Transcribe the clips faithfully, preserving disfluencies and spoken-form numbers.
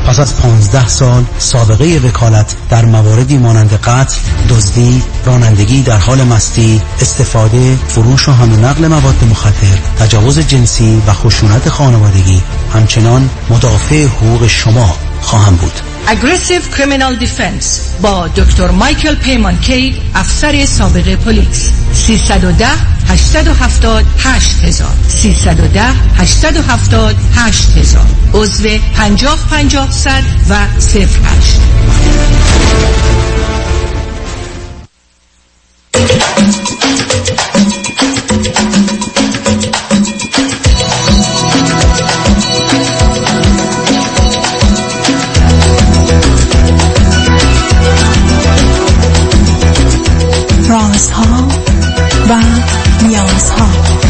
پس از پانزده سال سابقه وکالت در مواردی مانند قتل، دزدی، رانندگی در حال مستی، استفاده، فروش و حمل و نقل مواد مخدر، تجاوز جنسی و خشونت خانوادگی، همچنان مدافع حقوق شما خواهم بود. Aggressive Criminal Defense با دکتر مایکل پیمانکی، افسر سابق پلیس. سیصد و ده هشتصد و هفتاد هشت هزار سیصد و ده هشتصد و هفتاد هشت هزار، عضو پنجاه پنجاه صد و صفر هشت. رازها و نیازها.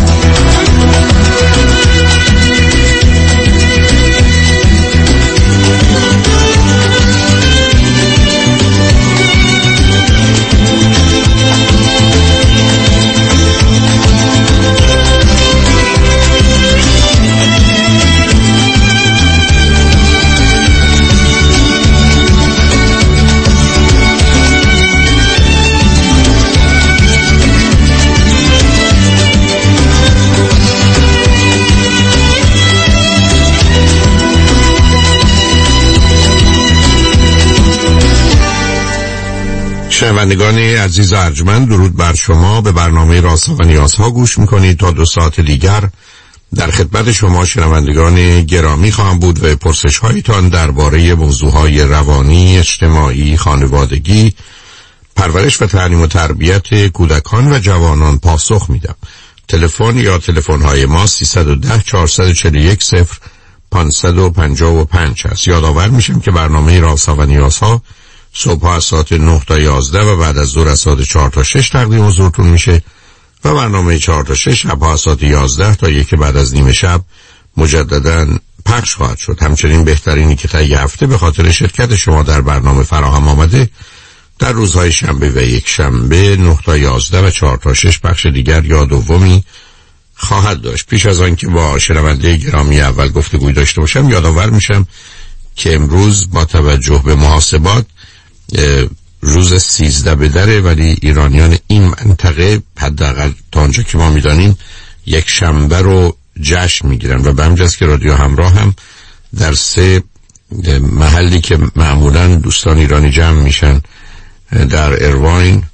شنوندگان عزیز ارجمند، درود بر شما. به برنامه رازها و نیازها گوش میکنید. تا دو ساعت دیگر در خدمت شما شنوندگان گرامی خواهم بود و پرسش هایتان درباره موضوعهای روانی، اجتماعی، خانوادگی، پرورش و تعلیم و تربیت کودکان و جوانان پاسخ میدم. تلفن یا تلفن های ما سیصد و ده چهارصد و چهل و یک صفر پانصد و پنجاه و پنج است. یادآور میشم که برنامه رازها و نیازها صبح از ساعت نه تا یازده و بعد از ظهر از ساعت چهار تا شش تقدیم حضورتون میشه و برنامه چهار تا شش شب از ساعت یازده تا یک بعد از نیمه شب مجددا پخش خواهد شد. همچنین بهترینی که طی هفته به خاطر شرکت شما در برنامه فراهم آمده در روزهای شنبه و یک شنبه نه تا یازده و چهار تا شش پخش دیگر یا دومی خواهد داشت. پیش از آن که با شنونده گرامی اول گفتگوی داشته باشم، یادآور میشم که امروز با توجه به محاسبات روز سیزده بدره، ولی ایرانیان این منطقه حداقل تا آنجا که ما میدانیم یک شنبه رو جشن میگیرن و به همجاست که رادیو همراه هم در سه محلی که معمولا دوستان ایرانی جمع میشن، در ایرواین،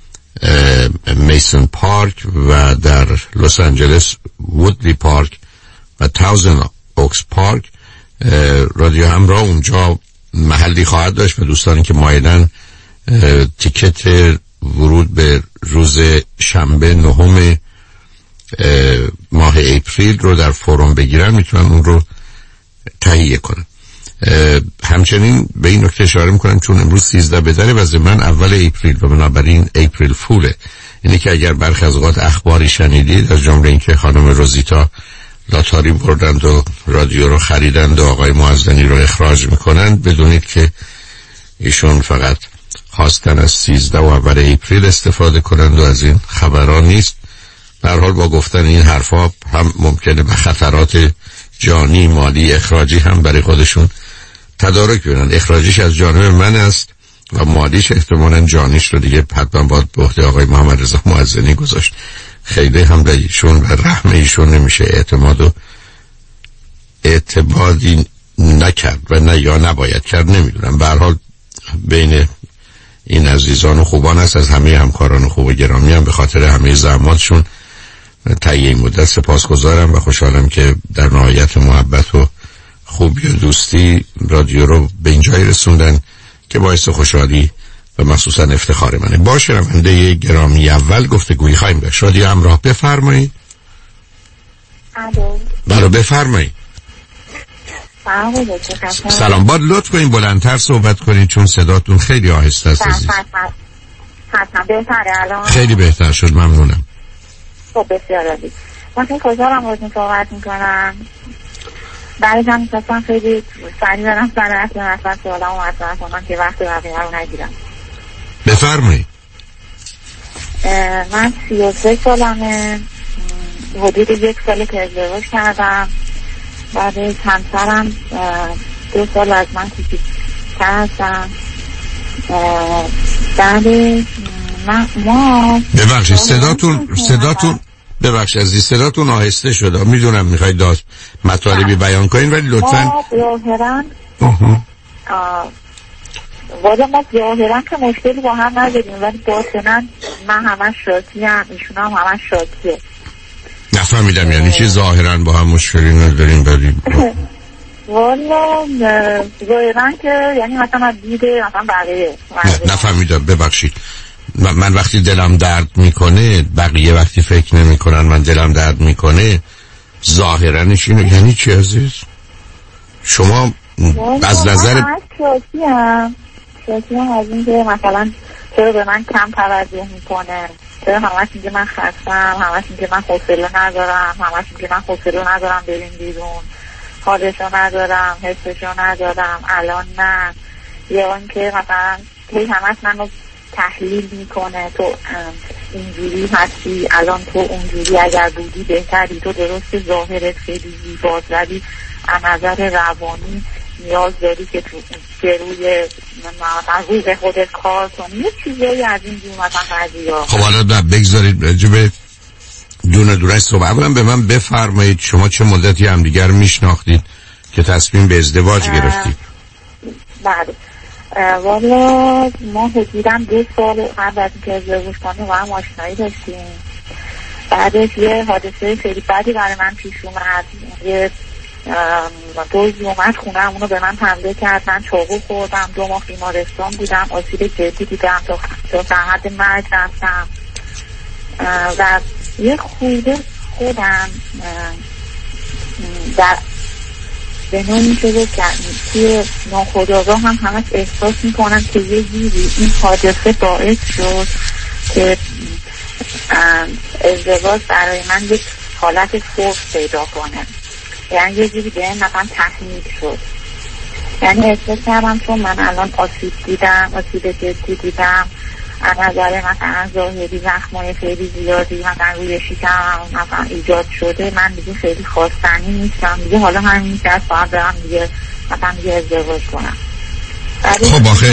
میسن پارک و در لس آنجلس وودلی پارک و تاوزن اوکس پارک، رادیو همراه اونجا محلی خواهد داشت و دوستانی که مایلن تیکت ورود به روز شنبه نهم ماه اپریل رو در فوروم بگیرن میتونن اون رو تهیه کنن. همچنین به این نکته اشاره میکنم چون امروز سیزده بدره و ضمن اول اپریل و بنابراین اپریل فوله، اینه که اگر برخی از اوقات اخباری شنیدید از جمله اینکه خانم روزیتا لاتاری بردند و رادیو رو خریدند و آقای معزنی رو اخراج میکنند، بدونید که ایشون فقط خواستن از سیزده و اول اپریل استفاده کنند و از این خبران نیست. به هر حال با گفتن این حرفا هم ممکنه به خطرات جانی، مالی، اخراجی هم برای خودشون تدارک بیارن. اخراجیش از جانب من است و مالیش احتمالاً جانیش رو دیگه حتما باید به عهده آقای محمد رضا معزنی گذاشت. خیلی هم به ایشون و رحم ایشون نمیشه اعتماد و اعتمادی نکرد و نه یا نباید کرد، نمیدونم. به هر حال بین این عزیزان و خوبان است. از همه همکاران خوب و گرامی هم به خاطر همه زحماتشون طی این مدت سپاسگزارم و خوشحالم که در نهایت محبت و خوبی و دوستی رادیو رو به اینجای رسوندن که باعث خوشحالی و مخصوصا افتخار منه. با شنونده گرامی اول گفتگویی خواهیم داشت. رادیو همراه، بفرمایید. الو. برو بفرمایید. سلام. باید لطف کنین بلندتر صحبت کنین چون صداتون خیلی آهسته است عزیز. حتما بهتره الان؟ خیلی بهتر شد، ممنونم. خب بسیار عالی. من خیلی خوشحالم باهاتون صحبت میکنم. برای جان میخواستم خیلی سریع برم سر اصل اصلا سوالم و مطرح کنم که وقت بقیه رو نگیرم. بفرمایید. من سی و سه سالمه، حدود یک سالی که ازدواج کردم. بعد همسرم دو سال از من کوچیک‌تر هستن. بعد ما ببخشید صداتون صداتون ببخشید از صداتون آهسته شده. میدونم میخواید داست مطالبی بیان کنین ولی لطفاً ظاهراً والا ما ظاهراً که مشکلی با هم نداریم ولی باطناً من همش شاکی هم ایشون هم همش شاکیه. نفهمیدم یعنی چی ظاهراً با هم مشکلی نداریم ولی والا ظاهراً که یعنی مثلا دیده مثلا بقیه نفهمیدم ببخشید. من وقتی دلم درد میکنه بقیه وقتی فکر نمیکنن من دلم درد میکنه ظاهرنش اینه یعنی چی عزیز؟ شما از نظر من شاکی هم شاکی هم از این که مثلا چرا به من کم توجه میکنه، چرا همش میگه من خستم، همش میگه من حوصله ندارم، همش میگه من حوصله ندارم بریم بیرون، حالشو ندارم، حسشو ندارم، الان نه. یا اون که مثلا هی همش منو تحلیل میکنه، تو اینجوری هستی الان، تو اونجوری اگر بودی بهتری، تو درست ظاهرت خیلی زیباست ولی از نظر روانی نیاز داری که تو روی مثلا روی خودت کار کنی، یه چیزایی از این جور مثلا قضیه‌ها. خب حالا بگذارید راجب دونه دونه صحبت کنم. به من بفرمایید شما چه مدتی هم دیگر میشناختید که تصمیم به ازدواج گرفتید؟ بله والا ما حدوداً دو سال قبل از اینکه ازدواج کنیم با هم آشنایی داشتیم. بعدش یه حادثه خیلی بدی برای من پیش اومد. یه دوزی اومد خونه اونو به من حمله کرد، من چاقو خوردم، دو ماه بیمارستان بودم، آسیب جدی دیدم، تا تا حد مرگ رفتم و یه خورده خودم در به نوعی شده که ناخودآگاه هم همش احساس میکنم که یه جوری این حادثه باعث شد که ازدواج برای من یک حالت فورس پیدا کنه، یعنی یه جوری به این مثلا تحمیل شد. یعنی احساس کردم چون من الان آسیب دیدم، آسیب جدی دیدم، از نظر مثلا ظاهری زخمای خیلی زیادی مثلا روی شکم مثلا ایجاد شده، من دیگه خیلی خواستنی نیستم دیگه، حالا همین میشه از باید برم دیگه مثلا دیگه ازدواج کنم. خب آخه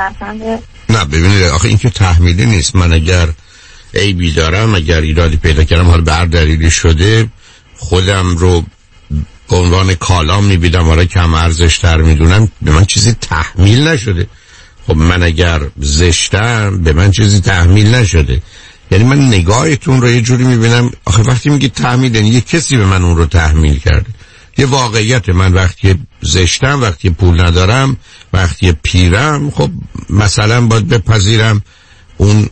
نه ببینید آخه این که تحمیلی نیست. من اگر عیبی دارم، اگر ایرادی پیدا کردم، حالا به هر دلیلی شده، خودم رو به عنوان کالا میبینم، حالا کم ارزش تر میدونم، به من چیزی تحمیل نشده. خب من اگر زشتم به من چیزی تحمیل نشده. یعنی من نگاهتون رو یه جوری میبینم آخه وقتی میگی تحمیل یعنی یه کسی به من اون رو تحمیل کرده. یه واقعیت، من وقتی زشتم، وقتی پول ندارم، وقتی پیرم، خب مثلا باید بپذیرم اون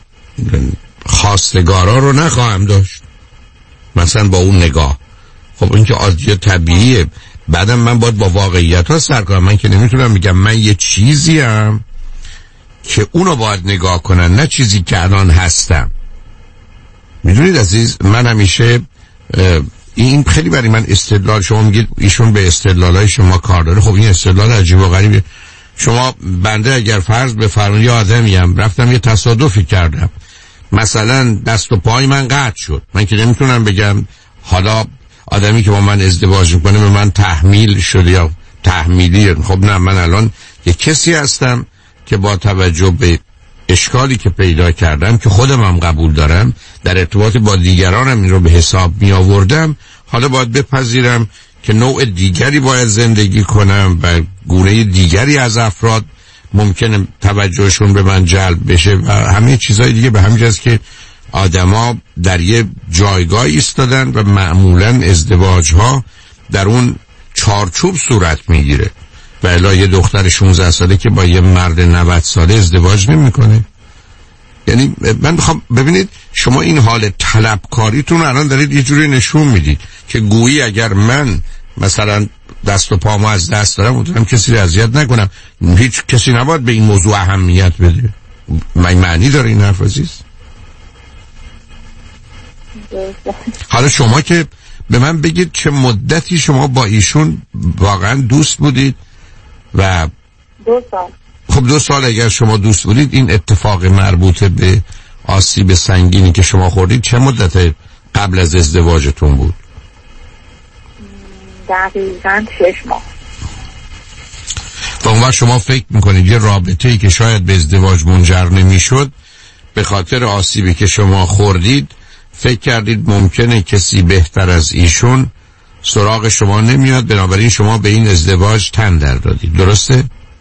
خواستگارا رو نخواهم داشت مثلا با اون نگاه. خب این که عادی طبیعیه. بعدم من باید با واقعیت ها سر کنم. من که نمیتونم بگم من یه چیزیم که اونو باید نگاه کنن، نه چیزی که الان هستم. میدونید عزیز، من همیشه این خیلی برای من استدلال، شما میگید ایشون به استدلالای شما کار داره. خب این استدلال عجیب و غریبه. شما بنده اگر فرض بفرمایید یه آدمیم رفتم یه تصادفی کردم، مثلا دست و پای من قطع شد، من که نمیتونم بگم حالا آدمی که با من ازدواج میکنه به من تحمیل شده یا تحمیلی. خب نه، من الان یه کسی هستم که با توجه به اشکالی که پیدا کردم که خودم هم قبول دارم، در ارتباط با دیگرانم این رو به حساب می آوردم، حالا باید بپذیرم که نوع دیگری باید زندگی کنم و گونه دیگری از افراد ممکنه توجهشون به من جلب بشه و همه چیزهای دیگه. به همین جاست که آدما در یه جایگاه ایستادن و معمولا ازدواج ها در اون چارچوب صورت میگیره و الا یه دختر شانزده ساله که با یه مرد نود ساله ازدواج نمیکنه. یعنی من میخوام ببینید شما این حال طلبکاریتون الان دارید یه جوری نشون میدید که گویی اگر من مثلا دست و پامو از دست دارم میتونم کسی رو اذیت نکنم، هیچ کسی نباید به این موضوع اهمیت بده. من معنی داره این حرف عزیز؟ حالا شما که به من بگید چه مدتی شما با ایشون واقعا دوست بودید؟ و دو سال. خب دو سال اگر شما دوست بودید، این اتفاق مربوط به آسیب سنگینی که شما خوردید چه مدت قبل از ازدواجتون بود؟ دقیقاً شش ماه. وقت شما فکر میکنید یه رابطه‌ای که شاید به ازدواج منجر نمیشد به خاطر آسیبی که شما خوردید فکر کردید ممکنه کسی بهتر از ایشون سراغ شما نمیاد، بنابراین شما به این ازدواج تن در دادید. درسته؟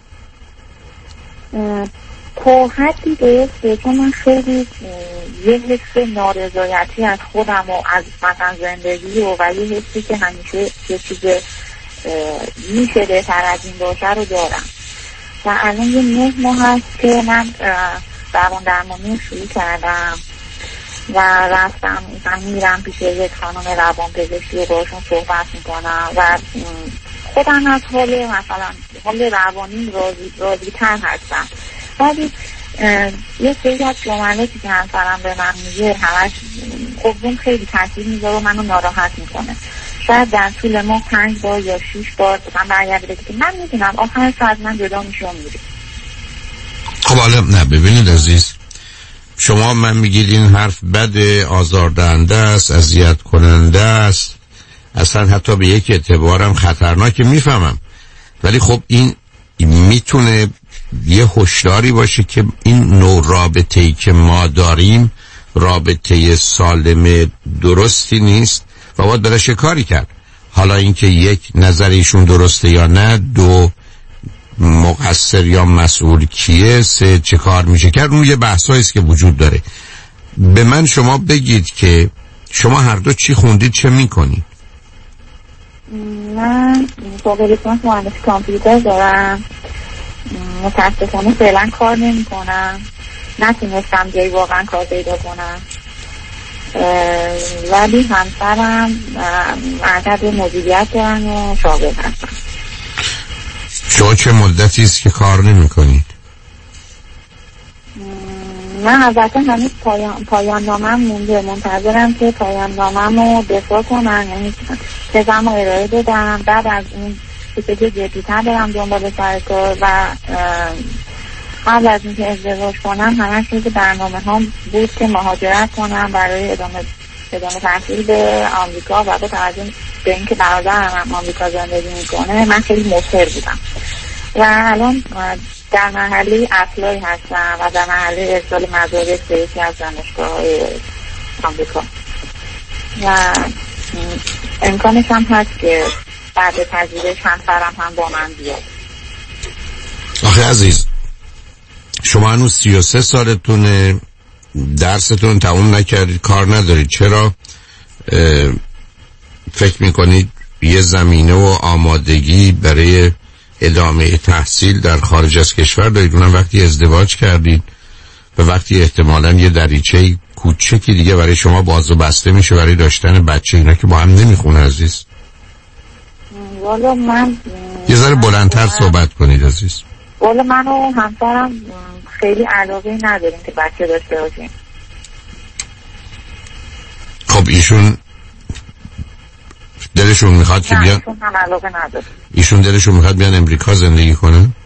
تا حدی درسته، چون من خیلی یه حس نارضایتی از خودم و از مثلا زندگی و و یه حسی که همیشه یه چیز میشه بهتر از این باشه رو دارم و الان یه نه ماه هست که من روان درمانی شروع کردم و رفتم مثلا میرم پیش یک خانم روان پزشکی و باشون صحبت میکنم و خودم از حال مثلا حال روانی راضی راضی تر هستم. ولی یه سری از جملاتی که همسرم به من میگه همش خب اون خیلی تاثیر میذاره و منو ناراحت میکنه. شاید در طول ما پنج بار یا شیش بار من برگرده بگه که من میدونم آخرش از من جدا میشه و میره. خب حالا نه ببینید عزیز، شما من میگید این حرف بد، آزاردهنده است، اذیت کننده است، اصلا حتی به یک اعتبارم خطرناکه، میفهمم، ولی خب این میتونه یه هشداری باشه که این نوع رابطه‌ای که ما داریم رابطه سالم درستی نیست و باید براش کاری کرد. حالا اینکه یک نظر ایشون درسته یا نه، دو مقصر یا مسئول کیه، سه چه کار میشه کرد، اون یه بحثایی است که وجود داره. به من شما بگید که شما هر دو چی خوندید، چه میکنید؟ من فوق لیسانس مهندسی کامپیوتر دارم، متاسفانه فعلا کار نمی کنم، نتونستم جایی واقعا کار پیدا کنم، ولی همسرم عدد مدیریت دارن و شاغل هستم. شما چه مدتی است که کار نمی کنید؟ من البته هنوز پایان, پایان نامم مونده، منتظرم که پایان نامم رو دفاع کنم، یعنی تزم رو ارائه بدم، بعد از این چیزی که جدیتر برم دنبال سر کار و قبل از اینکه ازدواج کنم همه چیز برنامه هم بود که مهاجرت کنم برای ادامه ادامه تحصیل به آمریکا و با توجه به اینکه برادرم هم آمریکا زندگی میکنه من خیلی مصر بودم و الان در مرحله اپلای هستم و در مرحله ارسال مدارک به یکی از دانشگاه‌های آمریکا و امکانش هم هست که بعد تجربهش همسرم هم با من بیاد. آخه عزیز، شما هنوز سی و سه سالتونه، درستون تموم نکردید، کار ندارید، چرا فکر میکنید یه زمینه و آمادگی برای ادامه تحصیل در خارج از کشور دارید؟ اونم وقتی ازدواج کردید و وقتی احتمالاً یه دریچه کوچکی دیگه برای شما باز و بسته میشه برای داشتن بچه، اینا که با هم نمیخونه عزیز. والا من یه ذره بلندتر صحبت کنید عزیز. والا من و همسرم خیلی علاقه نداریم که بچه داشته باشیم. خب ایشون دلشون میخواد که بیان؟ ایشون هم علاقه نداره. ایشون دلشون میخواد بیان امریکا زندگی کنن؟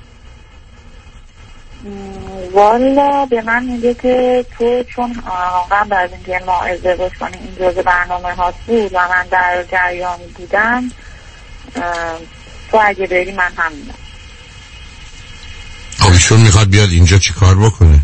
والا به من میگه که تو چون قبل از اینکه ما ازدواج کنیم این جزء برنامه هات بود و من در جریان بودم، تو اگه بری من هم میام. خب ایشون میخواد بیاد اینجا چی کار بکنه؟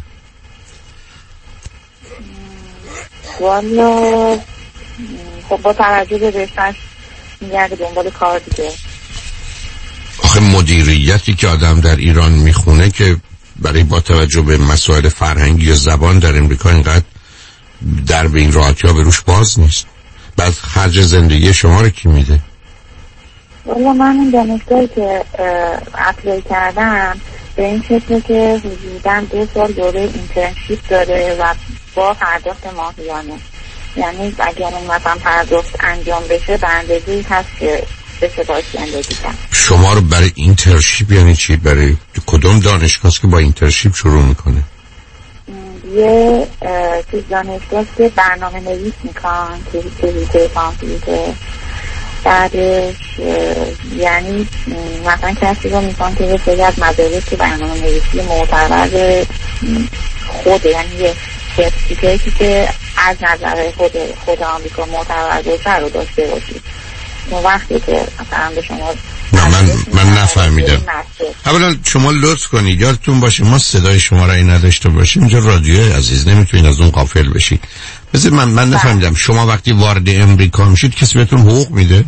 والا خب با توجه به رشته‌اش میگرده دنبال کار دیگه. آخه مدیریتی که آدم در ایران میخونه که برای با توجه به مسائل فرهنگی یا زبان در امریکا اینقدر در به این راحتی ها به روش باز نیست. بعد خرج زندگی شما رو کی میده؟ والا من این دانشگاهی که اپلای کردم به این شکل که حدوداً دو سال دوره اینترنشیپ داره و با پرداخت ماهیانه، یعنی اگر اون مثلا پرداخت انجام بشه به اندازه‌ای هست که بشه باش زندگی کرد. شما رو برای اینترنشیپ یعنی چی؟ برای کدوم دانشگاه است که با اینترنشیپ شروع میکنه؟ یه چیز دانشگاه که برنامه نویس میکن که هیته کامپیوتر، بعدش یعنی مثلا کسی رو میکن که یه سری از مدارک که برنامه نویسی معتبر خوده، یعنی یه سرتیفیکیتی که از نظر خود خود آمریکا معتبر باشه رو داشته باشید. اون وقتی که مثلا به شما نه من من نفهمیدم. اولا شما لطف کنید یادتون باشه ما صدای شما را این نداشته باشیم، اینجا رادیوی عزیز، نمیتونید از اون غافل بشید. مثل من من نفهمیدم شما وقتی وارد امریکا میشید کسی بهتون حقوق میده؟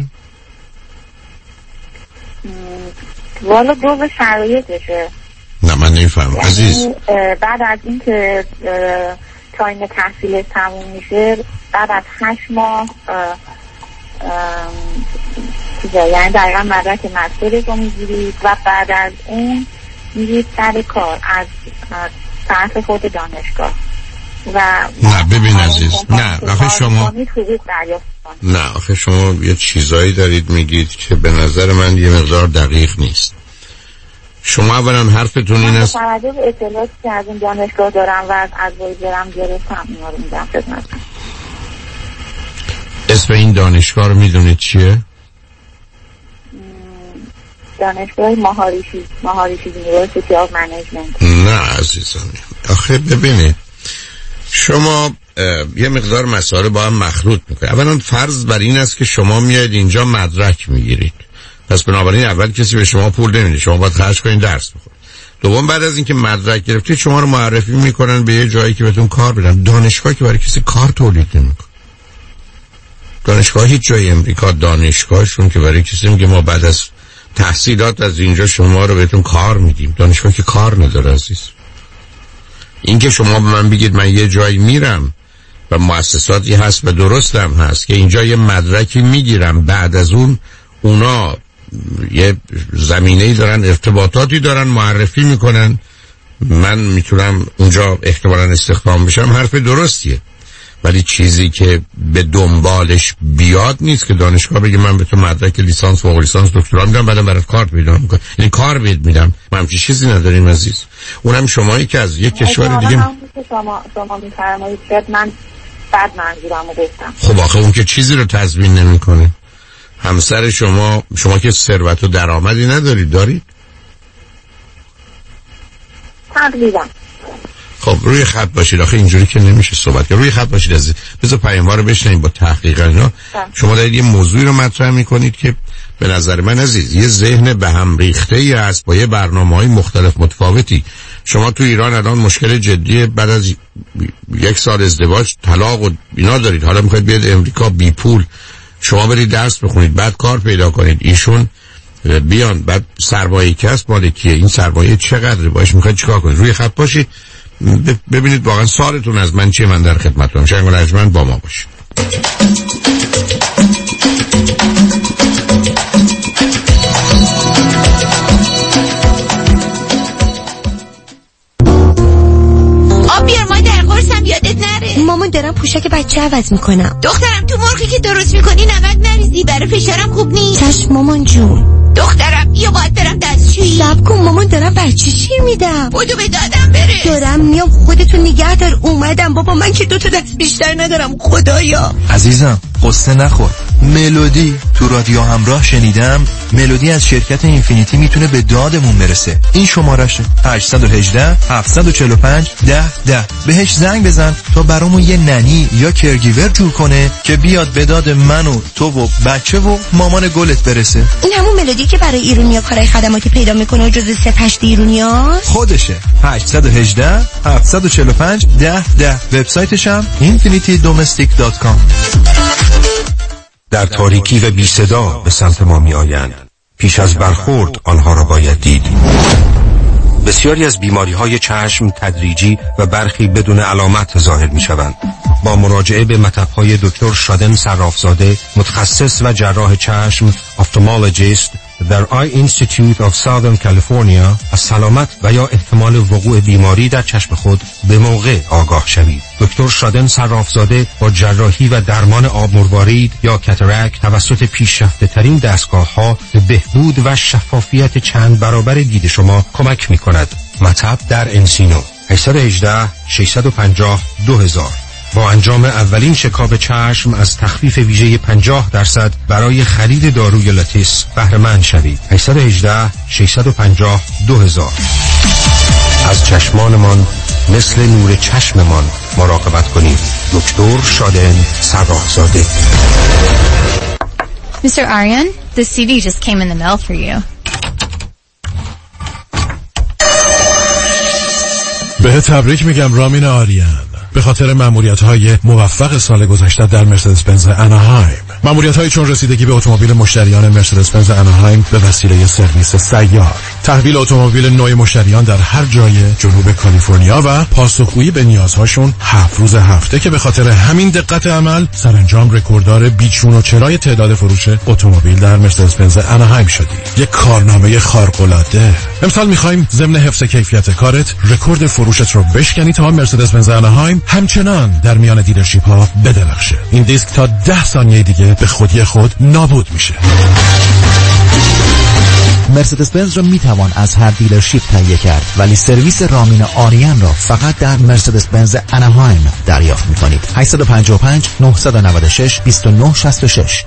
والا جزء شرایطشه. نه من نمیفهمم عزیز. بعد از این که تایم تحصیل تموم میشه، بعد از هشت ماه یعنی دقیقا مدرک مسترش رو میگیرید و بعد از اون میرید سر کار از طرف خود دانشگاه. و نه ببین عزیز، نه آخه شما نه آخه شما یه چیزایی دارید میگید که به نظر من یه مقدار دقیق نیست. شما اولا حرفتون این است من توجه به اطلاعاتی که از این دانشگاه دارم و از ادوایزرم گرفتم اینا رو میدم خدمتتون. اسم این دانشگاه رو میدونید چیه؟ دانشگاه ماهاریشی ماهاریشی یونیورسیتی آف منیجمنت. نه عزیزم آخه ببینید شما یه مقدار مسائل با هم مخلوط میکنید. اولا فرض بر این است که شما میاید اینجا مدرک میگیرید، پس بنابراین اول کسی به شما پول نمیده، شما باید خرج کنید درس بخونید. دوم بعد از اینکه مدرک گرفتید شما رو معرفی میکنن به یه جایی که بهتون کار بدن. دانشگاه که برای کسی کار تولید نمیکنه. دانشگاه هیچ جای امریکا دانشگاهشون که برای کسی میگه ما بعد از تحصیلات از اینجا شما رو بهتون کار میدیم. دانشگاه که کار نداره عزیز. این که شما به من بگید من یه جایی میرم و مؤسساتی هست و درستم هست که اینجا یه مدرکی میگیرم، بعد از اون اونا یه زمینه‌ای دارن، ارتباطاتی دارن، معرفی میکنن، من میتونم اونجا احتمالاً استخدام بشم، حرف درستیه. ولی چیزی که به دنبالش بیاد نیست که دانشگاه بگه من به تو مدرک لیسانس و لیسانس دکترا میدم بعدم برات کار پیدا میکنم، یعنی کار بهت میدم. ما همچین چیزی نداریم عزیز. اونم شمایی که از یک کشور دیگه شما شما میفرمایید شاید من بعد منظورمو گفتم. خب آخه اون که چیزی رو تضمین نمیکنه. همسر شما شما که ثروت و درآمدی ندارید، دارید؟ تقریبا. خب روی خط باشید، آخه اینجوری که نمیشه صحبت کرد. روی خط باشید عزیز. بذار پیاموار رو بشنویم با تحقیق اینا. شما دارید یه موضوعی رو مطرح میکنید که به نظر من عزیز یه ذهن به هم ریخته ای است با یه برنامه‌های مختلف متفاوتی. شما تو ایران الان مشکل جدی بعد از یک سال ازدواج طلاق و اینا دارید، حالا میخواید بیاد امریکا بی پول شما برید درس بخونید بعد کار پیدا کنید، ایشون بیان بعد سرمایه کسب مال کیه؟ این سرمایه چقدره؟ باش میخواید چیکار کنید؟ روی خط باشید ببینید واقعا سوالتون از من چیه، من در خدمتتونم. شنگ و رجمن با ما باشید. آب بیار مادر، قرصم یادت نره. مامان دارم پوشک بچه عوض میکنم. دخترم تو مرغی که درست میکنی نمک نریزی، برای فشارم خوب نیست. چشم مامان جون. دخترم یا باید برم دستشویی. صبر کن مامان دارم بچه شیر میدم. بودو به دادم بره. دارم میام، خودتون نگه دار. اومدم بابا، من که دو تا دست بیشتر ندارم خدایا. عزیزم قصه نخور. ملودی تو رادیو همراه شنیدم. ملودی از شرکت اینفینیتی میتونه به دادمون برسه. این شمارهشه هشت یک هشت هفت چهار پنج ده ده. بهش زنگ بزن تا برامون یه ننی یا کرگیور جور کنه که بیاد به داد من و تو و بچه و مامان گلت برسه. این همون ملودی که برای ایرونیا کارهای خدماتی پیدا میکنه و جزء ست هشت ایرونیاست؟ خودشه. هشت یک هشت هفت چهار پنج ده ده. وبسایتش هم اینفینیتی دومستیک دات کام. در تاریکی و بی صدا به سمت ما می آیند. پیش از برخورد آنها را باید دید. بسیاری از بیماری های چشم تدریجی و برخی بدون علامت ظاهر می شوند. با مراجعه به مطب‌های دکتر شادن صرافزاده، متخصص و جراح چشم، افتالمولوژیست در آی اینستیتیوت آف ساودرن کالیفرنیا، از سلامت و یا احتمال وقوع بیماری در چشم خود به موقع آگاه شوید. دکتر شادن صرافزاده با جراحی و درمان آب مروارید یا کاتاراکت توسط پیشرفته ترین دستگاه ها به بهبود و شفافیت چند برابر دید شما کمک می کند. مطب در انسینو هشت یک هشت شش پنج صفر دو هزار. با انجام اولین شکاب چشم از تخفیف ویژه پنجاه درصد برای خرید داروی لاتیس بهره مند شوید. هشت یک هشت شش پنج صفر دو هزار. از چشمانمان مثل نور چشممان مراقبت کنید. دکتر شادن صرافزاده. Mister Aryan? The C D just came in the mail for you. به تبریک میگم رامین آریان به خاطر مأموریت‌های موفق سال گذشته در مرسدس بنز اناهایم. مأموریت‌هایی چون رسیدگی به اتومبیل مشتریان مرسدس بنز اناهایم به وسیله سرویس سیار، تحویل اتومبیل نوع مشتریان در هر جای جنوب کالیفرنیا و پاسخگویی به نیازهاشون هفت روز هفته که به خاطر همین دقت عمل سرانجام رکورددار بیچون و چرای تعداد فروش اتومبیل در مرسدس بنز اناهایم شدی. یک کارنامه خارق‌العاده. امسال می‌خوایم ضمن حفظ کیفیت کارت رکورد فروشت رو بشکنی تا مرسدس بنز اناهایم همچنان در میان دیلرشیپ ها بدرخشه. این دیسک تا ده ثانیه دیگه به خودی خود نابود میشه. مرسدس بنز را میتوان از هر دیلرشیپ تهیه کرد، ولی سرویس رامین آریان را فقط در مرسدس بنز اناهایم دریافت میکنید. هشت پنج پنج نه نه شش دو نه شش شش.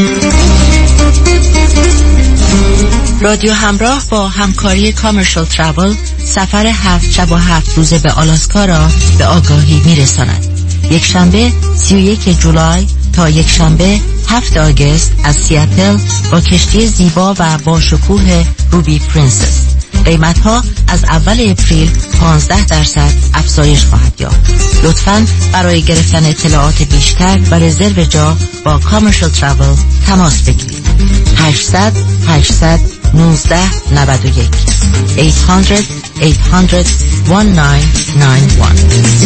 رادیو همراه با همکاری کامرشال ترافل سفر هفت شب و هفت روزه به آلاسکا را به آگاهی میرساند. یک شنبه سی و یک جولای تا یک شنبه هفت آگوست از سیاتل با کشتی زیبا و با شکوه روبی پرنسس. قیمت‌ها از اول اپریل پانزده درصد افزایش خواهد یافت. لطفاً برای گرفتن اطلاعات بیشتر و رزرو جا با کامرشال ترافل تماس بگیرید. هشتصد هشتصد نوزده نود و یک هشتصد هشتصد هشتصد نه نه نه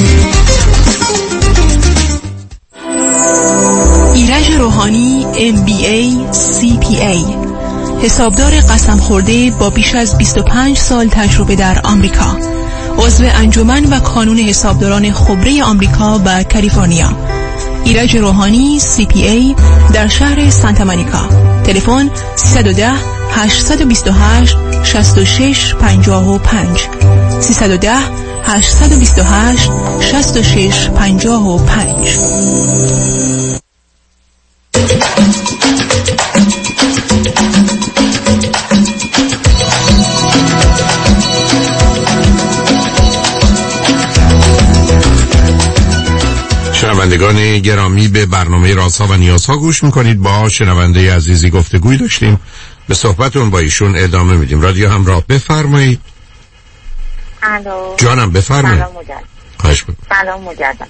یک. ایرج روحانی ام بی ای سی پی ای، حسابدار قسم خورده با بیش از بیست و پنج سال تجربه در آمریکا، عضو انجمن و کانون حسابداران خبره آمریکا و کالیفرنیا. ایرج روحانی سی پی ای در شهر سانتا مونیکا. تلفن سیصد و ده هشتصد و بیست و هشت شصت و شش پنجاه و پنج سیصد و ده هشتصد و بیست و هشت شصت و شش پنجاه و پنج. شنوندگان گرامی، به برنامه رازها و نیازها گوش میکنید. با شنونده عزیزی گفتگوی داشتیم، به صحبتون با ایشون ادامه میدیم. رادیو همراه، بفرمایید. الو جانم بفرمایید. سلام مجدد. خواهش می‌کنم. سلام مجدد.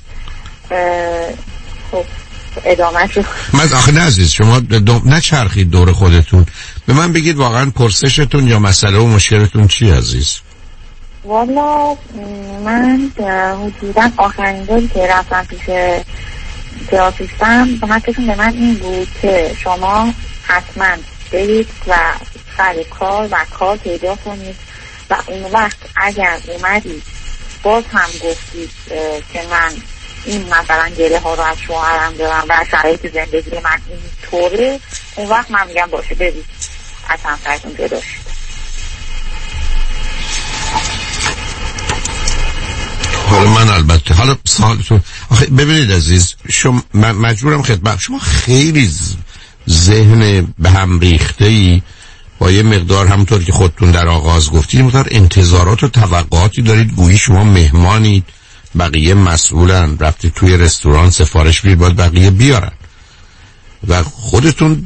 خب ادامه شو. من آخه نه عزیز، شما نچرخید دور خودتون، به من بگید واقعا پرسشتون یا مسئله و مشکلتون چی عزیز؟ والا من حدودا آخرین باری که رفتم پیش تراپیستم کمکشون به من این بود که شما حتما برید و سر کار و کار پیدا کنید و اون وقت اگر اومدید باز هم گفتید که من این مثلا گله ها رو از شوهرم دارم و شرایط زندگی من این طوره، اون وقت من میگم باشه برید از همسرتون جدا شید. حالا من البته حالا سوالتون آخه ببینید عزیز، شما من مجبورم خدمت شما خیلی ذهن به هم ریخته‌ای با یه مقدار همونطور که خودتون در آغاز گفتید مقدار انتظارات و توقعاتی دارید، گویی شما مهمانید، بقیه مسئولن، رفتید توی رستوران سفارش بدید باید بقیه بیارن و خودتون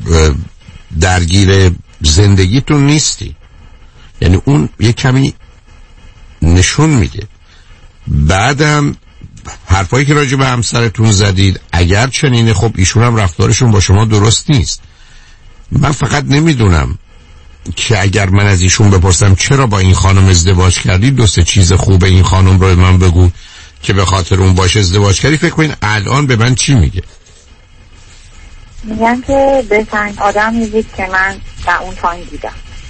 درگیر زندگیتون نیستی. یعنی اون یه کمی نشون میده. بعدم حرفایی که راجع به همسرتون زدید اگر چنینه، خب ایشون هم رفتارشون با شما درست نیست. من فقط نمیدونم که اگر من از ایشون بپرسم چرا با این خانم ازدواج کردی، دو سه چیز خوب این خانم رو به من بگو که به خاطر اون باش ازدواج کردی، فکر کنین الان به من چی میگه؟ میگن که بهترین آدم میدید که من در اون تایم دیدم.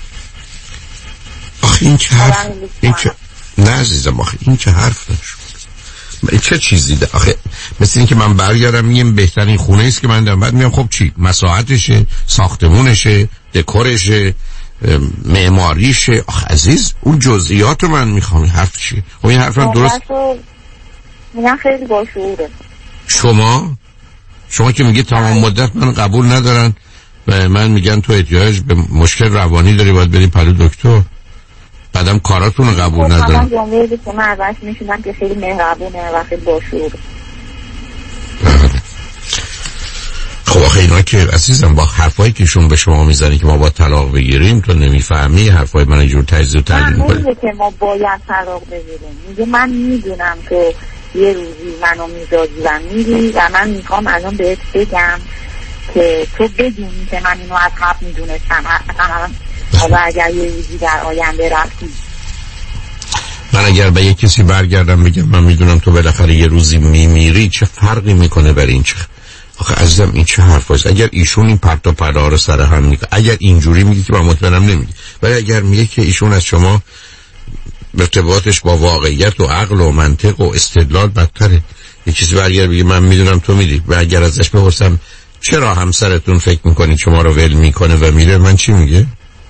آخه این که حرف این که نه عزیزم، آخه این که حرف نشد. این چه چیزی ده؟ آخه مثل این که من برگردم میگم بهترین خونه است که من دارم، بعد میگم خب چی؟ مساحتشه، ساختمونشه، دکورشه، معماریشه. آخه عزیز اون جزئیات رو من میخوام. حرف چیه؟ خب این حرف من درست میگن خیلی باشعوره. شما شما که میگی تمام مدت من قبول ندارن و من میگن تو احتیاج به مشکل روانی داری باید بریم پلو دکتر، بعدم کاراتون رو قبول ندارن. من جمله بود که من ازش میشونم که خیلی مهربونه و خیلی باشعوره. خب آخه اینا که عزیزم با حرفایی که ایشون به شما میزنی که ما با طلاق بگیریم تو نمیفهمی، حرفای من اینجور تجزیه و تحلیل می‌کنی. نه که ما باید طلاق بگیریم، میگه من میدونم تو یه روزی منو میذاری و میری و من میخوام الان بهت بگم که تو بدونی که من اینو از قبل میدونستم، حالا اگر یه روزی در آینده رفتی. من اگر به یک کسی برگردم بگم من میدونم تو بالاخره یه روزی میمیری، چه فرقی میکنه برای این؟ چه آخه عزیزم این چه حرفاست؟ اگر ایشون این پرت و پلا رو سر هم میگه، اگر اینجوری میگه که من مطمئنم نمیگه، ولی اگر میگه که ایشون از شما ارتباطش با واقعیت و عقل و منطق و استدلال بدتره، یه چیزی برگرد بگه من میدونم تو میدی، و اگر ازش بپرسم چرا همسرتون فکر میکنید شما رو ول میکنه و میره، من چی میگه؟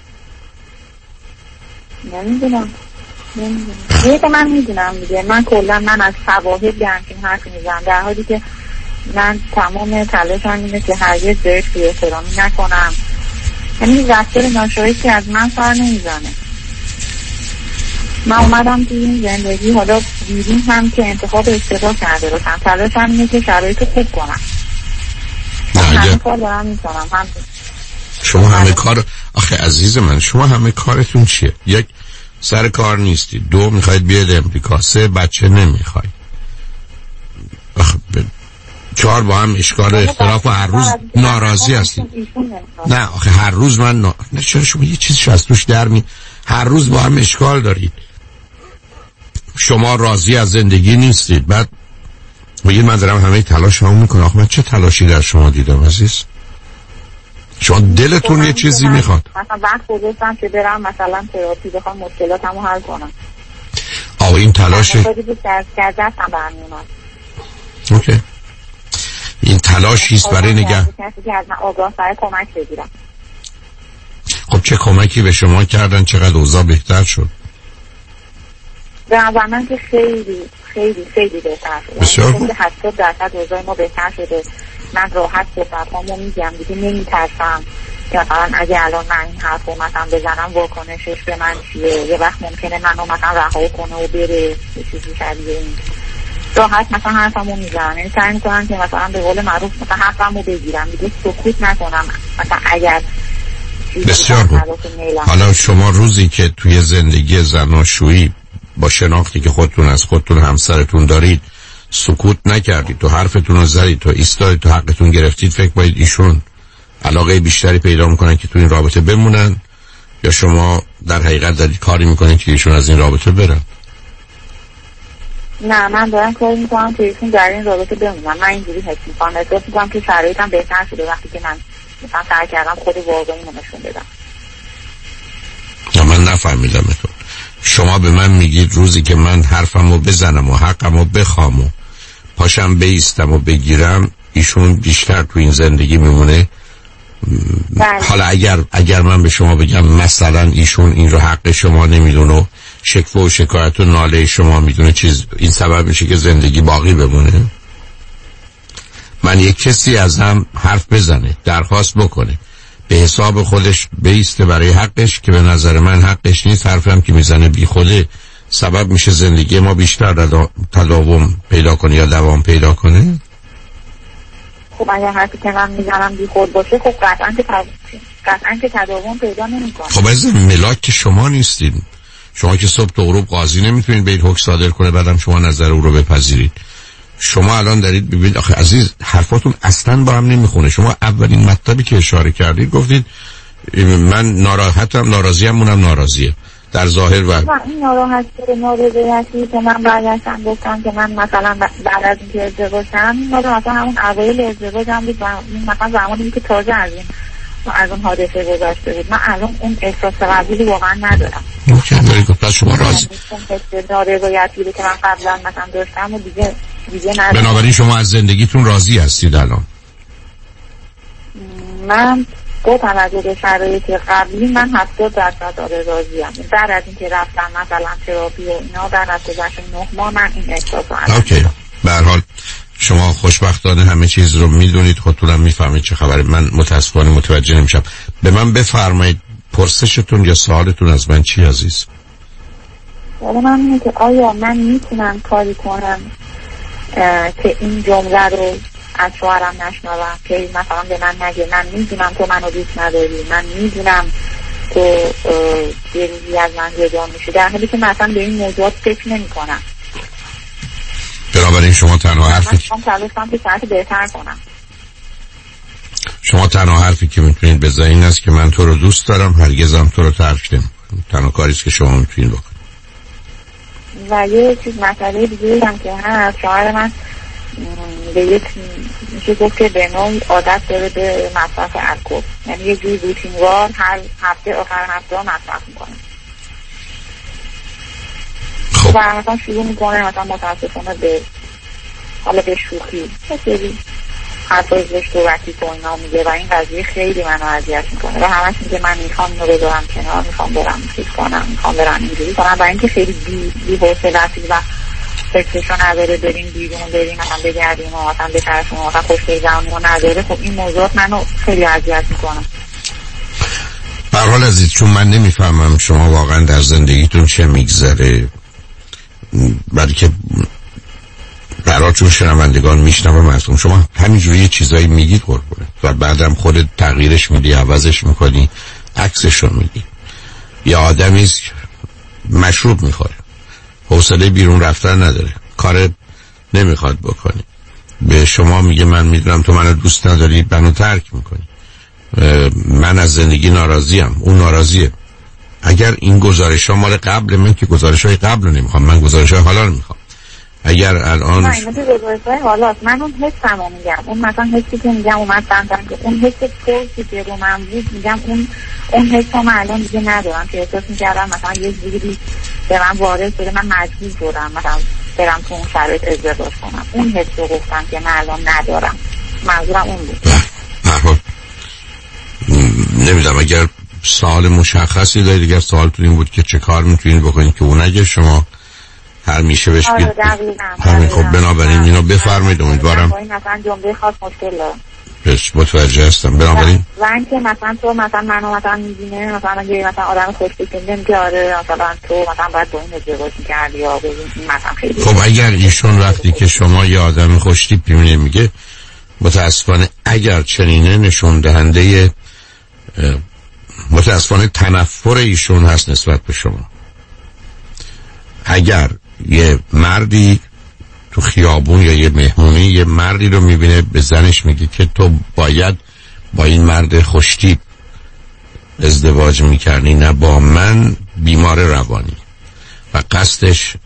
نمیدونم نمیدونم که من میدونم دیگه، من کلا من از شواهد همچین حرفی میزنم، در حالی که من تمام تلاشم اینه که هرگز بهش بی‌احترامی نکنم، یعنی رفتار ناشایستی از من سر نمیزنه. من اومدم توی این زندگی، حالا دیدیم هم که انتخاب اشتباه کرده باشم، تلاشم اینه که شرایط خوب کنم. همه کار دارم میکنم هم شما همه کار. آخه عزیز من شما همه کارتون چیه؟ یک، سر کار نیستی، دو، میخواید بیاید امریکا، سه، بچه نمیخواید، چهار، با هم اشکال و اختلاف و هر روز ناراضی هستید. نه آخه هر روز من نا... نه چرا شما یه چیزی از توش در می هر روز با هم اشکال دارید، شما راضی از زندگی نیستید، بعد بگید من دارم همه تلاش هم میکنم. آخه من چه تلاشی در شما دیدم عزیز؟ شما دلتون یه چیزی میخواد، مثلا وقت گذاشتم که برم مثلا تراپی بخوام مشکلاتمو حل کنم. آه این تلاش اوکی، این تلاشی است برای نگه. خب چه کمکی به شما کردن؟ چقدر اوضاع بهتر شد؟ به نظر من که خیلی خیلی خیلی بهتر شد. بسیار خوب. هشتاد درصد اوضاع ما بهتر شده. من راحت صحبت‌هامو میگم دیگه، نمیترسم که مثلا اگه الان من این حرفو مثلا بزنم واکنشش به من چیه، یه وقت ممکنه منو مثلا رها کنه و بره یه چیزی شبیه این. راحت مثلا حرفمو میزنم، یعنی سعی میکنم که مثلا به قول معروف مثلا حرفمو بگیرم، دیگه سکوت نکنم. مثلا اگر بسیار خوب. حالا شما روزی که توی زندگی زناشویی با شناختی که خودتون از خودتون همسرتون دارید سکوت نکردید، تو حرفتون رو زدید، تو ایستادید، تو حقتون گرفتید، فکر باید ایشون علاقه بیشتری پیدا میکنن که تو این رابطه بمونن، یا شما در حقیقت دارید کاری میکنید که ایشون از این رابطه برن؟ نه من دارم کاری میکنم که ایشون در این رابطه بمونن. من اینجوری حس میکنم، احساس میکنم که شرایطم بهتر شده وقتی که من مثلا سعی کردم خود واقعیمو نشون بدم. نه من نفهمیدمتون. شما به من میگید روزی که من حرفمو بزنم و حقمو بخوام و پاشم بیستم و بگیرم ایشون بیشتر تو این زندگی میمونه. بله. حالا اگر اگر من به شما بگم مثلا ایشون این رو حق شما نمیدونه و شکوه و شکایت و ناله شما میدونه، چیز این سبب میشه که زندگی باقی بمونه؟ من یک کسی از هم حرف بزنه، درخواست بکنه، به حساب خودش بیسته برای حقش که به نظر من حقش نیست، حرفم که میزنه بی خوده سبب میشه زندگی ما بیشتر تداوم پیدا کنه یا دوام پیدا کنه. خب اگر حرفی که من میزنم بی خود باشه خب قطعا که قطعا که تداوم پیدا نمیکنه. خب از ملاک که شما نیستید، شما که صبح تا غروب قاضی نمیتونید برید حکم صادر کنه بعدم شما نظر او رو بپذیرید. شما الان دارید ببینید آخه عزیز حرفاتون اصلا با هم نمیخونه. شما اولین مطلبی که اشاره کردید گفتید من ناراحتم، ناراضیم، مونم ناراضیه در ظاهر. و این ناراحتی و نارضایتی که من برگشتم گفتم که من مثلا بعد از اینکه ازدواج کردم، این مثلا همون اوایل ازدواجم بود و مثلا زمانی که تازه از این از اون حادثه گذشته بود، من الان اون احساس قبولی واقعا ندارم. اوکی ولی گفتم شما راضی. نارضایتی که من قبلا مثلا داشتم و دیگه دیگه ندارم. بنابراین شما از زندگیتون راضی هستید الان؟ من با توجه به شرایط قبلی من هفتاد درصد راضیم. بعد از اینکه رفتم مثلا تراپی و اینا بعد از گذشت نه ماه من این احساس رو دارم. اوکی. به هر حال شما خوشبختانه همه چیز رو میدونید، خودتونم میفهمید چه خبره. من متاسفانه متوجه نمیشم. به من بفرمایید پرسشتون یا سوالتون از من چی عزیز؟ سوال من اینه که آیا من میتونم کاری کنم که این جمله رو از شوهرم نشنوم که مثلا به من نگه من میدونم تو منو دوست نداری، من میدونم تو یه روزی از من جدا میشه، در حالی که مثلا به این موضوعات فکر نمی کنم. بنابراین شما تنها حرفی من تلاشم که ساعت بهتر کنم. شما تنها حرفی که میتونید بزنید این است که من تو رو دوست دارم، هرگزم تو رو ترک نمی‌کنم. تنها کاریست که شما میتونید بکنید. و یه چیز مسئله دیگه هم که هست، شوهر من به یک میشه گفت که به نوعی عادت داره به مصرف الکل، یعنی یه جوری روتینوار هر هفته آخر هفته مصرف میکنه. خب. و مثلا شروع میکنه مثلا متاسفانه به حالا به شوخی بسیاری حتی زشت و رکیک و اینا میگه و این قضیه خیلی منو اذیت میکنه و همش میگه من میخوام اینو بذارم کنار، میخوام برم چیز کنم، میخوام برم اینجوری کنم و اینکه خیلی بی بی حوصله‌ای و فکرشو نداره بریم بیرون بریم مثلا بگردیم و مثلا بترسیم و مثلا خوشگل زمانیمو نداره. خب این موضوعات منو خیلی اذیت میکنه. به هر حال عزیز، چون من نمیفهمم شما واقعا در زندگیتون چه میگذره، بلکه برای چون شنوندگان میشنوم مردم شما همینجوری یه چیزایی میگید قربونه و بعدم خودت تغییرش میدی، عوضش میکنی، عکسش رو میدی. یه آدمیست مشروب میخوره، حوصله بیرون رفتن نداره، کار نمیخواد بکنی، به شما میگه من میدونم تو منو دوست نداری، منو ترک میکنی، من از زندگی ناراضیم، اون ناراضیه. اگر این گزارش ها مال قبل، من که گزارش های قبل رو نمیخوام، من گزارش های حالا رو میخوام. اگر الان نه این گزارش های حالا من اون حسم رو میگم، اون مثلا حسی که میگم اومد بندن که اون حس پرسی که رو من بود میگم اون اون حس ها من الان دیگه ندارم که احساس میکردم مثلا یه زیری به من وارد شده، من مجبور شدم مثلا برم تو اون شرایط ازدواج کنم. اون حس رو گفتم که من الان ندارم، منظورم اون بود. نه نمیدونم اگر سوال مشخصی دارید، اگر سوالتون این بود که چه کار میتونید بکنید که اون اگه شما هر میشه بهش بید همین. خب بنابراین اینو بفرمایید، امیدوارم مثلا جمله خاص مشکل دارم بس متوجه هستم. بنابراین و اینکه مثلا تو مثلا منو مثلا میبینه مثلا یه مثلا آدم خوشبینی میگه آره مثلا تو مثلا باید با این ازدواج میکردی یا ببین مثلا خیلی. خب اگر ایشون وقتی که شما یه آدم خوشتیپی میبینه میگه متاسفانه اگر چنینه نشون دهنده متاسفانه تنفر ایشون هست نسبت به شما. اگر یه مردی تو خیابون یا یه مهمونی یه مردی رو میبینه به زنش میگه که تو باید با این مرد خوشتیپ ازدواج میکردی نه با من، بیمار روانی و قصدش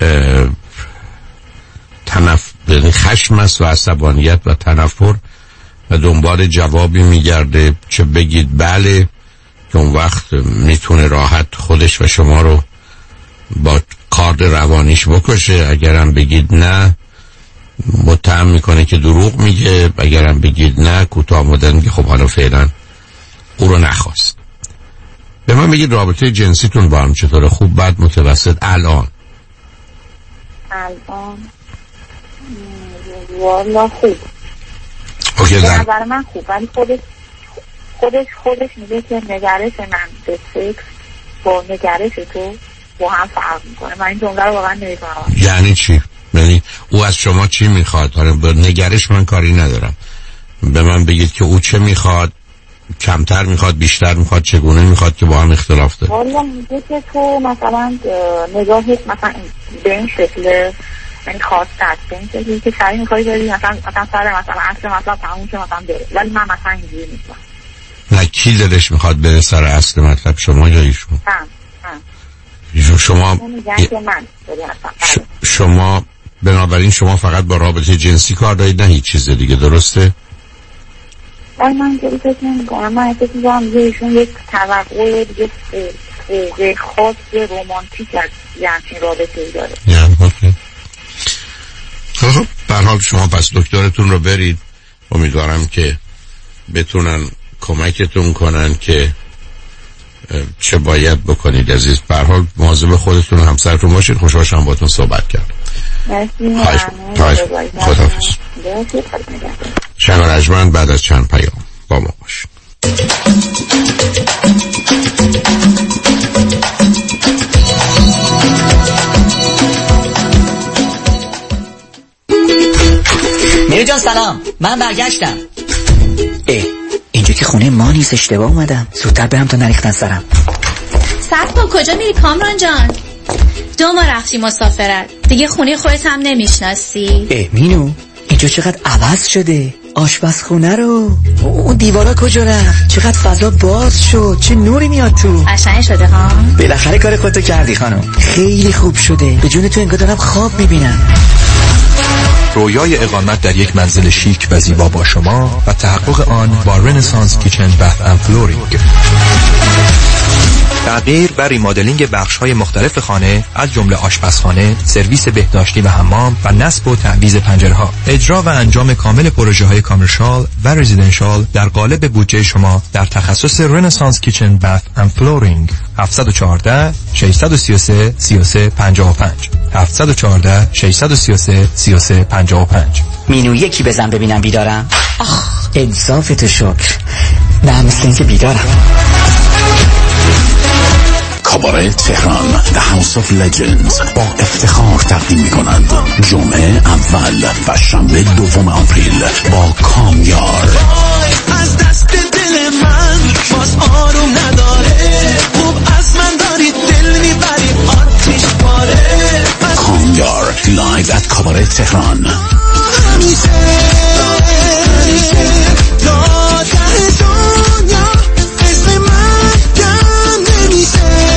تنف... خشم است و عصبانیت و تنفر و دنبال جوابی میگرده چه بگید بله که اون وقت میتونه راحت خودش و شما رو با کارد روانیش بکشه. اگرم بگید نه متهم میکنه که دروغ میگه، اگرم بگید نه کوتاه مدت میگه خب حالا فعلا او رو نخواست. به من بگید رابطه جنسیتون با هم چطوره؟ خوب بعد متوسط؟ الان الان والا خوب اوکی به نظر من خوب، ولی خودش خودش خودش میگه که نگرش من به سکس با نگرش تو با هم فرق میکنه. من این جمله رو واقعا نمیفهمم. یعنی چی؟ یعنی او از شما چی میخواد؟ آره با نگرش من کاری ندارم، به من بگید که او چه میخواد، کمتر میخواد، بیشتر میخواد، چگونه میخواد که با هم اختلاف داره. والا میگه که تو مثلا نگاهت مثلا به این شکل یعنی خواسته است، به این شکلی که سری میخوایی داری مثلا مثلا سر مثلا اصل مثلا تموم شه مثلا بره، ولی من مثلا اینجوری نیستم. نه کی دلش میخواد بره سر اصل مطلب، شما یا ایشون؟ هم هم ایشون. شما میگن که من ش... شما بنابراین شما فقط با رابطه جنسی کار دارید نه هیچ چیز دیگه، درسته؟ ولی من اینجوری فکر نمی‌کنم. من فکر می‌کنم که ایشون یک توقع دیگه خیلی خاص رمانتیک از یعنی رابطه‌ای داره. یعنی اوکی. خب به هر حال شما پس دکترتون رو برید، امیدوارم که بتونن کمکتون کنن که چه باید بکنید. عزیز به هر حال مواظب خودتون و همسرتون باشید. خوشحال شدم باهاتون صحبت کردم. مرسی. خداحافظ. شنگ رجمن بعد از چند پیام با ما باشید. میره جان سلام، من برگشتم. اه اینجا که خونه ما نیست، اشتباه اومدم. زودتر برم تا نریختن سرم. صبر کن، کجا میری کامران جان؟ دو ماه رفتی مسافرت، دیگه خونه خودت هم نمیشناسی. اه مینو، اینجا چقدر عوض شده. آشپزخونه رو، اون دیوارا کجا رفت؟ چقدر فضا باز شد، چه نوری میاد تو. قشنگ شده ها. بالاخره کار خودتو کردی خانم. خیلی خوب شده. به جون تو انگار دارم خواب میبینم. رویای اقامت در یک منزل شیک و زیبا با شما و تحقق آن با رنسانس کیچن بث اند فلورینگ. تغییر و ریمادلینگ بخش‌های مختلف خانه از جمله آشپزخانه، سرویس بهداشتی و حمام و نصب و تعویض پنجره‌ها. اجرا و انجام کامل پروژه‌های کامرشال و رزیدنشال در قالب بودجه شما در تخصص رنسانس کیچن بث اند فلورینگ. هفت یک چهار شش سه سه سه سه پنج پنج هفت یک چهار شش سه سه سه سه پنج پنج. مینو یکی بزن ببینم بیدارم. آخ انصاف تو شکر. نه مثل این که بیدارم. کاباره تهران The House of Legends با افتخار تقدیم می‌کند جمعه اول و شنبه دوم آپریل با کامیار. از دست دل من باز آروم نداره، خوب از من داری دل میبری آتیش پاره. کامیار لایو ات کاباره تهران. میشه میشه تا ته دنیا اسم من کم نمیشه.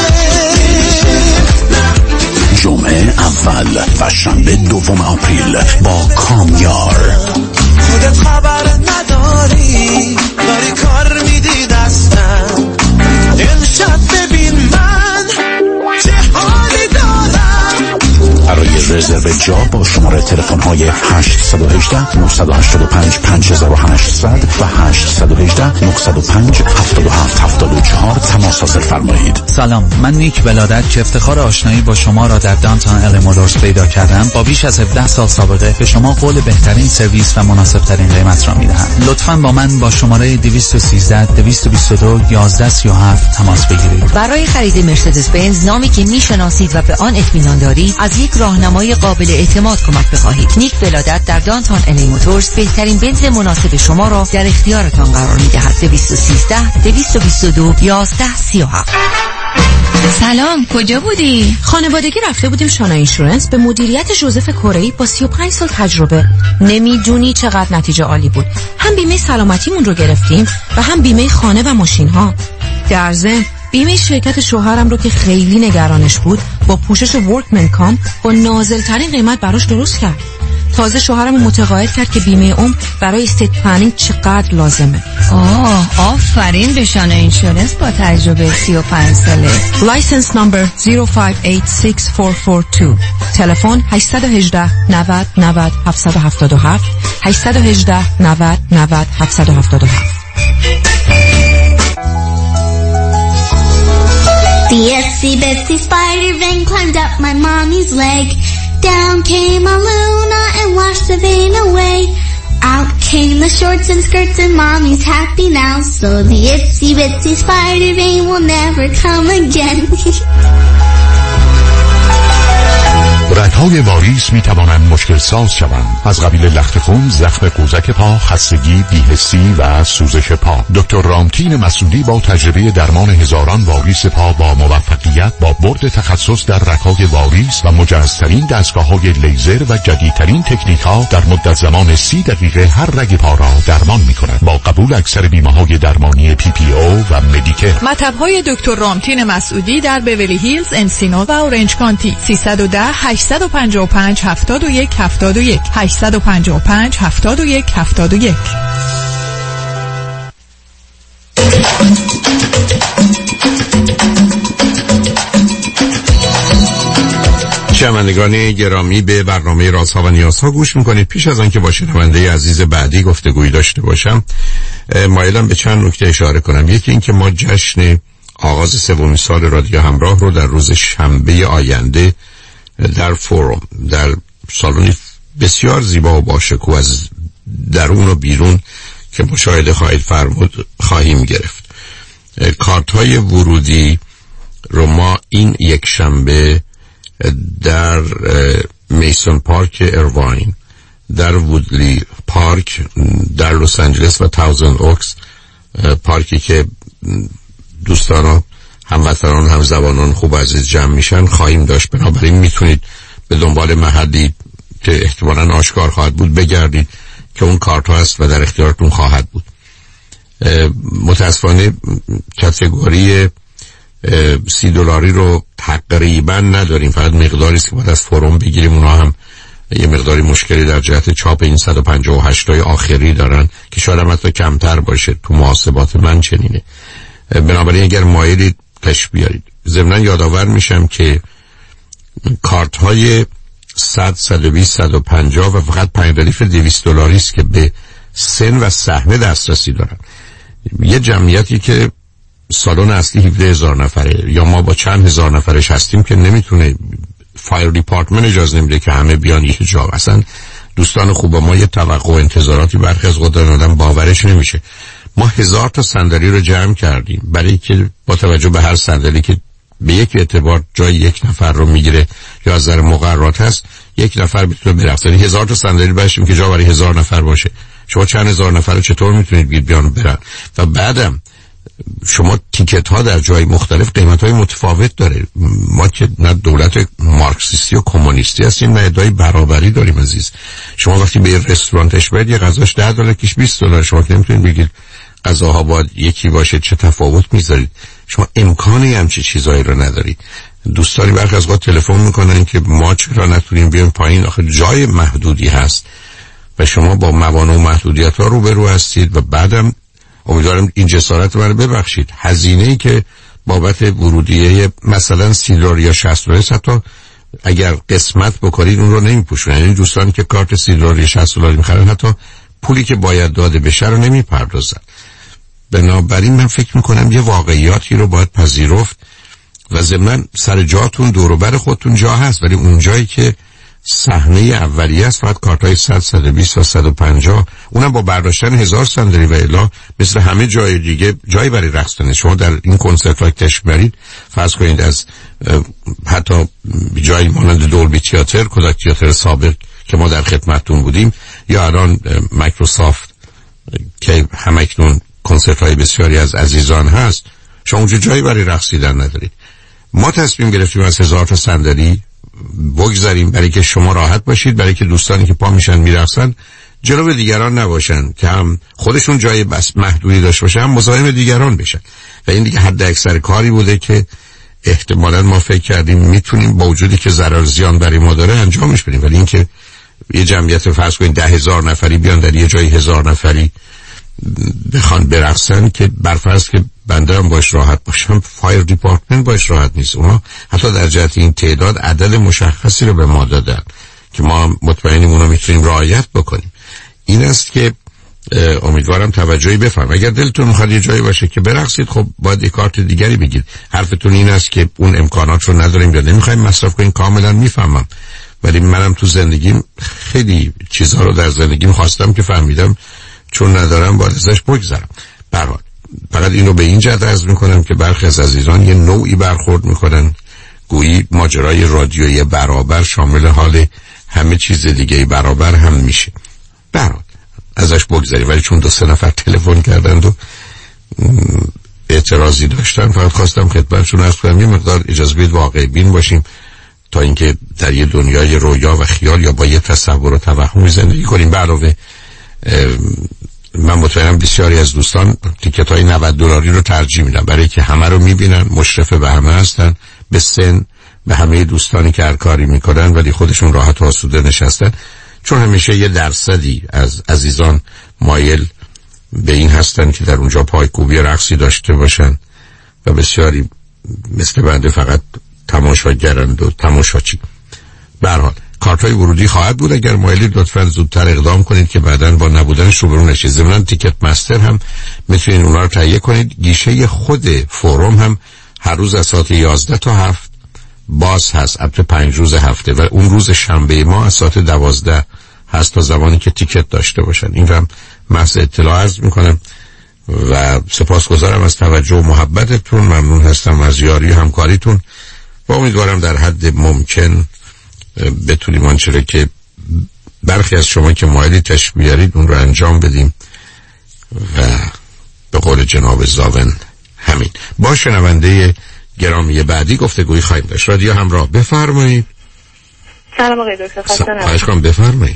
جمعه اول و شنبه دوم آپریل با کامیار. خودت خبر نداری داری کار میدی دستم. امشب ببین من چه حالی دارم. برای رزرو جا با شماره تلفن های هشت یک هشت نه هشت پنج پنج هشت صفر صفر و هشت یک هشت نه صفر پنج هفت هفت هفت چهار تماس حاصل فرمایید. سلام، من نیک ولادت که افتخار آشنایی با شما را در دانتان ال مولورز پیدا کردم. با بیش از هفده سال سابقه به شما قول بهترین سرویس و مناسب ترین قیمت را میدهم. لطفاً با من با شماره دویست و سیزده دویست و بیست و دو یازده سی و هفت تماس بگیرید. برای خرید مرسدس بنز نامی که میشناسید و به آن اطمینان دارید، از یک راهنمای قابل اعتماد کمک بخواهید. نیک ولادت در دانتان ال موتورز بهترین بنز مناسب شما را در اختیارتان قرار می‌دهد. دویست و سیزده دویست و بیست و دو یازده سی و هفت. سلام، کجا بودی؟ خانوادگی رفته بودیم شانا اینشورنس به مدیریت جوزف کره‌ای با سی و پنج سال تجربه. نمیدونی چقدر نتیجه عالی بود. هم بیمه سلامتیمون رو گرفتیم و هم بیمه خانه و ماشین ها. در ضمن بیمه شرکت شوهرم رو که خیلی نگرانش بود با پوشش ورکمن کام با نازل‌ترین قیمت براش درست کرد. تازه شوهرم متقاعد کرد که بیمه عمر برای استیت پلنینگ چقدر لازمه. آه آفرین به شانا اینشورنس با تجربه سی و پنج ساله. لایسنس نمبر صفر پنج هشت شش چهار چهار دو. تلفن هشت یک هشت نود نود هفت هفت هفت هشت یک هشت نود نود هفت هفت هفت. The itsy bitsy spider vein climbed up my mommy's leg. Down came a Luna and washed the vein away. Out came the shorts and skirts and mommy's happy now. So the itsy bitsy spider vein will never come again. رگ‌های واریس می‌توانند مشکل ساز شوند. از قبیل لخت خون، زخم قوزک پا، خستگی، بی‌حسی و سوزش پا. دکتر رامتین مسعودی با تجربه درمان هزاران واریس پا با موفقیت با برد تخصص در رگ‌های واریس و مجهزترین دستگاه‌های لیزر و جدیدترین تکنیک‌ها در مدت زمان سی دقیقه هر رگ پا را درمان می‌کند. با قبول اکثر بیمه‌های درمانی پی پی او و مدیکر. مطب‌های دکتر رامتین مسعودی در بیولی هیلز، انسینو و اورنج کانتی. سیصد و ده هشتصد و پنجاه و پنج هفتاد و یک هفتاد و یک هشتصد و پنجاه و پنج هفتاد و یک هفتاد و یک. شنوندگان گرامی، به برنامه رازها و نیازها گوش میکنید. پیش از آنکه با شنونده عزیز بعدی گفتگویی داشته باشم، مایلم به چند نکته اشاره کنم. یکی این که ما جشن آغاز سومین سال رادیو همراه رو در روز شنبه آینده در فوروم، در سالن بسیار زیبا و باشکوه از درون و بیرون که مشاهده خواهید فرمود خواهیم گرفت. کارت های ورودی رو ما این یک شنبه در میسون پارک ارواین در وودلی پارک در لس آنجلس و تاوزند اوکس، پارکی که دوستان و هموطنان همزبانان خوب عزیز جمع میشن خواهیم داشت. بنابراین میتونید به دنبال محلی که احتمالاً آشکار خواهد بود بگردید که اون کارت هست و در اختیارتون خواهد بود. متاسفانه کاتگوری سی دلاری رو تقریبا نداریم، فقط مقداری است که باید از فروم بگیریم. اونا هم یه مقداری مشکلی در جهت چاپ این صد و پنجاه و هشت تای آخری دارن که شاید هم حتی کمتر باشه، تو محاسبات من چنینه. بنابراین اگر مایلید تش بیارید. ضمناً یادآور میشم که کارت های صد، صد و بیست، صد و پنجاه و فقط پنج ردیف دویست دلاری است که به سن و سهم دسترسی دارن. یه جمعیتی که سالن اصلی هفده هزار نفره یا ما با چند هزار نفرش هستیم که نمیتونه، فایر دیپارتمنت اجازه نمیده که همه بیان یه جا. اصلا دوستان خوب ما یه توقع و انتظاراتی برخی از قدران آدم باورش نمیشه. ما هزار تا صندلی رو جمع کردیم برای که با توجه به هر صندلی که به یک اعتبار جای یک نفر رو میگیره یا از نظر مقررات هست یک نفر بتونه برقص. یعنی هزار تا صندلی باشیم که جا برای هزار نفر باشه. شما چند هزار نفر رو چطور میتونید بگید بیان برن؟ و بعدم شما تیکت ها در جای مختلف قیمت های متفاوت داره. ما که نه دولت مارکسیستی و کمونیستی هستیم نه ادعای برابری داریم عزیز. شما وقتی به رستورانتش برید یه غذاش ده دلار کیش بیست دلار، شما که نمیتونید بگید غذاها باید یکی باشه، چه تفاوت میذارید؟ شما امکانی همچی چیزایی رو ندارید. دوستانی برخی از وقت تلفن میکنن که ما چرا نتونیم بیایم پایین، آخه جای محدودی هست و شما با موانع و محدودیت ها روبرو هستید. و بعدم امیدوارم این جسارت من رو ببخشید، هزینه‌ای که بابت ورودیه مثلا سی دلار یا شصت دلار حتی اگر قسمت بکنید اون رو نمیپوشونن. یعنی دوستانی که کارت سی دلار یا شصت دلار میخرن حتی پولی که باید داده بشه رو نمیپردازن. بنابراین من فکر میکنم یه واقعیاتی رو باید پذیرفت و ضمن سر جاتون دور و بر خودتون جا هست، ولی اون جایی که صحنه اولیه است فقط کارتای صد، صد و بیست و صد و پنجاه، اونم با برداشتن هزار صندلی و الا مثل همه جای دیگه جایی برای رقص دارید. شما در این کنسرت های کشف برید فرض کنید از حتی جایی مانند دولبی تئاتر، کودک تئاتر سابق که ما در خدمتتون بودیم، یا الان مایکروسافت که همکنون کنسرت های بسیاری از عزیزان هست، شما اونجا جایی برای رقصیدن ندارید. ما تصمیم گرفتیم از هزار تا صندلی بگذاریم برای که شما راحت باشید، برای که دوستانی که پا میشن میرقصن جلو دیگران نباشن که هم خودشون جای بس محدودی داشته باشن هم مزاحم دیگران بشن. و این دیگه حد اکثر کاری بوده که احتمالاً ما فکر کردیم میتونیم با وجودی که ضرر زیان برای ما داره انجامش بدیم. ولی اینکه یه جمعیت فرض کنید ده هزار نفری بیان در یه جای هزار نفری بخوان برقصن که برفرض که بنده هم باش راحت باشم، فایر دیپارتمنت باش راحت نیست. اونا حتی در جهت این تعداد عدد مشخصی رو به ما دادن که ما مطمئنیم اونا میتونیم رعایت بکنیم. این است که امیدوارم توجهی بفرم. اگر دلتون میخواد یه جایی باشه که برقصید خب باید یه کارت دیگری بگید. حرفتون این است که اون امکانات رو نداریم یا نمیخوایم مصرف کنیم، کاملا میفهمم. ولی منم تو زندگیم خیلی چیزها رو در زندگیم خواستم که فهمیدم چون ندارم باید ازش بگذرم. برحال فقط این رو به این جهت عرض میکنم که برخی از عزیزان یه نوعی برخورد میکنن گویی ماجرای رادیویی برابر شامل حال همه چیز دیگه برابر هم میشه. برحال ازش بگذاریم. ولی چون دو سه نفر تلفن کردند و اعتراضی داشتن، فقط خواستم خدمتشون عرض کنم یه مقدار اجازه بدید واقع بین باشیم تا اینکه در یه دنیای رویا و خیال یا با یه تصور و توهم زندگی کنیم. به علاوه من مطمئنم بسیاری از دوستان تیکت های نود دلاری رو ترجیح میدن برای که همه رو میبینن، مشرف به همه هستن، به سن، به همه دوستانی که هر کاری میکنن ولی خودشون راحت و آسوده نشستن. چون همیشه یه درصدی از عزیزان مایل به این هستن که در اونجا پایکوبی رقصی داشته باشن و بسیاری مثل بنده فقط تماشاگرند و تماشاچی. به هر حال کارت‌های ورودی خواهد بود. اگر مایلید لطفاً زودتر اقدام کنید که بعداً با نبودنش روبرو نشید. ضمناً تیکت مستر هم میتونید اونا رو تهیه کنید. گیشه خود فوروم هم هر روز از ساعت یازده تا هفت باز هست، البته پنج روز هفته، و اون روز شنبه ما از ساعت دوازده هست تا زمانی که تیکت داشته باشن. این رو هم محض اطلاع عرض میکنم و سپاسگزارم از توجه و محبتتون. ممنون هستم از یاری و همکاریتون و امیدوارم در حد ممکن بتونیم آنچه که برخی از شما که مایلی تشریف بیارید اون رو انجام بدیم و به قول جناب زاون همین. با شنونده گرامی بعدی گفتگوی خواهیم داشت. رادیو همراه، بفرمایید. سلام آقای دکتر، خسته نباشید. خواهش کنم بفرمایید.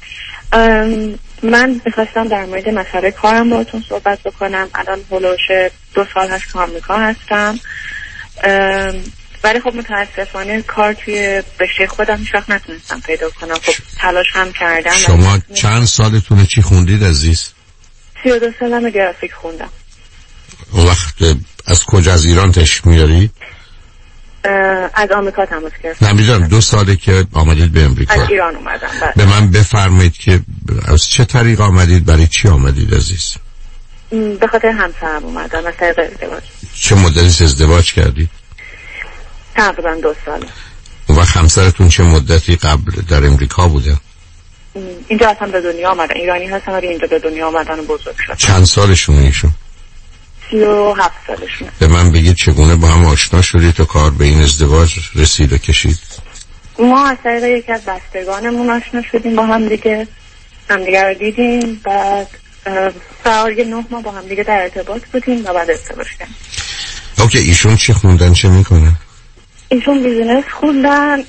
من می‌خواستم در مورد مسئله کارم باهاتون صحبت بکنم. الان هولوش دو سال هست کار می‌کنم هستم، ولی خب متاسفانه کار توی رشته خودم هیچ وقت نتونستم پیدا کنم. خب تلاش هم کردم. شما چند سالتونه چی خوندید عزیز؟ سی و دو سالم گرافیک خوندم. اون وقت از کجا از ایران تشریف میاری؟ از آمریکا تماس گرفتم. نه میدونم دو ساله که آمدید به امریکا. از ایران اومدم. بله. به من بفرمایید که از چه طریق آمدید، برای چی آمدید عزیز؟ به خاطر همسرم اومدم، از طریق ازدواج. چه مدتی ازدواج کردید؟ تقریبا دو ساله. اون وقت همسرتون چه مدتی قبل در امریکا بوده؟ اینجا اصلا به دنیا آمدن، ایرانی هستن ولی اینجا به دنیا آمدن و بزرگ شدن. چند سالشونه ایشون؟ سی و هفت سالشونه. به من بگید چگونه با هم آشنا شدید تا کار به این ازدواج رسید و کشید؟ ما از طریق یکی از بستگانمون آشنا شدیم، با هم دیگه همدیگه رو دیدیم، بعد سال نه ماه با هم دیگه در ارتباط بودیم و بعد ازدواج کردیم. اوکی، ایشون چی خوندن، چه میکنن؟ ایشون بیزینس خوندن،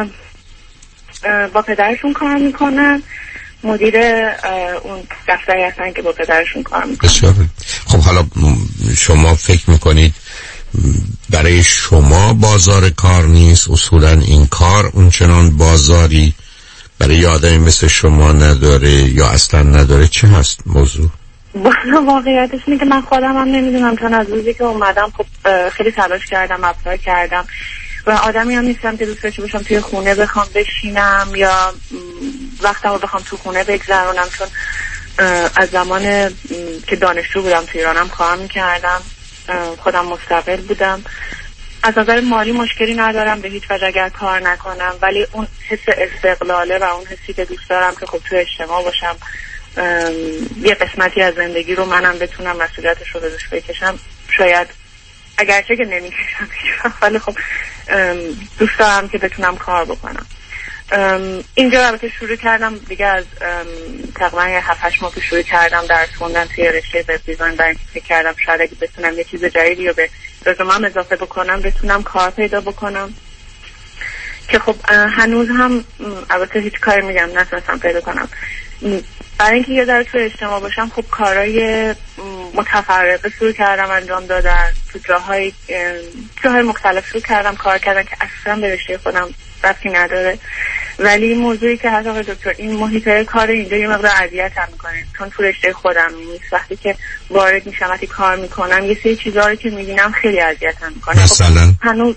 با پدرشون کار میکنن، مدیر اون دفتری هستن که با پدرشون کار میکنن. بسیار. خب حالا شما فکر میکنید برای شما بازار کار نیست؟ اصولا این کار اونچنان بازاری برای آدمی مثل شما نداره یا اصلا نداره؟ چه هست موضوع؟ واقعیتش اینه که من خودم هم نمیدونم، چون از روزی که اومدم خب خیلی تلاش کردم، اپلای کردم و آدمی هم نیستم که دوست داشته باشم توی خونه بخوام بشینم یا وقتم رو بخوام تو خونه بگذرونم، چون از زمان که دانشجو بودم توی ایرانم کار میکردم، خودم مستقل بودم، از نظر مالی مشکلی ندارم به هیچ وجه اگر کار نکنم، ولی اون حس استقلاله و اون حسی که دوست دارم که خب توی اجتماع باشم، یه قسمتی از زندگی رو منم بتونم مسئولیتش رو بهش بکشم، شاید اگرچه که نمیکشم ولی خب دوست دارم که بتونم کار بکنم. اینجا البته شروع کردم دیگه، از تقریبا هفت هشت ماه شروع کردم درس خوندن توی رشته وب دیزاین، برای اینکه فکر کردم شاید اگه بتونم یه چیز جدیدی رو به رزومم اضافه بکنم بتونم کار پیدا بکنم، که خب هنوز هم البته هیچ کاری میگم نتونستم پیدا کنم. برای اینکه یه در توی اجتماع باشم خب کارهای متفرقه شروع کردم انجام دادن، تو جاهای جاهای مختلف شروع کردم کار کردن که اصلا به رشته خودم ربطی نداره، ولی موضوعی که هست آقای دکتر، این محیط کار اینجا یه مقدار اذیتم میکنه، چون تو رشته خودم نیست. وقتی که وارد میشم وقتی کار میکنم یه سری چیزا رو که میبینم خیلی اذیتم میکنه. مثلا خب هنوز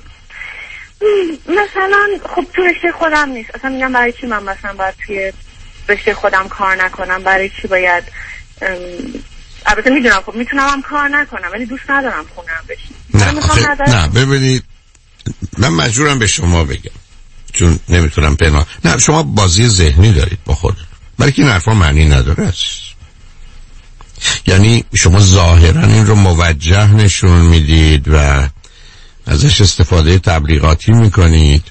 مثلا خب تو رشته خودم نیست، اصلا میگم برای چی من مثلا باید توی رشته خودم کار نکنم، برای چی باید البته میدونم خب میتونم هم کار نکنم ولی دوست ندارم خونم بشین. نه آخه نه ببینید من مجبورم به شما بگم چون نمیتونم پنهان. نه شما بازی ذهنی دارید با خودت، برای که این حرفا معنی نداره است. یعنی شما ظاهرا این رو موجه نشون میدید و ازش استفاده تبلیغاتی میکنید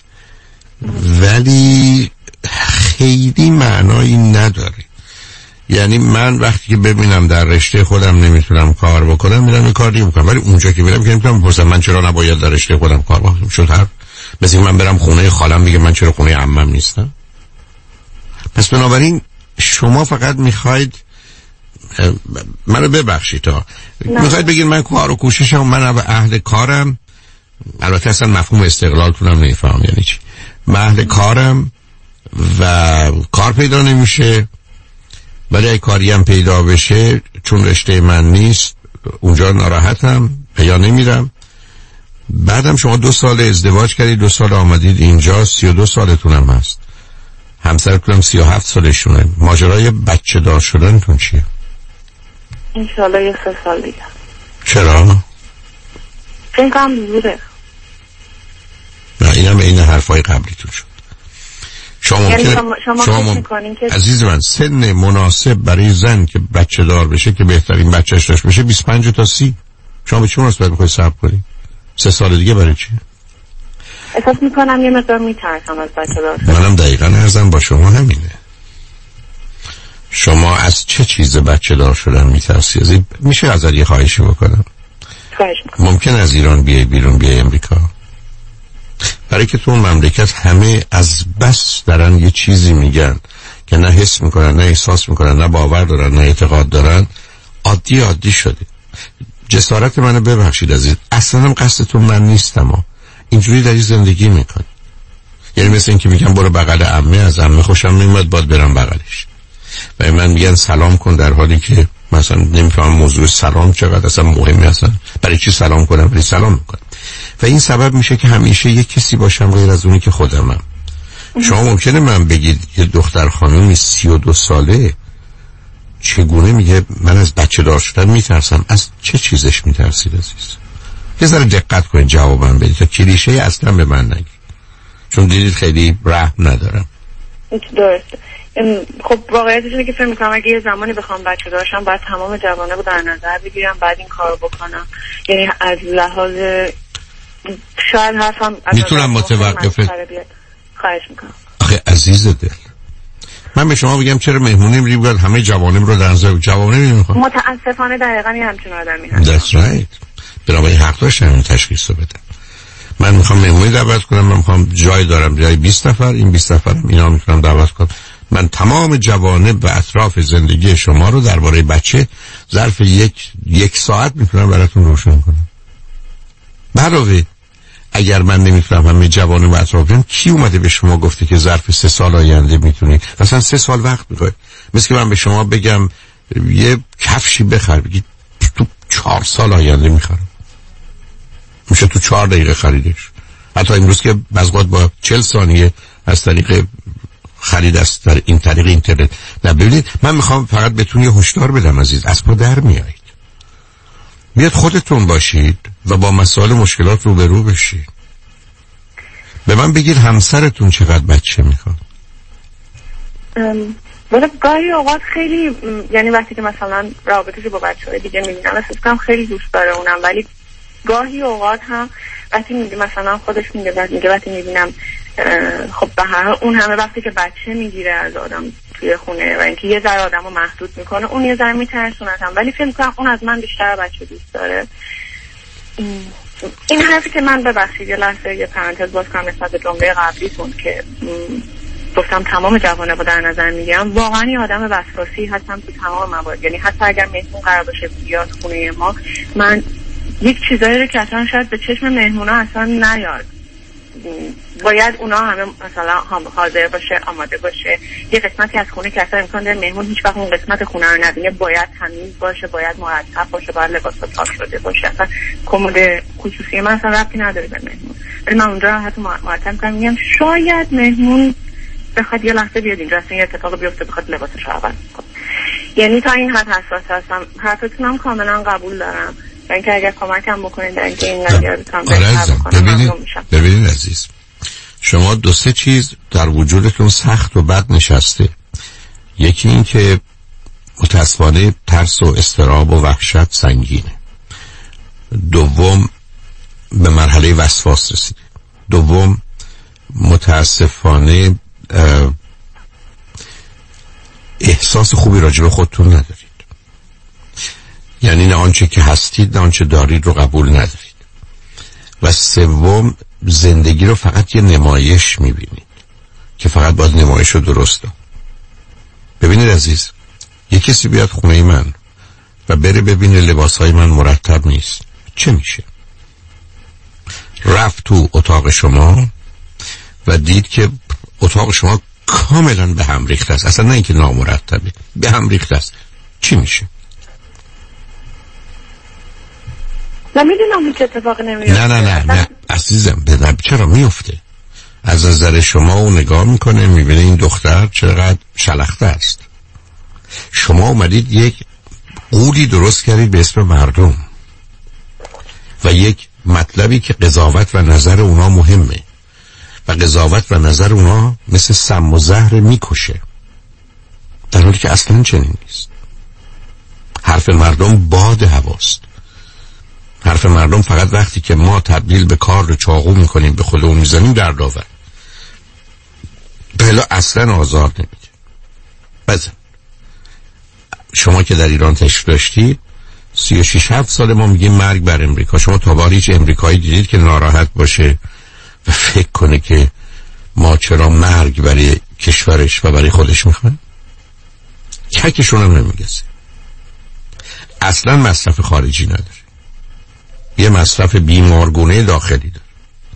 ولی خیلی معنایی نداره. یعنی من وقتی که ببینم در رشته خودم نمیتونم کار بکنم میرم این کار دیگه میکنم، ولی اونجا که میرم که نمیتونم بپرسم من چرا نباید در رشته خودم کار بکنم. شد هر مثل من برم خونه خالم میگه من چرا خونه عمم نیستم. پس بنابراین شما فقط میخواید منو ببخشید تا میخواید بگید من کار و کوششم، من اهل کارم، البته اصلا مفهوم استقلالتونم نمیفهم یعنی چی، من اهل کارم و کار پیدا نمیشه، ولی اگه کاری هم پیدا بشه چون رشته من نیست اونجا ناراحتم یا نمیرم. بعدم شما دو سال ازدواج کردید، دو سال آمدید اینجا، سی و دو سالتونم هست، همسرتونم سی و هفت سالشونه. ماجرای بچه دار شدنتون چیه؟ انشالله یه سه سال دیگه. چرا؟ فکر کنم زوده. نه اینم این حرفای قبلیتون شد. شما یعنی ممکنه شما, شما, شما مم... که... عزیز من سن مناسب برای زن که بچه دار بشه که بهترین بچهش داشت بشه بیست و پنج تا سی. شما به چه مناسبت میخواید صبر کنید؟ سه سال دیگه برای چی؟ احساس میکنم یه مقدار میترسم از بچه دار شدن. منم دقیقاً عرضم با شما همینه. شما از چه چیز بچه دار شدن میترسی؟ میشه ازت یه خواهشی بکنم؟ خواهش میکنم. ممکن از ایران بیای بیرون بیای امریکا؟ برای که تو اون مملکت همه از بس دارن یه چیزی میگن که نه حس میکنن، نه احساس میکنن، نه باور دارن، نه اعتقاد دارن، عادی عادی شده. جسارت منو ببخشید عزیز، اصلا هم قصدتون من نیستم ها. اینجوری در زندگی میکنی. یعنی مثل این که میگم برو بغل عمه، از عمه خوشم میومد باید برم بغلش، و من میگن سلام کن، در حالی که مثلا نمیفهم موضوع سلام چقدر اصلا مهمی هستن، برای چی سلام کنم؟ برای سلام میکنم. و این سبب میشه که همیشه یک کسی باشم غیر از اونی که خودمم. شما ممکنه من بگید یه دختر خانومی سی و دو ساله چگونه میگه من از بچه دار شدن میترسم؟ از چه چیزش میترسید عزیز؟ یه ذره دقت کنید جوابم بدید تا کلیشه اصلا به من نگید، چون دیدید خیلی رحم ندارم. درسته. خب واقعیتش اینه که فکر میکنم اگه یه زمانی بخوام بچه داشتم باید تمام جوانه رو در نظر بگیرم بعد این کارو بکنم. یعنی از لحاظ شاید حرفم میتونم متوقفه. خواهش میکنم. آخه عزیز دل، من به شما بگم چرا مهمونی میری بگم همه جوانم رو در نظر جوانه نمیخوام. متاسفانه دقیقاً همچین آدمی هستم. That's right. بنابراین حق داشتم این تشخیص رو بدم. من میخوام مهمونی دعوت کنم، من میخوام جای دارم جای بیست نفر، این بیست نفرم اینا میتونم دعوت کنم. من تمام جوانب و اطراف زندگی شما رو درباره بچه ظرف یک یک ساعت میتونم براتون روشن کنم. علاوه اگر من نمیتونم همه جوانب و اطرافم، کی اومده به شما گفته که ظرف سه سال آینده میتونید؟ مثلا سه سال وقت میخواد. مثل که من به شما بگم یه کفشی بخر، بگید تو چهار سال آینده میخرم. میشه تو چهار دقیقه خریدش. حتی امروز که بزغات با چل ثانیه از طریق خرید است در این طریق اینترنت. نه ببینید، من میخوام فقط بهتون یه هشدار بدم عزیز، از پا در میایید. بیاد خودتون باشید و با مسائل مشکلات روبرو بشید. به من بگید همسرتون چقدر بچه میخواد؟ ولی گاهی اوقات خیلی، یعنی وقتی که مثلا رابطه‌اش با بچه‌های دیگه میبینم احساس کنم خیلی دوست داره اونم، ولی گاهی اوقات هم وقتی میگه مثلا خودش میگه بعد میگه وقتی میبینم خب به هر حال اون همه وقتی که بچه میگیره از آدم توی خونه و اینکه یه ذره آدمو محدود میکنه، اون یه ذره میترسونتم، ولی فکر میکنم اون از من بیشتر بچه دوست داره. این حرفی که من ببخشید یه لحظه یه پرانتز باز کنم نسبت به جمله قبلیتون که گفتم تمام جوانه با در نظر میگیرم، واقعا یه آدم وسواسی هستم تو تمام موارد. یعنی حتی اگر مهمون قرار باشه بیاد خونه ما، من یک چیزایی رو که اصلا شاید به چشم مهمونا اصلا نیاد، باید اونا همه مثلا حاضر باشه، آماده باشه. یه قسمتی از خونه که اصلا امکان داره مهمون هیچ وقت اون قسمت خونه رو نبینه، باید تمیز باشه، باید مرتب باشه، باید لباسا پاک شده باشه. اصلا کمد خصوصی من اصلا ربطی نداره به مهمون، ولی من اونجا حتی مرتب میگم میگم شاید مهمون بخواد یه لحظه بیاد اینجا اصلا یه اتفاق بیفته بخواد لباسش رو عوض کنه. یعنی تا این حد حساس هستم. حرفتونم کاملا قبول دارم، اینکه اگر کمکم بکنید در اینکه این قضیه رو بتونم بهتر بکنم ممنون میشم. ببینید عزیز، شما دو سه چیز در وجودتون سخت و بد نشسته. یکی این که متاسفانه ترس و اضطراب و وحشت سنگینه. دوم به مرحله وسواس رسیده. دوم متاسفانه احساس خوبی راجع به خودتون ندارید. یعنی نه آنچه که هستید نه آنچه دارید رو قبول ندارید. و سوم زندگی رو فقط یه نمایش میبینید که فقط باید نمایش رو درست داد. ببینید عزیز، یه کسی بیاد خونه من و بره ببینه لباسهای من مرتب نیست، چه میشه؟ رفت تو اتاق شما و دید که اتاق شما کاملا به هم ریخته است، اصلا نه اینکه نامرتبه، به هم ریخته است، چی میشه؟ نمیدونم هیچ اتفاق نمیفته. نه نه نه نه عزیزم، بدم چرا میفته؟ از نظر شما اون نگاه میکنه میبینه این دختر چقدر شلخته است. شما اومدید یک قولی درست کردید به اسم مردم و یک مطلبی که قضاوت و نظر اونا مهمه و قضاوت و نظر اونا مثل سم و زهر میکشه، در حالی که اصلا چنین نیست. حرف مردم باد هواست. حرف مردم فقط وقتی که ما تبدیل به کار رو چاقو میکنیم به خودمون میزنیم در داور. بلا اصلا آزار نمیده. بزن شما که در ایران تشریف داشتید سی و شش هفت سال ما میگیم مرگ بر امریکا. شما تا بار هیچ امریکایی دیدید که ناراحت باشه و فکر کنه که ما چرا مرگ برای کشورش و برای خودش میخوایم؟ ککشون هم نمیگسه. اصلا مصرف خارجی نداره، یه مصرف بیمارگونه داخلی داره.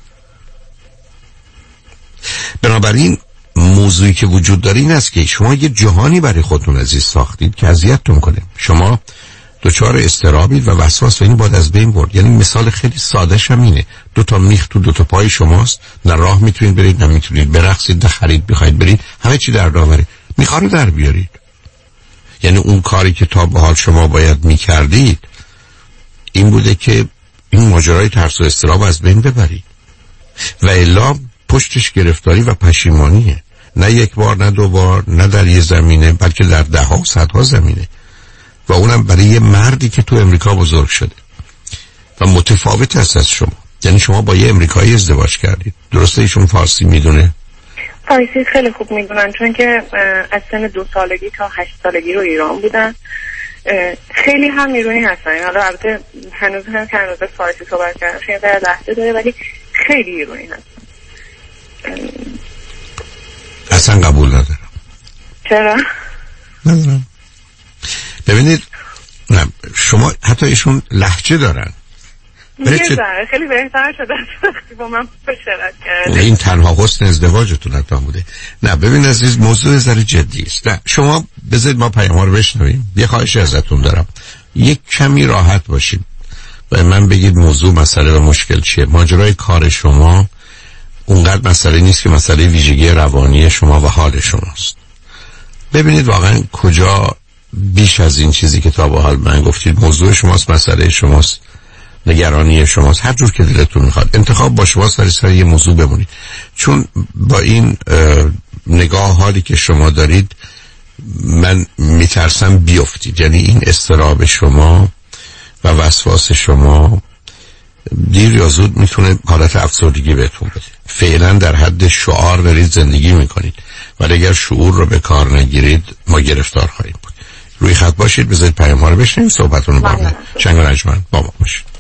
بنابراین موضوعی که وجود داره این است که شما یه جهانی برای خودتون عزیز ساختید که اذیتتون کنه. شما دچار اضطرابید و وسواس و این باید از بین برد. یعنی مثال خیلی سادهش هم اینه، دو تا میخ تو دو تا پای شماست، نه راه میتونید برید، نه میتونید برقصید، نه خرید بخواید برید، همه چی در دامره. میخا رو در بیارید. یعنی اون کاری که تا به حال شما باید میکردید این بوده که این ماجرای ترس و اضطراب از بین ببرید و الا پشتش گرفتاری و پشیمانیه. نه یک بار، نه دو بار، نه در یه زمینه، بلکه در ده ها و صدها زمینه، و اونم برای یه مردی که تو امریکا بزرگ شده و متفاوت است از شما. یعنی شما با یه امریکایی ازدواج کردید، درسته؟ ایشون فارسی میدونه؟ فارسی خیلی خوب میدونن، چون که از سن دو سالگی تا هشت سالگی رو ایران بودن. خیلی هم ایرانی هستن. حالا البته هنوز هم که هنوز فارسی صحبت کردن خیلی در لحظه داره، ولی خیلی ایرانی هستن. اصلا قبول ندارم. چرا؟ ندارم. ببینید، نه شما حتی ایشون لهجه دارن. یه چه... ذره خیلی بهتر شده وقتی با من مشورت کردن. این تنها حسن ازدواجتون حتی بوده. نه ببین عزیز، موضوع ذره جدی است. نه شما بذارید ما پیام‌ها رو بشنویم. یه خواهشی ازتون دارم، یک کمی راحت باشید و من بگید موضوع، مسئله و مشکل چیه. ماجرای کار شما اونقدر مسئله نیست که مسئله ویژگی روانی شما و حال شماست. ببینید واقعا کجا بیش از این چیزی که تا به حال من گفتید موضوع شماست، مسئله شماست، نگرانی شماست، هر جور که دلتون میخواد انتخاب با شماست، ولی سر یه موضوع بمونید. چون با این نگاه حالی که شما دارید من میترسم بیفتید. یعنی این اضطراب شما و وسواس شما دیر یا زود میتونه حالت افسردگی بهتون بده. فعلا در حد شعار دارید زندگی میکنید، ولی اگر شعور رو به کار نگیرید ما گرفتار خواهیم بود. روی خط باشید، بذارید پیام ها رو بشنیم، صحبتون رو با ما چنگ و نجمن با ما باشید.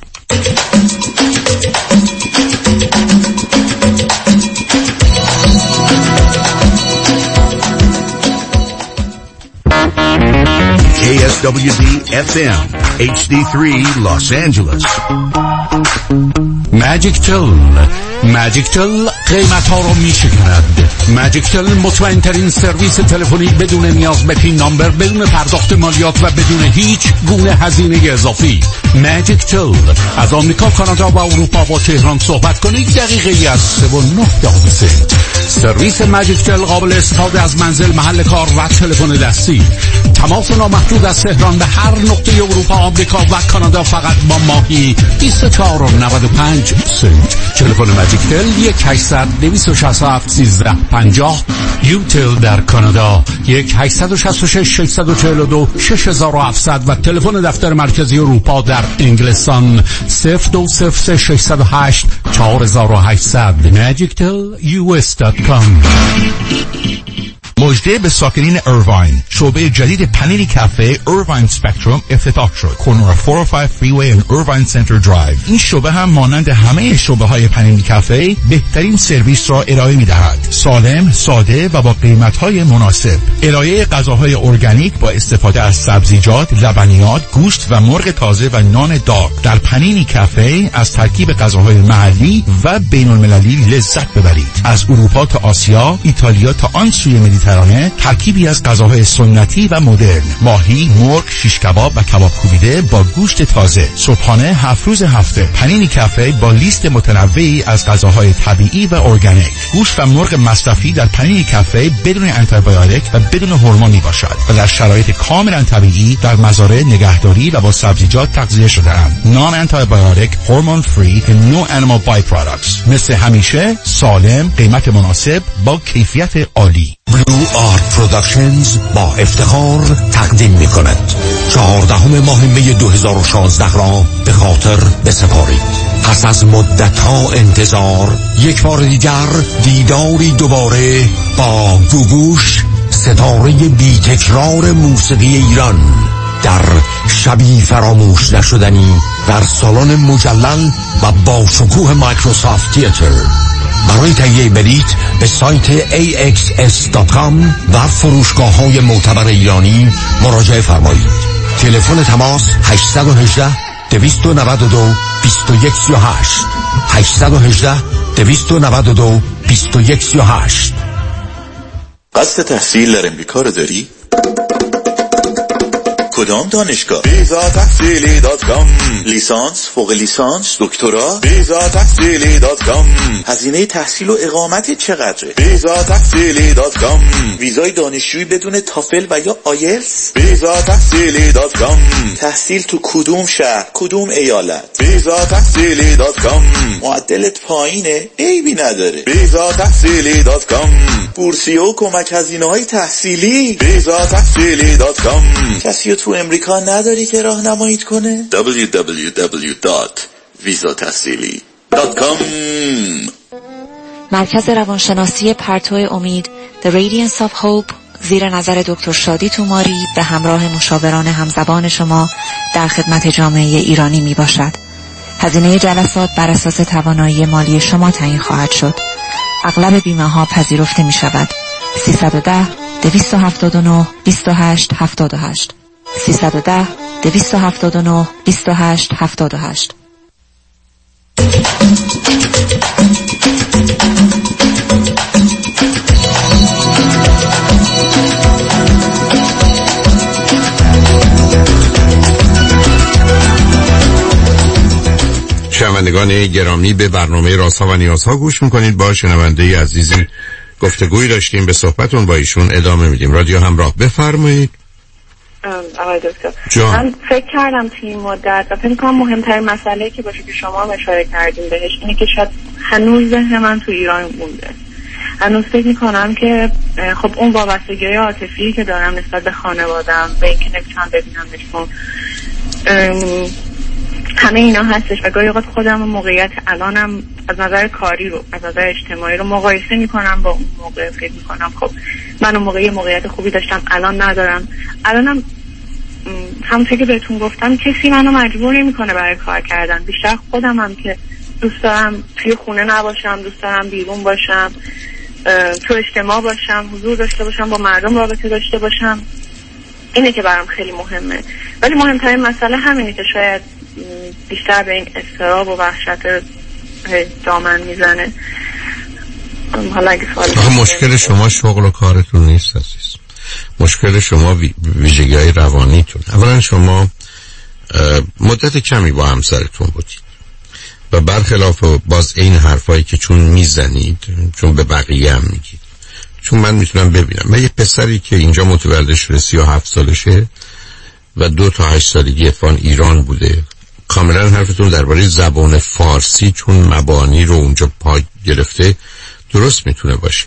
کی اس دبلیو دی اف ام اچ دی سه Los Angeles. ماجیک تل ماجیک تل قیمت ها رو می شکند. ماجیک تل مطمئن ترین سرویس تلفنی بدون نیاز به پین نامبر، بدون پرداخت مالیات و بدون هیچ گونه هزینه اضافی. ماجیک تل از آمریکا، کانادا و اروپا با تهران صحبت کنید دقیقه از سه و نه دقیقه. سرویس ماجیک تل قابل استفاده از منزل، محل کار و تلفن دستی. تماس نامحدود از تهران به هر نقطه اروپا، آمریکا و کانادا فقط با ماهی بیست و چهار و نود و پنج سنت. تلفن ماجیک تل یک هشتصد دویست و شصت و هفت سیزده پنجاه. یوتل در کانادا یک هشتصد و شصت و شش ششصد و چهل و دو شش هزار و هفتصد و تلفن دفتر مرکزی اروپا در انگلستان صفر دو صفر سه ششصد و هشت چهار هزار و هشتصد. ماجیک تل یو اس دات کام. مژده به ساکنین ایرواین، شعبه جدید پنیری کافه ایرواین سپکتروم افتتاح شد. کورنر چهارصد و پنج فریوی و ایرواین سنتر درایو. این شعبه هم مانند همه شعبه های پنیری کافه بهترین سرویس را ارائه می دهد. سالم، ساده و با قیمت های مناسب. ارائه غذاهای ارگانیک با استفاده از سبزیجات، لبنیات، گوشت و مرغ تازه و نان داغ. در پنیری کافه از ترکیب غذاهای محلی و بین المللی لذت ببرید. از اروپا تا آسیا، ایتالیا تا آن سوی مدیترانه، ترکیبی از غذاهای سنتی و مدرن. ماهی، مرغ، شیش کباب و کباب کوبیده با گوشت تازه. صبحانه هفت روز هفته. پنینی کافه با لیست متنوعی از غذاهای طبیعی و ارگانیک. گوشت و مرغ مصرفی در پنینی کافه بدون آنتیبیوتیک و بدون هورمون می باشد و در شرایط کاملا طبیعی در مزارع نگهداری و با سبزیجات تغذیه شده اند. نان آنتیبیوتیک، هورمون فری و نو انیمال بای پروداکتس. مثل همیشه سالم، قیمت مناسب با کیفیت عالی. بلو آرت پروداکشنز با افتخار تقدیم می کند چهاردهم ماه می دو هزار و شانزده را به خاطر بسپارید. پس از مدت ها انتظار یک بار دیگر دیداری دوباره با گوگوش، ستاره بی تکرار موسیقی ایران در شبی فراموش نشدنی در سالن مجلل و با شکوه مایکروسافت تیاتر. برای تهیه بلیط به سایت ای اکس اس دات کام و فروشگاه‌های معتبر ایرانی مراجعه فرمایید. تلفن تماس هشت یک هشت دو نه دو دو یک سه هشت هشت یک هشت دو نه دو دو یک سه هشت. قصد تحصیل در امریکا رو داری؟ کدام دانشگاه؟ ویزا تحصیلی دات کام. لیسانس، فوق لیسانس، دکترا؟ ویزا تحصیلی دات کام. هزینه تحصیل و اقامت چقدره؟ ویزا تحصیلی دات کام. ویزای دانشجویی بدون تافل و یا آیلتس؟ ویزا تحصیلی دات کام. تحصیل تو کدوم شهر، کدوم ایالت؟ ویزا تحصیلی دات کام. معدلت پایینه؟ عیبی نداره. ویزا تحصیلی دات کام. بورسیه و کمک هزینه‌های تحصیلی؟ ویزا تحصیلی دات کام. کسی تو امریکا نداری که راهنماییت کنه؟ دبلیو دبلیو دبلیو دات ویزا تحصیلی دات کام. مرکز روانشناسی پرتو امید The Radiance of Hope زیر نظر دکتر شادی توماری به همراه مشاوران همزبان شما در خدمت جامعه ایرانی می باشد. هزینه جلسات بر اساس توانایی مالی شما تعیین خواهد شد. اغلب بیمه ها پذیرفته می شود. سیصد و ده دویست و هفتاد و نه بیست و هشت هفتاد و هشت سیصد و ده دویست و هفتاد و نه بیست و هشت هفتاد و هشت. شنوندگان گرامی، به برنامه رازها و نیازها گوش میکنید. با شنونده عزیزی گفتگوی داشتیم، به صحبتون با ایشون ادامه میدیم. رادیو همراه، بفرمایید. آقای دکتر، من فکر کردم توی این مدت و فکر کنم مهمترین مسئله که باشه که شما اشاره کردیم بهش اینه که شاید هنوز ذهن من تو ایران مونده. هنوز فکر میکنم که خب اون وابستگی عاطفی که دارم نسبت به خانوادم، به اینکه نمیتونم ببینمشون، همه اینا هستش و گاهی اوقات خودم و موقعیت الانم از نظر کاری رو، از نظر اجتماعی رو مقایسه میکنم با اون موقع. فکر میکنم خب من اون موقع موقعیت خوبی داشتم، الان ندارم. الانم همونطور که بهتون گفتم کسی منو مجبور نمیکنه برای کار کردن، بیشتر خودم هم که دوست دارم توی خونه نباشم، دوست دارم بیرون باشم، تو اجتماع باشم، حضور داشته باشم، با مردم رابطه داشته باشم. اینه که برام خیلی مهمه. ولی مهمترین مسئله همینه که شاید بیشتر به این اضطراب و وحشت دامن میزنه. حالا اگه سوال مشکل شما شغل و کارتون نیست عزیز، مشکل شما ویژگی های روانیتون. اولا شما مدت کمی با همسرتون بودید و برخلاف باز این حرفایی که چون میزنید، چون به بقیه هم میگید، چون من میتونم ببینم. من یه پسری که اینجا متولد شده سی و هفت سالشه و دو تا هشت سالگی فان ایران بوده. کاملا حرفتون درباره زبان فارسی چون مبانی رو اونجا پا گرفته درست میتونه باشه،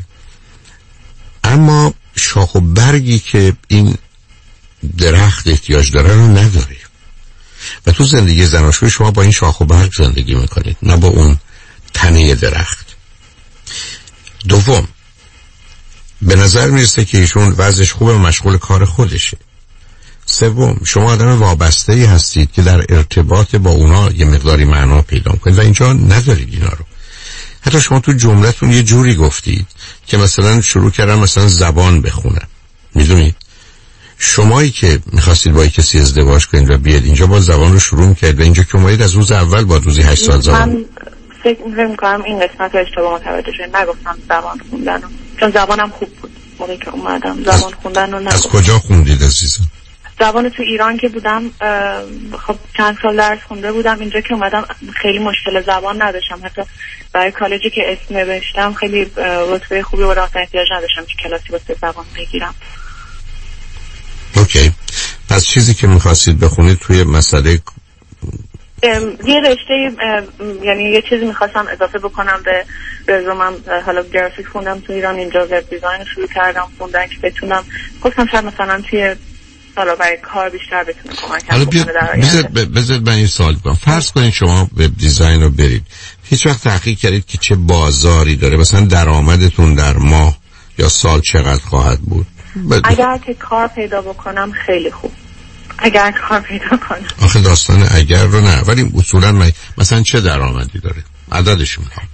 اما شاخ و برگی که این درخت احتیاج داره رو نداره و تو زندگی زناشویی شما با این شاخ و برگ زندگی میکنید، نه با اون تنه درخت. دوم، به نظر میرسه که ایشون وضعش خوبه و مشغول کار خودشه. سوم، شما آدم وابسته‌ای هستید که در ارتباط با اونا یه مقداری معنا پیدا کنید و اینجا ندارید اینا رو. حتی شما تو جملتون یه جوری گفتید که مثلا شروع کردم مثلا زبان بخونم. میدونید شمایی که میخواستید با کسی ازدواج کنید و بیاد اینجا با زبان رو شروع میکرد و اینجا که اومدید از روز اول با روزی هشت سال زبان. من فکر میکنم این قسمت رو اشتباه متوجه شدید. نگفتم زبان خوندن رو. چون زبانم خوب بود موقعی که اومدم. زبان خوندن رو نگفتم. از کجا خوندید عزیزم؟ زبان تو ایران که بودم خب چند سال درس خونده بودم. اینجا که اومدم خیلی مشکل زبان نداشتم، حتی برای کالجی که اسم نوشتم خیلی رتبه خوبی و راحت احتیاج نداشتم که کلاسی واسه زبان بگیرم. اوکی، پس چیزی که میخواستید بخونید توی مسئله یه رشته، یعنی یه چیزی میخواستم اضافه بکنم به رزومم. حالا گرافیک خوندم تو ایران، اینجا وب دیزاین شروع کردم خوندن که بتونم، گفتم شاید مثلا توی حالا برای کار بیشتر بتونه کمک کنه. حالا بذارید من این سوال کنم. فرض کنید شما وب دیزاین رو برید، هیچ وقت تحقیق کردید که چه بازاری داره؟ مثلا درآمدتون در ماه یا سال چقدر خواهد بود؟ اگر که کار پیدا بکنم خیلی خوب، اگر کار پیدا کنم. آخه داستان اگر رو نه، ولی اصولا من مثلا چه درآمدی داره؟ عددش میخوام.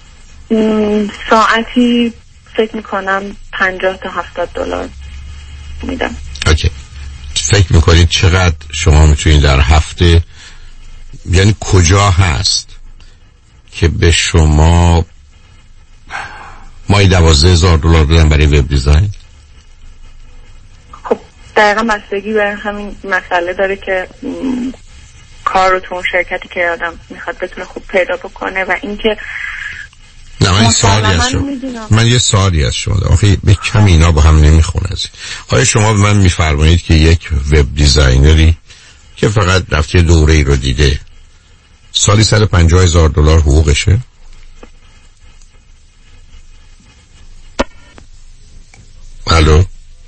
ساعتی فکر میکنم پنجاه تا هفتاد دلار میدم. اوکی. فکر میکنید چقدر شما میتونید در هفته، یعنی کجا هست که به شما مایی دوازده هزار دلار بدن برای وب دیزاین؟ خب دقیقا بستگی به همین مسئله داره که م... کار رو تو اون شرکتی که آدم میخواد بتونه خوب پیدا بکنه و اینکه نه من سوالی از شما من یه سوالی از شما دارم. آخه به کم اینا با هم نمیخونه. آیا شما به من میفرمایید که یک وب دیزاینری که فقط رفته دوره ای رو دیده سالی صد و پنجاه هزار دلار حقوقشه؟ الو،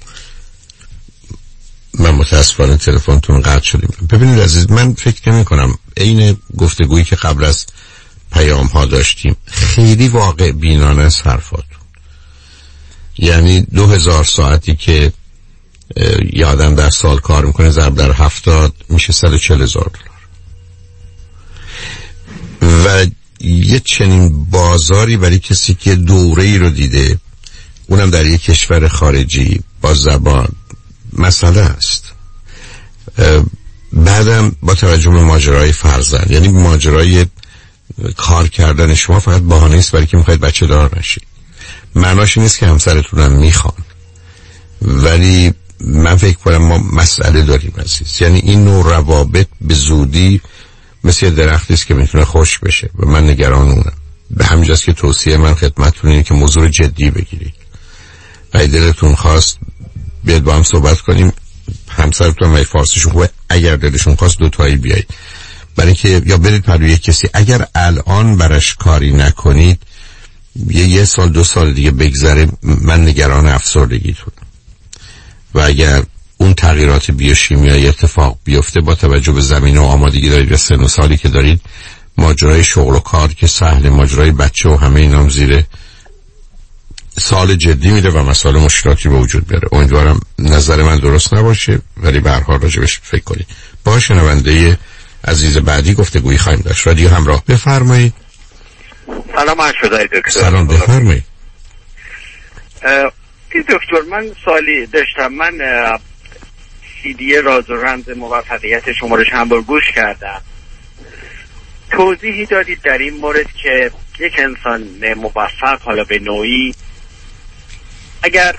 من متاسفانه تلفنتون قطع شدیم. ببینید عزیز، من فکر نمی کنم عین گفتگویی که قبل از پیام ها داشتیم خیلی واقع بینانه است حرفاتون. یعنی دو هزار ساعتی که یه آدم در سال کار میکنه ضرب در هفتاد میشه صد و چهل هزار دلار و یه چنین بازاری برای کسی که دوره ای رو دیده، اونم در یک کشور خارجی با زبان، مسئله است. بعدم با توجه به ماجرای فرزند، یعنی ماجرای کار کردن شما فقط بهانه است برای که میخواید بچه دار نشید. معناش نیست که همسرتونم میخوان، ولی من فکر کنم ما مسئله داریم عزیز. یعنی این نوع روابط به زودی مثل درختی است که میتونه خوش بشه و من نگران اونم. به همینجاست که توصیه من خدمتتون اینه که موضوع جدی بگیرید. اگه دلتون خواست بیاد با هم صحبت کنیم، همسرتون و فارسیشون خوبه، اگر دلشون خواست دوتایی بیایید، برای که یا برید پروی کسی. اگر الان براش کاری نکنید یه یه سال دو سال دیگه بگذره، من نگران افسردگیتون. و اگر اون تغییرات بیوشیمیایی اتفاق بیفته، با توجه به زمینه و آمادگی دارید و سن و سالی که دارید، ماجرای شغل و کار که سهل، ماجرای بچه و همه اینام زیر سال جدی میره و مسائل مشکلاتی به وجود بیاره. امیدوارم نظر من درست نباشه، ولی به هر حال راجبش فکر کنید. با شنونده عزیز بعدی گفتگویی خواهیم داشت. رادیو همراه، بفرمایید. سلام عرض دکتر. سلام، بفرمایید. دکتر من سوالی داشتم. من سی دی راز و رمز موفقیت شما رو چند بار گوش کردم. توضیحی دادید در این مورد که یک انسان موفق، حالا به نوعی، اگر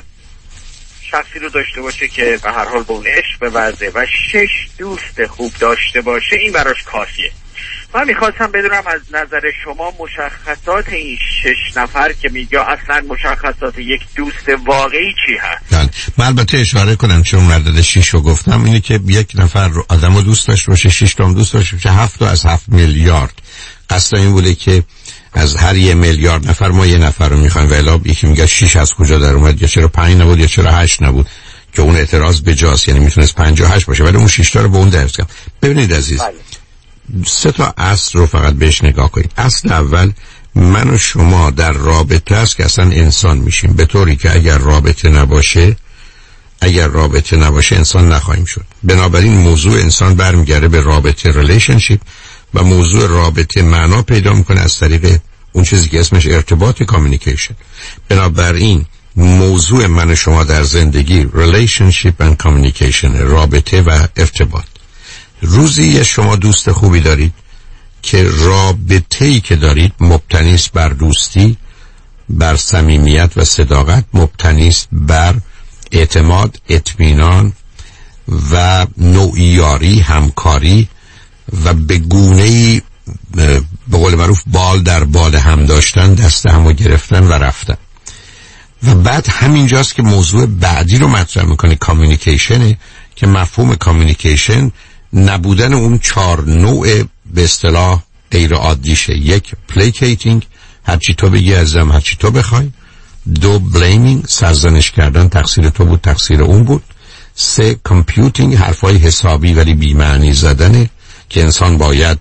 شخصی رو داشته باشه که به هر حال به اون عشق بورزه و شش دوست خوب داشته باشه، این براش کافیه. من میخواستم بدونم از نظر شما مشخصات این شش نفر که میگه اصلا مشخصات یک دوست واقعی چی هست؟ بله، من البته اشاره کنم چون عدد شش رو گفتم، اینه که یک نفر رو آدم رو دوست داشته باشه، شش تا هم دوست داشته باشه، هفت تا از هفت میلیارد. قصد این بوده که از هر یه میلیارد نفر ما یه نفر رو میخوایم، ولی یکی میگه شش از کجا در اومد، یا چرا پنج نبود یا چرا هشت نبود، که اون اعتراض بجاست. یعنی میتونست پنج و هشت باشه، ولی اون شش تا رو به اون درس کنم. ببینید عزیز، بله. سه تا اصل رو فقط بهش نگاه کنید. اصل اول، من و شما در رابطه است که اصلا انسان میشیم، به طوری که اگر رابطه نباشه اگر رابطه نباشه انسان نخواهیم شد. بنابراین موضوع انسان برمیگرده به رابطه، ریلیشنشیپ، و موضوع رابطه معنا پیدا میکنه از طریق اون چیزی که اسمش ارتباط، کامیونیکیشن. بنابراین موضوع من و شما در زندگی ریلیشنشیپ و کامیونیکیشن، رابطه و ارتباط. روزی شما دوست خوبی دارید که رابطه‌ای که دارید مبتنی است بر دوستی، بر صمیمیت و صداقت، مبتنی است بر اعتماد، اطمینان و نوعی یاری، همکاری و به گونه‌ای به قول معروف بال در بال هم داشتن، دست همو گرفتن و رفتن. و بعد همینجاست که موضوع بعدی رو مطرح میکنه، کامیونیکیشنه، که مفهوم کامیونیکیشن نبودن اون چهار نوع به اصطلاح غیر عادیشه. یک، پلیکیتینگ، هرچی تو بگی ازم، هرچی تو بخوای. دو، بلیمینگ، سرزنش کردن، تقصیر تو بود، تقصیر اون بود. سه، کامپیوتینگ، حرفای حسابی ولی بی‌معنی زدنه که انسان باید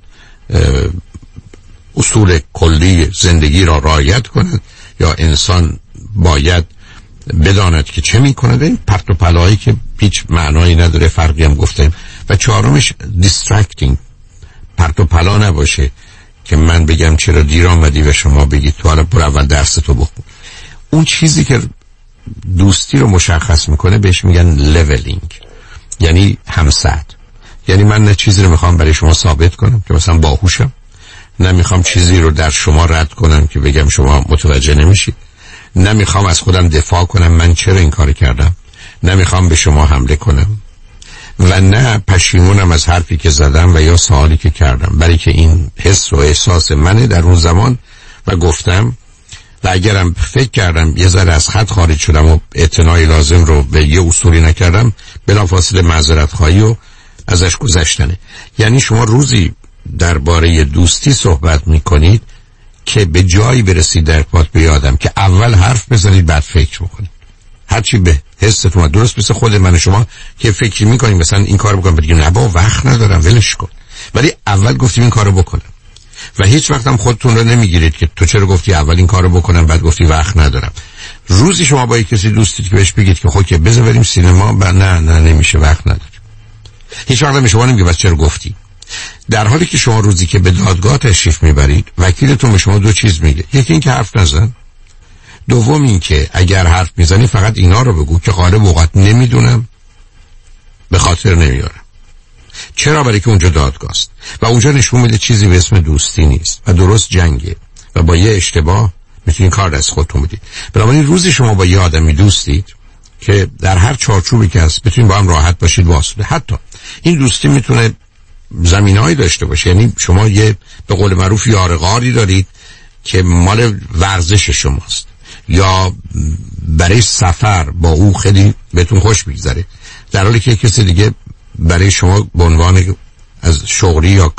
اصول کلی زندگی را رعایت کند، یا انسان باید بداند که چه میکنه، این پرت و پلایی که هیچ معنایی نداره، فرقی هم گفتیم. و چهارمش دیسترکتینگ، پرت و پلا نباشه که من بگم چرا دیر آمدی و شما بگید تو حالا برو اول درس تو بخون. اون چیزی که دوستی رو مشخص میکنه بهش میگن لولینگ، یعنی همسد. یعنی من نه چیزی رو میخوام برای شما ثابت کنم که مثلا باهوشم، نه میخوام چیزی رو در شما رد کنم که بگم شما متوجه نمیشید، نه میخوام از خودم دفاع کنم من چرا این کار کردم، نه میخوام به شما حمله کنم و نه پشیمونم از حرفی که زدم و یا سوالی که کردم، برای که این حس و احساس منه در اون زمان و گفتم. و اگرم فکر کردم یه ذره از خط خارج شدم و اعتنای لازم رو به یه اصولی نکردم، بلافاصله معذرت خواهی و ازش گذشتنه. یعنی شما روزی درباره دوستی صحبت میکنید که به جایی برسید در ارتباط به آدم که اول حرف بزنید بعد فکر بکنید. هرچی به حستون درست مثل خود من و شما که فکر میکنیم مثلا این کار بکنم، بگیم نه با وقت ندارم ولش کن، ولی اول گفتیم این کارو بکنم. و هیچ وقت هم خودتون رو نمیگیرید که تو چرا گفتی اول این کارو بکنم بعد گفتی وقت ندارم. روزی شما با یک کسی دوستید که بهش بگید که خب که بذار بریم سینما، با نه نه نمیشه وقت ندارم، هیچ وقت به شما نمیگه بس چرا گفتی. در حالی که شما روزی که به دادگاه تشریف میبرید وکیلتون به شما دو چیز میگه، یکی این که حرف نزن، دوم این که اگر حرف میزنی فقط اینا رو بگو که غالب اوقات نمیدونم، به خاطر نمیارم. چرا؟ برای که اونجا دادگاه است و اونجا نشون میده چیزی به اسم دوستی نیست و درست جنگه و با یه اشتباه میتونین کار از خودتون بدید. بنابراین روزی شما با یه آدمی دوستید که در هر چارچوبی که هست بتونید با هم راحت باشید واسطه، حتی این دوستی میتونه زمینه‌ای داشته باشه، یعنی شما یه به قول معروف یارغاری دارید که مال ورزش شماست یا برای سفر با او خیلی بهتون خوش میگذره، در حالی که کسی دیگه برای شما به عنوان از شغلی یا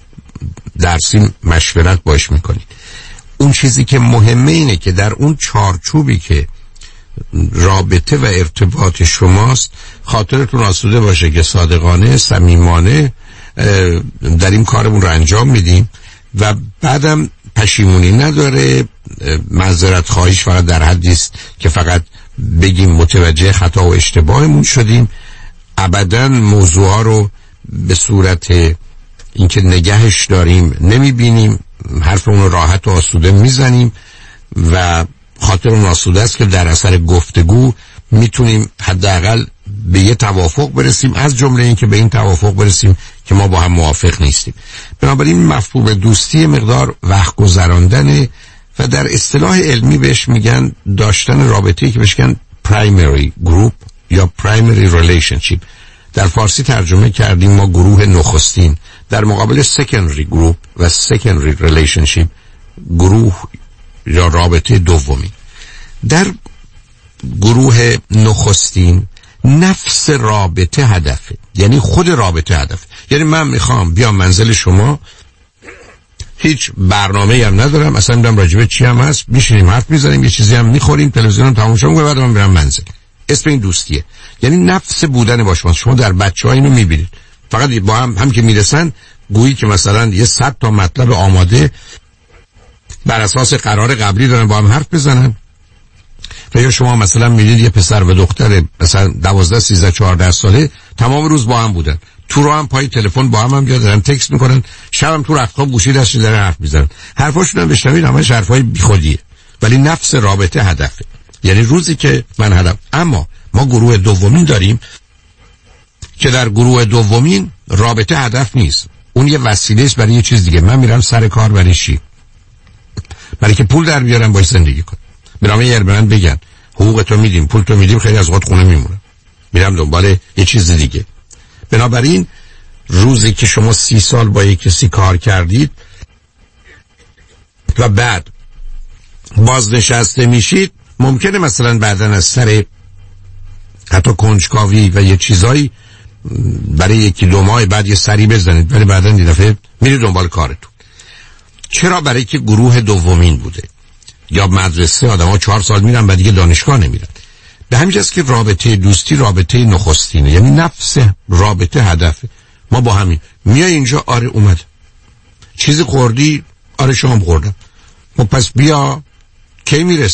درسی مشورت باش میکنید. اون چیزی که مهمه اینه که در اون چارچوبی که رابطه و ارتباط شماست خاطرتون آسوده باشه که صادقانه صمیمانه در این کارمون رو انجام میدیم و بعدم پشیمونی نداره. معذرت خواهیش فقط در حدی است که فقط بگیم متوجه خطا و اشتباهمون شدیم. ابداً موضوعا رو به صورت اینکه نگهش داریم نمیبینیم، حرفمون رو راحت و آسوده میزنیم و خاطرمون آسوده است که در اثر گفتگو میتونیم حداقل به یه توافق برسیم، از جمله این که به این توافق برسیم که ما با هم موافق نیستیم. بنابراین مفهوم دوستی مقدار وقت گذراندن و در اصطلاح علمی بهش میگن داشتن رابطه‌ای که بهش میگن primary group یا primary relationship. در فارسی ترجمه کردیم ما گروه نخستین، در مقابل secondary group و secondary relationship گروه یا رابطه دومی. در گروه نخستین نفس رابطه هدفه، یعنی خود رابطه هدفه. یعنی من میخوام بیام منزل شما، هیچ برنامه‌ای هم ندارم، اصلا میدونم راجبه چی هم هست، میشینیم حرف میزنیم، یه چیزی هم میخوریم، تلویزیون هم تماشا میکنیم، بعد من میرم منزل. اسم این دوستیه، یعنی نفس بودن با شما. شما در بچه‌ها اینو میبینید، فقط با هم هم که میرسن گویی که مثلا یه صد تا مطلب آماده بر اساس قرار قبلی دارن با هم حرف بزنن. و یا شما مثلا میبینید یه پسر و دختر مثلا دوازده سیزده چهارده ساله تمام روز با هم بودن، تو رو هم پای تلفن با هم هم دارن تکست میکنن، شب هم تو رختخواب گوشی دستی دارن حرف میزنن، حرفاشون هم بشنوید همش حرفای بیخودیه، ولی نفس رابطه هدفه. یعنی روزی که من هدف. اما ما گروه دومین داریم که در گروه دومین رابطه هدف نیست، اون یه وسیله است برای یه چیز دیگه. من میرم سر کار برای چی؟ برای که پول در بیارم باش زندگی کنم. میرم یه من بگن حقوق تو میدیم، پول تو میدیم، خیلی از وقت خونه میمونم، میرم دنبال یه چیز دیگه. بنابراین روزی که شما سی سال با یک کسی کار کردید و بعد بازنشسته میشید، ممکنه مثلا بعداً از سر حتی کنجکاوی و یه چیزایی برای یکی دو ماه بعد یه سری بزنید، ولی بعداً یه دفعه میرید دنبال کارتون. چرا؟ برای که گروه دومین بوده. یا مدرسه آدم ها چهار سال میرن بعد دیگه دانشگاه نمیرن. به همین جاست که رابطه دوستی رابطه نخستینه، یعنی نفس رابطه هدفه. ما با همین میای اینجا، آره اومد، چیزی خوردی، آره شام خوردم، خب پس بیا کی میرسی؟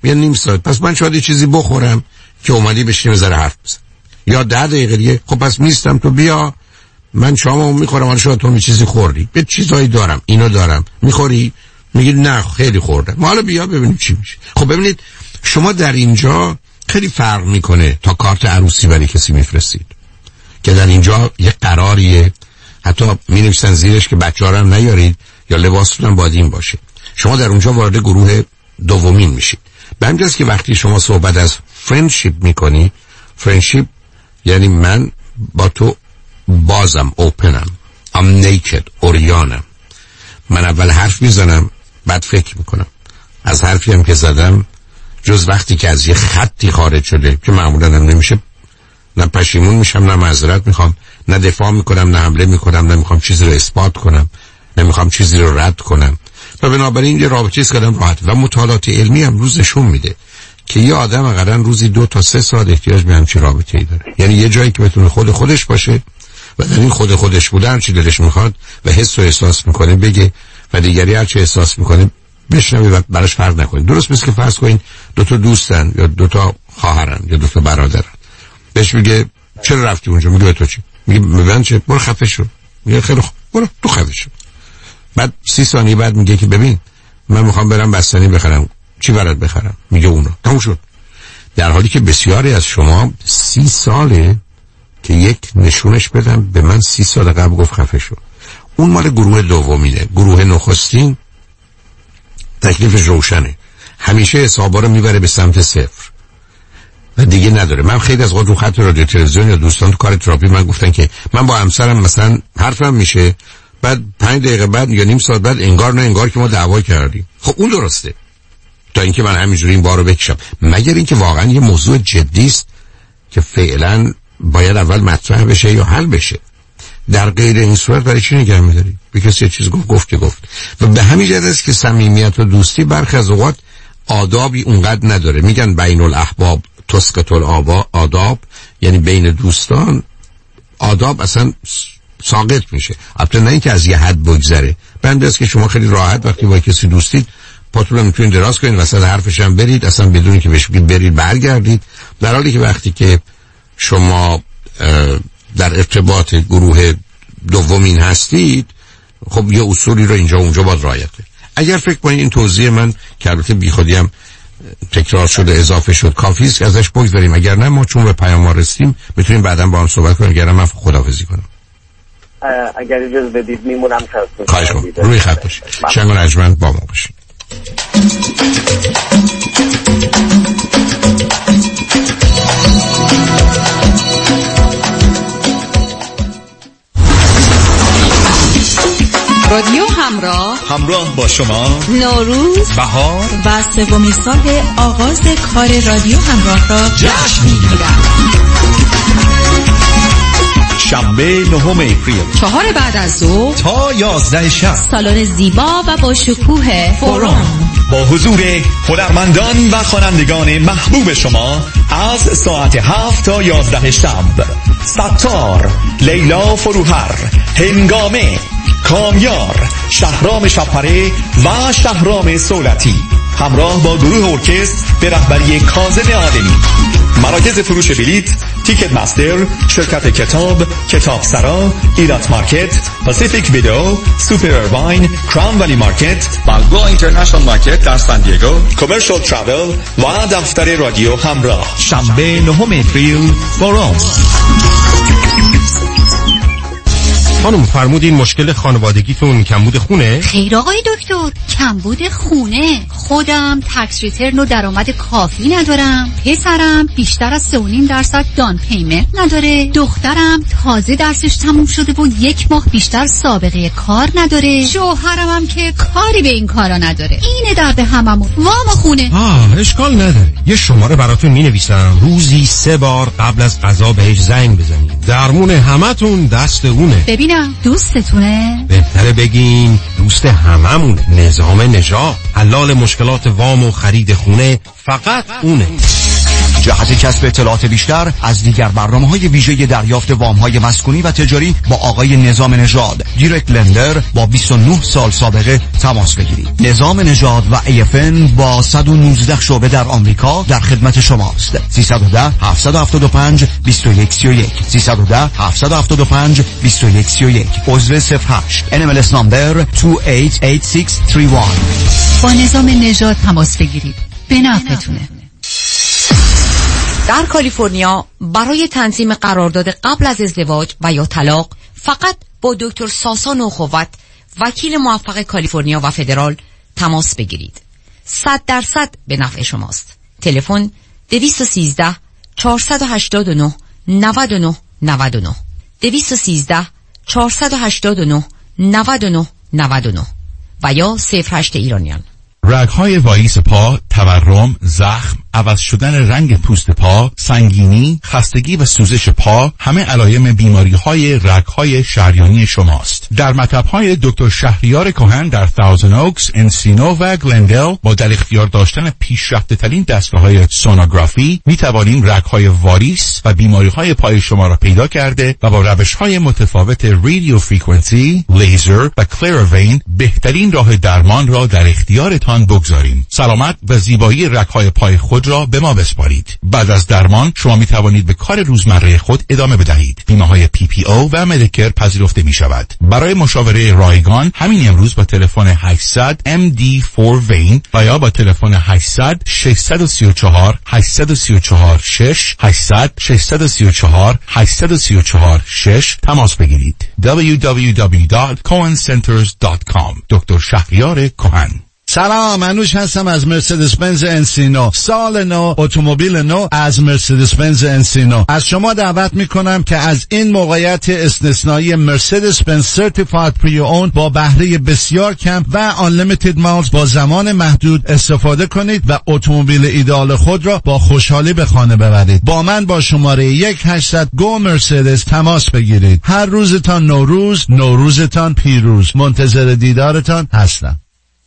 بیا نیم ساعت، پس من شاید چیزی بخورم که اومدی بشینیم ذره حرف بزن. یا ده دقیقه دیگه خب پس میستم تو بیا من شامو میخورم، حالا شاید تو چیزی خوردی، به چیزایی دارم اینو دارم میخوری، میگی نه خیلی خوردم، ما حالا بیا ببینیم چی میشه. خب ببینید شما در اینجا خیلی فرق میکنه تا کارت عروسی برای کسی میفرستید که در اینجا یه قراریه، حتی مینویسن زیرش که بچه‌ها هم نیارید یا لباستون هم باید این باشه. شما در اونجا وارد گروه دومین میشید. به همین جاست که وقتی شما صحبت از فرندشیپ میکنی، فرندشیپ یعنی من با تو بازم، اوپنم، ام نیکد، اوریانم. من اول حرف میزنم بعد فکر میکنم. از حرفی هم که زدم جز وقتی که از یه خطی خارج شده که معمولا هم نمیشه، نه پشیمون میشم نه معذرت میخوام، نه دفاع میکنم نه حمله میکنم، نه میخوام چیزی رو اثبات کنم، نمیخوام چیزی رو رد کنم. و بنابراین یه رابطه است کردم راحت. و مطالعات علمی هم روز نشون میده که یه آدم اقلا روزی دو تا سه ساعت احتیاج به همچین رابطه‌ای داره. یعنی یه جایی که بتونه خود خودش باشه و در این خود خودش بودن چی دلش میخواد و حس و احساس میکنه بگه و دیگری هر چی احساس میکنه بشنوه و براش فرق نکنه. درست مثل که فرض کنین دو تا دوستن یا دو تا خواهرن یا دو تا برادرن، بهش میگه چرا رفتی اونجا؟ میگه تو چی؟ میگه من چه؟ برو خفه شو. میگه خیلی خوب برو تو خفه شو. بعد سی ثانیه بعد میگه که ببین من میخوام برم بستنی بخرم، چی برات بخرم؟ میگه اونو. تموم شد. در حالی که بسیاری از شما سی ساله که یک نشونش بدم به من سی سال قبل گفت خفه شو. اون مال گروه دومینه. گروه نخستین تکلیفش روشنه، همیشه حسابا رو میبره به سمت صفر و دیگه نداره. من خیلی از وقت رو خط رادیو تلویزیون یا دوستان تو کار تراپی من گفتن که من با همسرم مثلا حرفم میشه، بعد پنج دقیقه بعد یا نیم ساعت بعد انگار نه انگار که ما دعوا کردیم. خب اون درسته تا اینکه من همینجوری این بارو بکشم، مگر اینکه واقعا یه موضوع جدی است که فعلا باید اول مطرح بشه یا حل بشه. در غیر این صورت برای چی نگه می‌داری؟ به کسی یه چیز گفت گفت که گفت. و به همین جهت است که صمیمیت و دوستی برخی از اوقات آدابی اونقدر نداره. میگن بین الاحباب تسقط الآداب، یعنی بین دوستان آداب اصلا ساقط میشه. البته نه اینکه از یه حد بگذره. بنده است که شما خیلی راحت وقتی با کسی دوستید پاتون رو میتونید دراز کنید، وسط حرفش هم برید، اصلا بدون که بهش بگید برید برگردید. در حالی که وقتی که شما در ارتباط گروه دومین هستید خب یه اصولی رو اینجا اونجا باید رعایت کنید. اگر فکر کنید این توضیح من که البته بیخودی هم تکرار شده اضافه شد کافی است که ازش بگذاریم، اگر نه ما چون به پیام رسیدیم میتونیم بعدا با هم صحبت کنیم. اگر نه من خداحافظی کنم. اگر اجازه بدید میمونم تا خواهش کنم روی خط باشید. شنگ و نجمن با ما باشید. رادیو همراه همراه با شما نوروز، بهار و سومین سال آغاز کار رادیو همراه را جشن می‌گیرد. شنبه نهم اپریل چهار بعد از ظهر تا یازده شب، سالن زیبا و با شکوه فورم با حضور هنرمندان و خوانندگان محبوب شما از ساعت هفت تا یازده شب. ستار، لیلا فروهر، هنگامه، کامیار، شهرام شپره و شهرام سولتی همراه با گروه ارکستر به رهبری کاظم عالمی. مراکز فروش بلیت تیکت مستر، شرکت کتاب، کتاب سرا، ایرات مارکت، پاسیفیک ویدئو، سوپر ارواین، کراون ولی مارکت، بالگو اینترنشنال مارکت در سان دیگو، کامرشال ترافل و دفتر رادیو همراه. شنبه نهم اپریل فورم. خانم فرمودین مشکل خانوادگیتون کمبود خونه؟ خیر آقای دکتر، کمبود خونه. خودم تکس ریترن و درآمد کافی ندارم، پسرم بیشتر از سه و نیم درصد دان پیمنت نداره، دخترم تازه درسش تموم شده و یک ماه بیشتر سابقه کار نداره، شوهرم هم که کاری به این کارا نداره. اینه درد هممون. وام خونه. آه اشکال نداره، یه شماره براتون مینویسم، روزی سه بار قبل از غذا بهش زنگ بزنید. درمون همتون دست اونه. ببینم دوستتونه؟ بهتره بگین دوست هممونه. نظام نجات، حلال مشکلات وام و خرید خونه فقط اونه. جهت کسب اطلاعات بیشتر از دیگر برنامه‌های ویژه دریافت وام‌های مسکونی و تجاری با آقای نظام نژاد، دایرکت لندر با بیست و نه سال سابقه تماس بگیرید. نظام نژاد و ای اف ان با صد و نوزده شعبه در آمریکا در خدمت شماست. سیصد و ده هفتصد و هفتاد و پنج بیست و یک سی و یک سیصد و ده هفتصد و هفتاد و پنج بیست و یک سی و یک. عضو صفر هشت ان ام ال اس نمبر دو هشت هشت شش سه یک. با نظام نژاد تماس بگیرید. به نفعتونه. در کالیفرنیا برای تنظیم قرارداد قبل از ازدواج و یا طلاق فقط با دکتر ساسا نوخوت، وکیل موفق کالیفرنیا و فدرال تماس بگیرید. صد درصد به نفع شماست. تلفن دویست و سیزده چهارصد و هشتاد و نه نود و نه نود و نه دویست و سیزده چهارصد و هشتاد و نه نود و نه نود و نه و یا صفر هشت ایرانیان. رگ‌های وایس پا، تورم، زخم، عوض شدن رنگ پوست پا، سنگینی، خستگی و سوزش پا همه علائم بیماری‌های رگ‌های شریانی شماست. در مطب‌های دکتر شهریار کهن در تاوزند اوکس، انسینو و گلندل با در اختیار داشتن پیشرفته‌ترین دستگاه‌های سونوگرافی می‌توانیم رگ‌های واریس و بیماری‌های پای شما را پیدا کرده و با روش‌های متفاوت رادیو فرکانسی، لیزر و کلروین بهترین راه درمان را در اختیارتان بگذاریم. سلامت و زیبایی رگ‌های پای خود را به ما بسپارید. بعد از درمان شما می توانید به کار روزمره خود ادامه بدهید. بیمه های پی پی او و مدیکر پذیرفته می شود. برای مشاوره رایگان همین امروز با تلفن هشتصد ام دی فور وین و یا با تلفن هشتصد ششصد و سی و چهار هشتصد و سی و چهار شش هشتصد ششصد و سی و چهار هشتصد و سی و چهار شش تماس بگیرید. دبلیو دبلیو دبلیو دات کوهن سنترز دات کام. دکتر شهریار کهن. سلام، منوش هستم از مرسدس بنز انسینو. سال نو، اتومبیل نو از مرسدس بنز انسینو. از شما دعوت میکنم که از این موقعیت استثنایی مرسدس بنز سرتیفاید پری اون با بهره بسیار کم و آنلیمیتد مایلز با زمان محدود استفاده کنید و اتومبیل ایدئال خود را با خوشحالی به خانه ببرید. با من با شماره یک هشتصد گو مرسدس تماس بگیرید. هر روزتان نوروز، نوروزتان پیروز. منتظر دیدارتان هستم.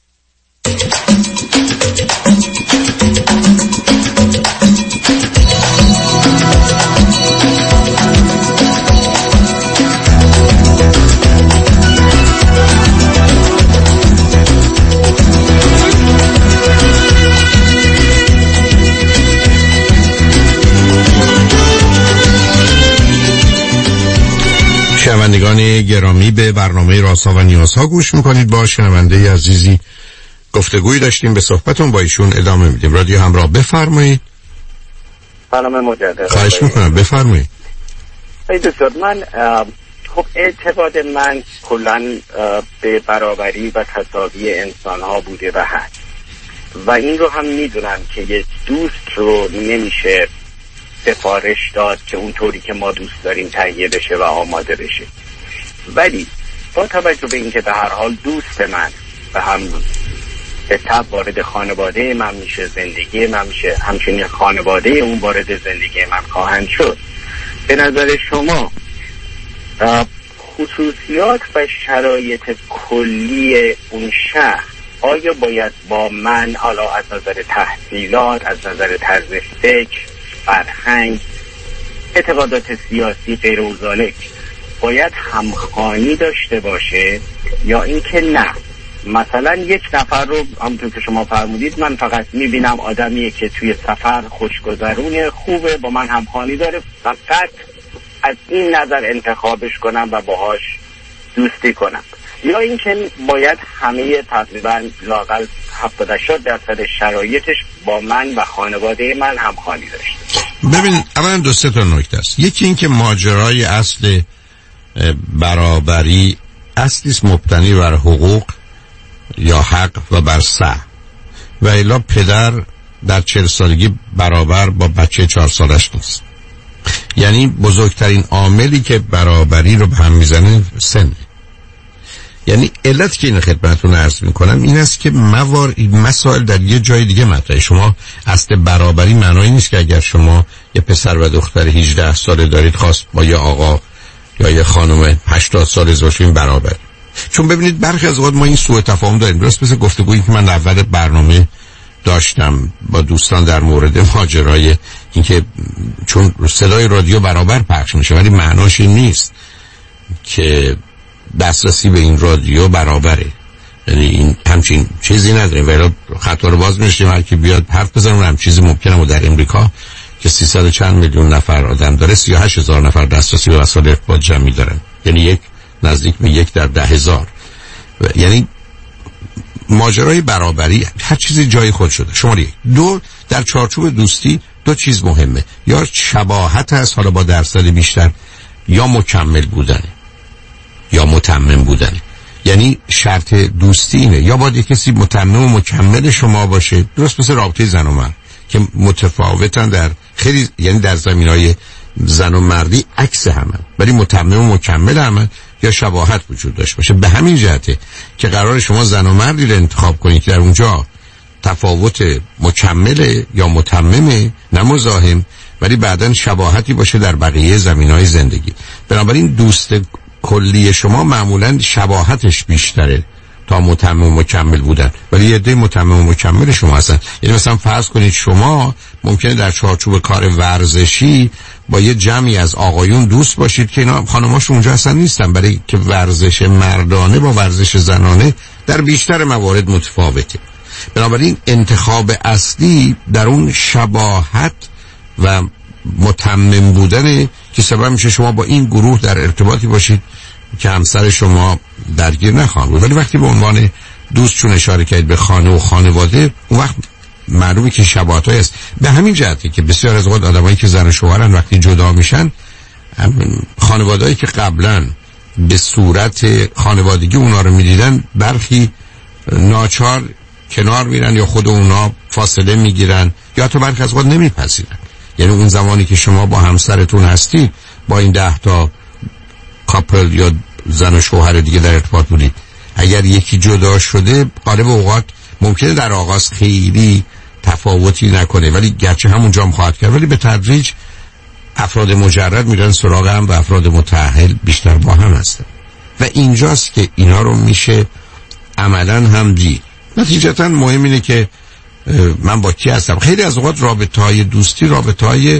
شنوندگان گرامی، به برنامه رازها و نیازها گوش میکنید. با شنونده عزیزی گفتگویی داشتیم، به صحبتون با ایشون ادامه میدیم. رادیو همراه، بفرمایید. سلام مجدد. خواهش میکنم، بفرمایید. ای دکتر، من خب اعتقاد من کلا به برابری و تساوی انسان ها بوده و هست و این رو هم میدونم که یک دوست رو نمیشه سفارش داد که اونطوری که ما دوست داریم تهیه بشه و آماده بشه، ولی با توجه به اینکه به هر حال دوست من و هم به طب وارد خانواده من میشه، زندگی من میشه، همچنین خانواده اون وارد زندگی من خواهند شد، به نظر شما خصوصیات و شرایط کلی اون شهر آیا باید با من، حالا از نظر تحصیلات، از نظر طرز فکر، فرهنگ، اعتقادات سیاسی غیر و ذالک، باید همخوانی داشته باشه یا اینکه نه؟ مثلا یک نفر رو همونطور که شما فرمودید من فقط میبینم آدمیه که توی سفر خوشگذرونه، خوبه، با من همخوانی داره، فقط از این نظر انتخابش کنم و باهاش دوستی کنم، یا اینکه باید همه تقریبا لااقل هفتاد هشتاد درصد شرایطش با من و خانواده من همخوانی داشته؟ ببین، اولا دو سه تا نکته است. یکی این که ماجرای اصل برابری اصلی است مبتنی بر حقوق یا حق و بر سعی، و الا پدر در چهل سالگی برابر با بچه چهار سالش نیست. یعنی بزرگترین عاملی که برابری رو به هم میزنه سنه. یعنی علت که این خدمتتون عرض میکنم این است که موار مسائل در یه جای دیگه مطرحه. شما اصل برابری معنایی نیست که اگر شما یه پسر و دختر هجده ساله دارید خواست با یه آقا یا یه خانم هشتاد ساله ازدواج کنید برابر. چون ببینید برخی از اوقات ما این سوء تفاهم داریم. درست مثل گفتگویی که من اول برنامه داشتم با دوستان در مورد ماجرای اینکه چون صدای رادیو برابر پخش میشه ولی معناش این نیست که دسترسی به این رادیو برابره. یعنی این همچین چیزی نداریم ولی خطا رو باز میشیم هر کی بیاد حرف بزنه. هم چیزی ممکنه و در امریکا که سیصد چند میلیون نفر آدم داره سی و هشت هزار نفر دسترسی به وسایل ارتباط جمعی دارن، یعنی یک نزدیک به یک در ده هزار. یعنی ماجرای برابری هر چیزی جای خود شده. شماره یک. دو، در چارچوب دوستی دو چیز مهمه، یا شباهت هست حالا با درصد بیشتر، یا مکمل بودنه یا متمم بودنه. یعنی شرط دوستی اینه یا باید کسی متمم و مکمل شما باشه، درست مثل رابطه زن و مرد که متفاوتن در خیلی، یعنی در زمینهای زن و مردی عکس همن ولی متمم و مکمل همن، یا شباهت وجود داشته باشه. به همین جهته که قرار شما زن و مردی رو انتخاب کنید که در اونجا تفاوت مکمل یا متممه نه مزاحم، ولی بعداً شباهتی باشه در بقیه زمینهای زندگی. بنابراین دوست کلی شما معمولاً شباهتش بیشتره تا متمم و مکمل بودن، ولی یه عده متمم و مکمل شما هستن. یعنی مثلا فرض کنید شما ممکنه در چارچوب کار ورزشی با یه جمعی از آقایون دوست باشید که اینا خانماشون اونجا اصلا نیستن، برای که ورزش مردانه با ورزش زنانه در بیشتر موارد متفاوته. بنابراین انتخاب اصلی در اون شباهت و متمم بودنه که سبب میشه شما با این گروه در ارتباطی باشید که همسر شما درگیر نخواهند بود. ولی وقتی به عنوان دوست چون اشاره کردید به خانه و خانواده، اون وقت معلومه که شباهت‌های است. به همین جهته که بسیار از اوقات آدمایی که زن و شوهرن وقتی جدا میشن، خانواده‌ای که قبلا به صورت خانوادگی اونا رو میدیدن برخی ناچار کنار میرن یا خود اونا فاصله میگیرن یا تو برخی از اوقات نمیپذیرن. یعنی اون زمانی که شما با همسرتون هستید با این ده تا کاپل یا زن و شوهر دیگه در ارتباط بودید، اگر یکی جدا شده غالب اوقات ممکنه در آغاز خیلی تفاوتی نکنه ولی گرچه همون جام خواهد کرد، ولی به تدریج افراد مجرد میرن سراغ هم و افراد متأهل بیشتر با هم هستن و اینجاست که اینا رو میشه عملا هم دید. نتیجتا مهم اینه که من با کی هستم. خیلی از اوقات رابطه های دوستی رابطه های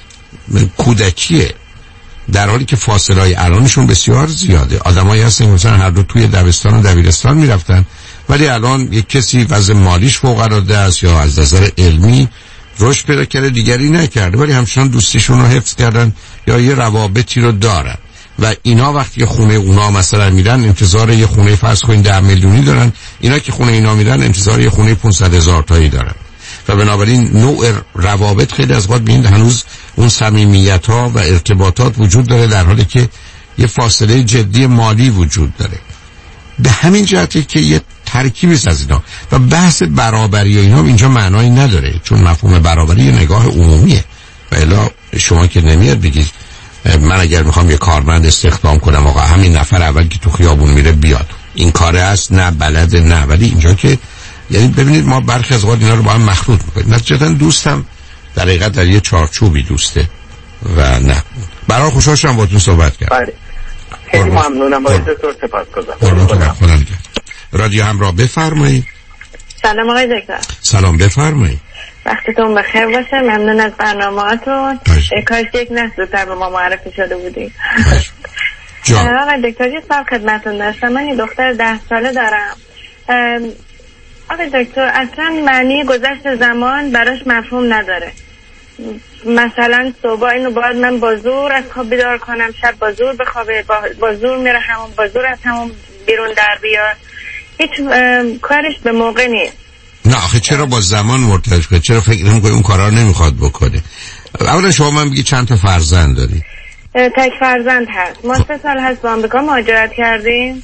کودکیه، در حالی که فاصله های الانشون بسیار زیاده. آدمایی هستن مثلا هر دو توی دبستان و دبیرستان میرفتن ولی الان یک کسی وضع مالیش فوق العاده است یا از نظر علمی رشد پیدا کرده دیگری نکرده ولی همچنان دوستیشون رو حفظ کردن یا یه روابطی رو دارن و اینا وقتی که خونه اونا مثلا میرن انتظار یه خونه فرض کنید ده میلیونی دارن، اینا که خونه اینا میرن انتظار یه خونه پانصد هزار تایی دارن و بنابراین نوع روابط خیلی از وقت ببینید هنوز اون صمیمیت ها و ارتباطات وجود داره در حالی که یه فاصله جدی مالی وجود داره. به همین جهتی که یه ترکیبی از اینا و بحث برابری و اینا اینجا معنایی نداره، چون مفهوم برابری یه نگاه عمومیه و الا شما که نمیاد بگید من اگر میخوام یه کارمند استخدام کنم آقا همین نفر اول که تو خیابون میره بیاد، این کاره است نه بلده نه، ولی اینجا که یعنی ببینید ما برخی از اوقات اینا رو با هم مخلوط میکنیم. نتیجتا دوستم در حقیقت در یه چارچوبی دوسته و نه. برای خوشحال شدم باهاتون صحبت کردم. بله خیلی ممنونم. با دکتر سپاسگزارم. رادیو همراه بفرمایید. سلام آقای دکتر. سلام بفرمایید. وقتتون بخیر باشه. ممنون از برنامه‌هاتون. کاش یک نسل زودتر به ما معرفی شده بودید. آقای دکتر یه سوال خدمتتون داشتم. من یه دختر ده ساله دارم. آقای دکتر اصلا معنی گذشت زمان براش مفهوم نداره. مثلا صبح اینو باید من با زور از خواب بیدار کنم، شب با زور بخوابه، با زور میره همون، با زور از همون بیرون در بیار، هیچ کارش به موقع نیست. نه آخه چرا با زمان مرتبط کنه؟ چرا فکر نمی‌کنی اون کارا رو نمیخواد بکنه؟ اولا شما من بگی چند تا فرزند داری؟ تک فرزند هست. ما سه سال هست با آمریکا مهاجرت کردیم.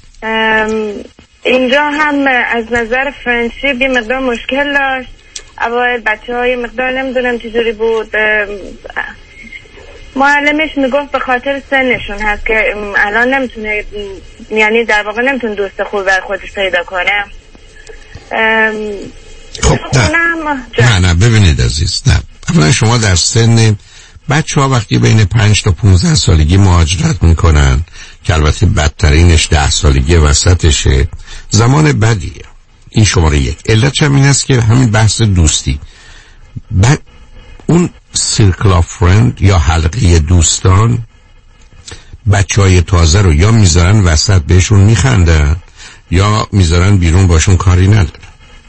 اینجا هم از نظر فرندشیپ یه مقدار مشکل داشت. اوایل بچه های مقدار نمیدونم چجوری بود، معلمش میگفت به خاطر سنشون هست که الان نمیتونه، یعنی در واقع نمیتونه دوست خوب بر خودش پیدا کنه. خب نه نه نه ببینید عزیز، نه اولا شما در سن بچه ها وقتی بین پنج تا پونزده سالگی مهاجرت میکنن که البته بدترینش ده سالگی وسطشه، زمان بدیه. این شماره یک. علتش هم این است که همین بحث دوستی، بعد اون سیرکل آف فرند یا حلقه دوستان بچه های تازه رو یا میذارن وسط بهشون میخندن یا میذارن بیرون باشون کاری ندارن.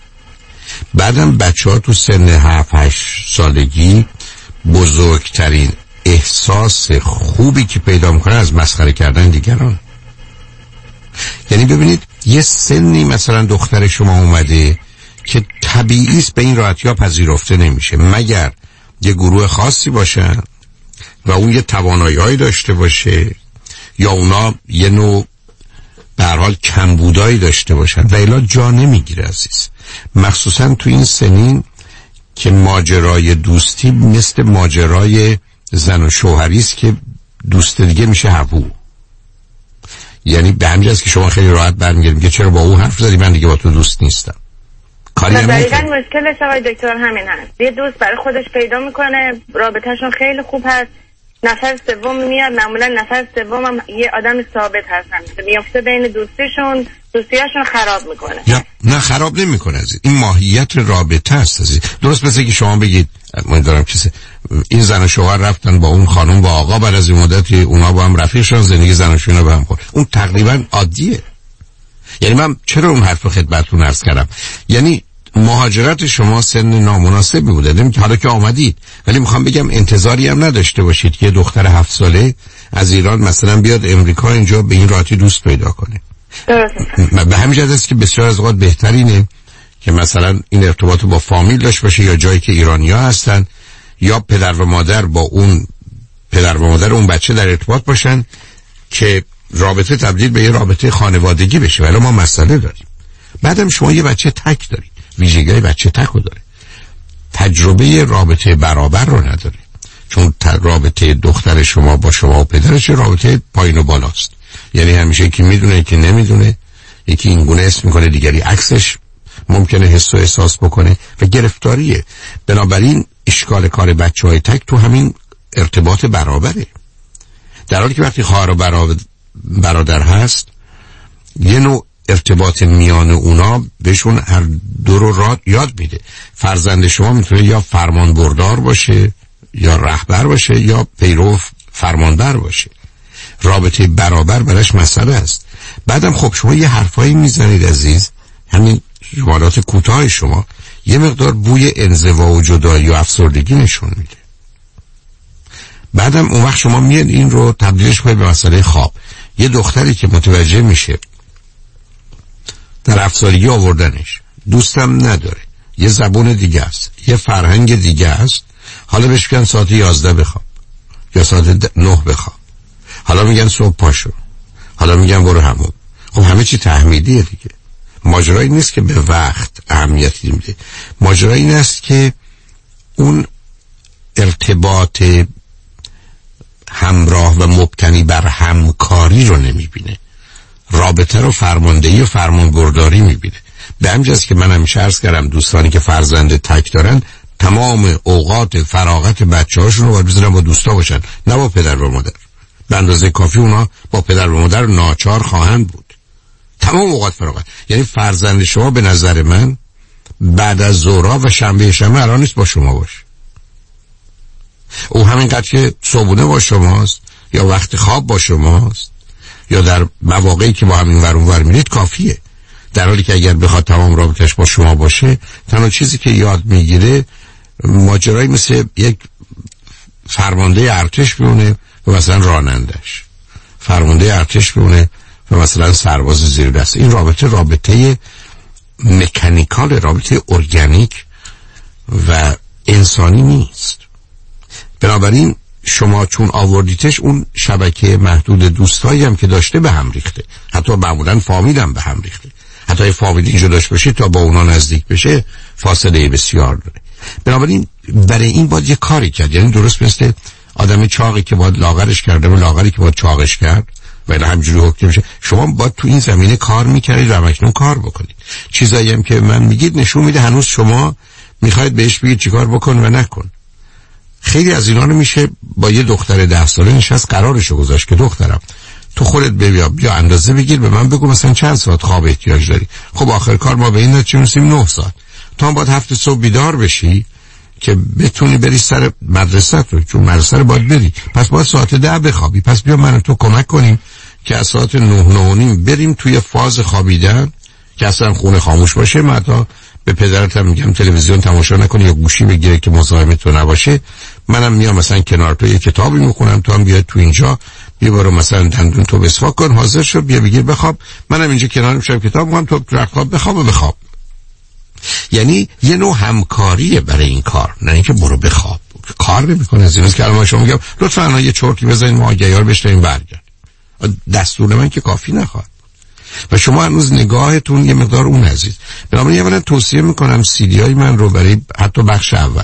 بعدم بچه ها تو سن هفت هشت سالگی بزرگترین احساس خوبی که پیدا میکنن از مسخره کردن دیگران. یعنی ببینید یه سنی مثلا دختر شما اومده که طبیعی است به این راحتی ها پذیرفته نمیشه مگر یه گروه خاصی باشن و اون یه توانایی‌هایی داشته باشه یا اونا یه نوع به هر حال کمبودایی داشته باشن و الا جا نمیگیره عزیز. مخصوصا تو این سنین که ماجرای دوستی مثل ماجرای زن و شوهری است که دوست دیگه میشه هوو. یعنی به همین جاست که شما خیلی راحت برمیگردید که چرا با اون حرف زدی من دیگه با تو دوست نیستم. کاری هم دقیقاً مشکلش آقای دکتر همین هست. یه دوست برای خودش پیدا میکنه، رابطهشون خیلی خوب هست، نفر سوم میاد، معمولا نفر سوم هم یه آدم ثابت هستن، میافته بین دوستیشون، دوستیاشون خراب میکنه. یا نه خراب نمیکنه عزیز، این ماهیت رابطه است عزیز. درست مثل که شما بگید من دارم چیزه این زن و شوهر رفتن با اون خانم با آقا بعد از این مدتی اونا با هم رفیق شدن زندگی زناشویی رو به هم خورد. اون تقریبا عادیه. یعنی من چرا اون حرف خدمتتون عرض کردم؟ یعنی مهاجرت شما سن نامناسبی بوده، نمی که حالا که آمدید، ولی میخوام بگم انتظاری هم نداشته باشید که یه دختر هفت ساله از ایران مثلا بیاد امریکا اینجا به این راحتی دوست پیدا کنه. به همین جهت است که بسیار از اوقات بهترینه که مثلا این ارتباط با فامیل داشته باشه یا جایی که ایرانی‌ها هستن یا پدر و مادر با اون پدر و مادر اون بچه در ارتباط باشن که رابطه تبدیل به یه رابطه خانوادگی بشه. ولی ما مسئله داریم. بعدم شما یه بچه تک دارید، ویژگی بچه تک رو داره، تجربه رابطه برابر رو نداره، چون رابطه دختر شما با شما و پدرش رابطه پایین و بالاست. یعنی همیشه یکی میدونه یکی نمیدونه، یکی این گونه اسم میکنه دیگری عکسش ممکنه حس و احساس بکنه و گرفتاریه. بنابراین اشکال کار بچه های تک تو همین ارتباط برابره، در حالی که وقتی خواهر و برادر هست یه نوع ارتباط میان اونا بهشون هر دو رو را یاد میده. فرزند شما میتونه یا فرمان بردار باشه یا رهبر باشه یا پیرو فرمانبر باشه. رابطه برابر براش مسئله است. بعدم خب شما یه حرفایی میزنید عزیز، همین جملات کوتاه شما یه مقدار بوی انزوا و جدایی و افسردگی نشون میده. بعدم اون وقت شما میاد این رو تبدیلش کنید به مسئله خواب. یه دختری که متوجه میشه در افسردگی آوردنش، دوستم نداره، یه زبون دیگه است، یه فرهنگ دیگه است، حالا بهش میگن ساعت یازده بخواب یا ساعت نه بخواب، حالا میگن صبح پاشو، حالا میگن برو حموم. خب همه چی تحمیلیه دیگه. ماجرایی نیست که به وقت اهمیتی میده، ماجرایی این است که اون ارتباط همراه و مبتنی بر همکاری رو نمیبینه، رابطه رو فرماندهی و فرمانبرداری میبینه. به همین جاست که من همیشه عرض کردم دوستانی که فرزند تک دارن تمام اوقات فراغت بچه هاشون رو باید بذارن با دوستا باشن، نه با پدر و مادر. به اندازه کافی اونا با پدر و مادر ناچار خواهند بود تمام اوقات فراغت. یعنی فرزند شما به نظر من بعد از ظهرها و شنبه شنبه الان نیست با شما باشه. او همینقدر که صبحونه با شماست یا وقت خواب با شماست یا در مواقعی که با همین ور اون ور میرید کافیه. در حالی که اگر بخواد تمام رابطش با شما باشه، تنها چیزی که یاد میگیره ماجرایی مثل یک فرمانده ارتش بیونه و مثلا رانندش، فرمانده ارتش بیونه و مثلا سرباز زیر دست. این رابطه رابطه مکانیکال، رابطه ارگانیک و انسانی نیست. بنابراین شما چون آوردیتش اون شبکه محدود دوستایی هم که داشته به هم ریخته، حتی معمولا فامیل هم به هم ریخته. حتی اگه فامیل اینجا داشت باشه تا با اونا نزدیک بشه فاصله بسیار داره. بنابراین برای این باید یه کاری کرد. یعنی درست مثل آدم چاقی که باید لاغرش کرده و لاغری که باید چاقش کرد و الا همجوری حکم میشه. شما باید تو این زمینه کار میکردید و همکنون کار بکنید. چیزایی هم که من میگید نشون میده هنوز شما میخواید بهش بگید چیکار بکن و نکن. خیلی از اینا رو میشه با یه دختر ده ساله نشست قرارشو گذاشت که دخترم تو خودت ببیا بیا اندازه بگیر به من بگو مثلا چند ساعت خواب احتیاج داری. خب آخر کار ما به این نتیجه میرسیم نه ساعت. تو هم باید هفت صبح بیدار بشی که بتونی بری سر مدرسه رو، چون مدرسه رو باید بری، پس باید ساعت ده بخوابی. پس بیا من و تو کمک کنیم که از ساعت نه نه و نیم بریم توی فاز خوابیدن که اصلا خونه خاموش باشه. من تا به پدرت هم میگم تلویزیون تماشا نکنی یا گوشی بگیره که مزاحم تو نباشه. منم میام مثلا کنار تو یه کتابی میخونم، تو هم بیاد تو اینجا، بیا برو مثلا دندون تو مسواک کن، حاضر شو، بیا بگیر بخواب، منم اینجا کنار میشم کتاب میخونم، تو رخت خواب بخواب و بخواب. یعنی یه نوع همکاریه برای این کار، نه اینکه برو بخواب. کار نمیکنه. از ایناست که الان شما میگم لطفا یه چرتی بزنید ما آگهیار بشنویم برگرد. دستور من که کافی نخواهد و شما هنوز نگاهتون یه مقدار اون عزیز. بنابراین اولا توصیه میکنم سیدی های من رو برای حتی بخش اول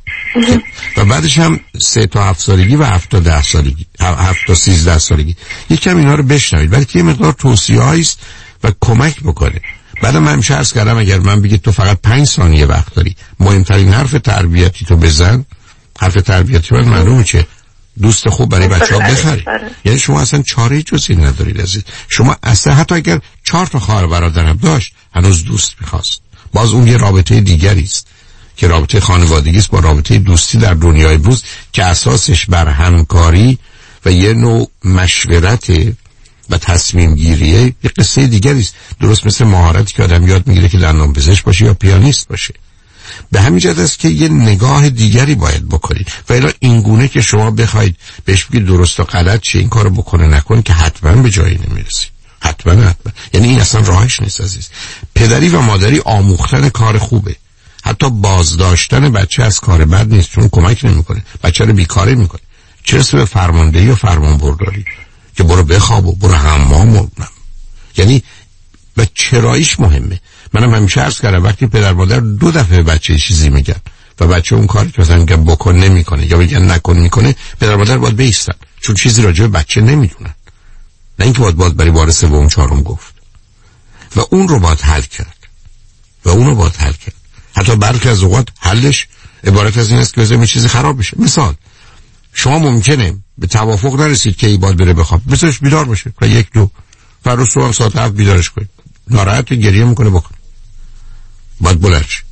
و بعدش هم سه تا هفت سالگی و هفت تا ده سالگی، هفت تا سیزده سالگی یکم اینا رو بشنوید، بلکه یه مقدار توصیه هاییست و کمک بکنه. بعد من همیشه عرض کردم اگر من بگید تو فقط پنج ثانیه وقت داری، مهمترین حرف تربیتی تو بزن. حرف تربیتی من معلومه چه دوست خوب برای بچه ها بخرید. یعنی شما اصلا چاره جزی ندارید عزیز. شما اصلا حتی اگر چهار تا خواهر برادرم داشت هنوز دوست میخواست. باز اون یه رابطه دیگری است که رابطه خانوادگی است با رابطه دوستی در دنیای امروز که اساسش بر همکاری و یه نوع مشورت و تصمیم گیریه. یه قصه دیگری است، درست مثل مهارتی که آدم یاد میگیره که دندانپزشک باشه یا پیانیست باشه. به همین جهت است که یه نگاه دیگری باید بکنید و الا این گونه که شما بخواید بهش بگید درست و غلط چه این کارو بکنه نکن که حتما به جایی نمیرسید. حتما حتما یعنی این اصلا راهش نیست عزیز. پدری و مادری آموختن کار خوبه، حتی بازداشتن بچه از کار بد نیست، چون کمک نمیکنه، بچه رو بیکاره میکنه. چه رسه به فرماندهی و فرمانبرداری که برو بخواب و برو حمام و یعنی و چراییش مهمه. منم همیشه عرض کردم وقتی پدر مادر دو دفعه بچه چیزی میگن و بچه اون کاری که مثلا میگن بکن نمیکنه یا میگن نکن میکنه، پدر مادر باید بایستن، چون چیزی راجع به بچه نمیدونن، نه اینکه باید باید برای بار سوم چهارم گفت و اون رو باید حل کرد و اون رو باید حل کرد. حتی برخی از اوقات حلش عبارت از این است که بذاریم چیزی خراب بشه. مثال شما ممکنه به توافق نرسید که این باید بره بخواب، بذارش بیدار باشه و یک دو فردا صبح ساعت هفت بیدارش کنید، ناراحت گریه میکنه بکن، باید بلند شه،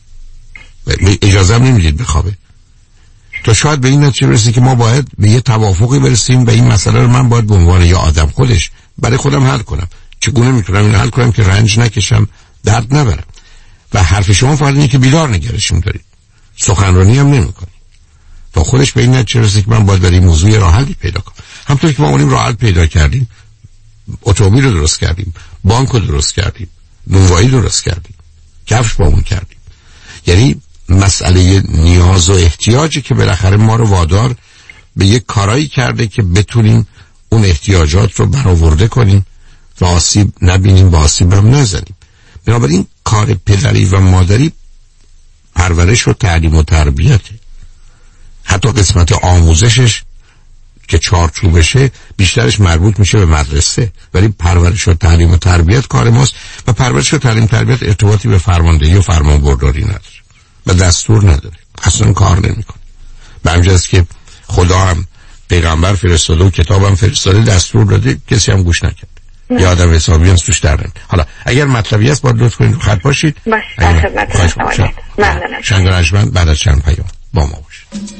اجازه هم نمیدید بخوابه. تا شاید به این نتیجه برسید که ما باید به یه توافقی برسیم و این مسئله رو من باید به عنوان یا آدم خودش برای خودم حل کنم. چگونه میتونم این حل کنم که رنج نکشم، درد نبرم؟ و حرف شما فقط اینه که بیدار نگرشون دارید، سخنرانی هم نمیکنید. تا خودش به این نتیجه رسید که من باید برای این موضوع راه حلی پیدا کنم. همونطور که ما اونیم راه حل پیدا کردیم، اتومبیل رو درست کردیم، بانک رو درست کردیم، نونوایی درست کردیم، کفش با اون کردیم. یعنی مسئله نیاز و احتیاجی که بالاخره ما رو وادار به یک کارایی کرده که بتونیم اون احتیاجات رو برآورده کنیم و آسیب نبینیم، با آسیب هم نزنیم. بنابراین کار پدری و مادری پرورش و تعلیم و تربیته. حتی قسمت آموزشش که چارچوبشه بیشترش مربوط میشه به مدرسه، ولی پرورش و تعلیم و تربیت کار ماست و پرورش و تعلیم و تربیت ارتباطی به فرماندهی و فرمانبرداری نداره و دستور نداره، اصلا کار نمیکنه. به همین جاست که خدا هم پیغمبر فرستاده و کتاب هم فرستاده، دستور داده، کسی هم گوش نکرد. یا آدم حسابی هم توش در نمید. حالا اگر مطلبی هست باید لطف کنید رو خط باشید. باش در خدمتتون. ممنونم. شنگ و نجمن بعد از چند پیام با ما باشید.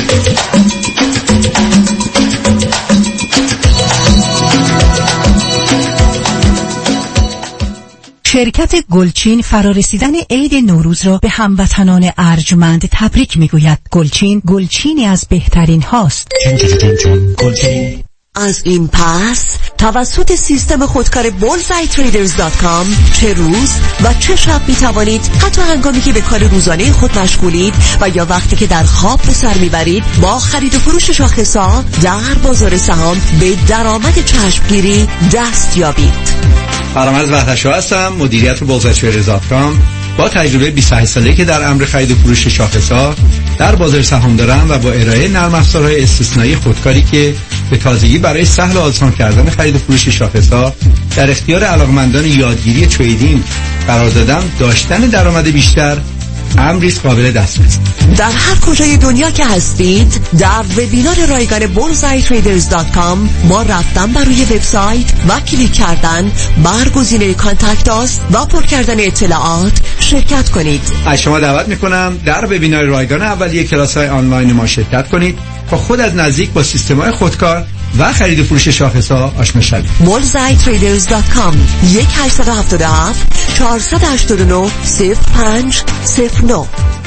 شرکت گلچین فرارسیدن عید نوروز را به هموطنان ارجمند تبریک میگوید. گلچین گلچینی از بهترین هاست. گلچین. از این پس توسط سیستم خودکار بولزای تریدرز دات کام چه روز و چه شب می توانید حتی هنگامی که به کار روزانه خود مشغولید و یا وقتی که در خواب به سر میبرید با خرید و فروش شاخص‌ها در بازار سهام به درآمد چشمگیری دست یابید. فرامرز وحدت‌شاه هستم، مدیریت بولزای تریدرز دات کام. با تجربه بیست و هشت ساله که در امر خرید و فروش شاخص‌ها در بازار سهام دارم و با ارائه نرم افزارهای استثنایی خودکاری که به تازگی برای سهل و آسان کردن خرید و فروش شاخص‌ها در اختیار علاقمندان یادگیری تریدینگ قرار دادم، داشتن درآمد بیشتر امریز قابل دسترس. در هر کجای دنیا که هستید در وبینار رایگان بولزآی تریدرز دات کام با رفتن بر روی وبسایت و کلیک کردن بر گزینه کانتکت آس و پر کردن اطلاعات شرکت کنید. از شما دعوت میکنم در وبینار رایگان اولیه کلاس‌های آنلاین ما شرکت کنید تا خود از نزدیک با سیستم‌های خودکار و خرید و فروش شاخص‌ها آشنا شوید. بولزآی تریدرز دات کام یک هشت هفت هفت چهار هشت نه صفر پنج صفر نه.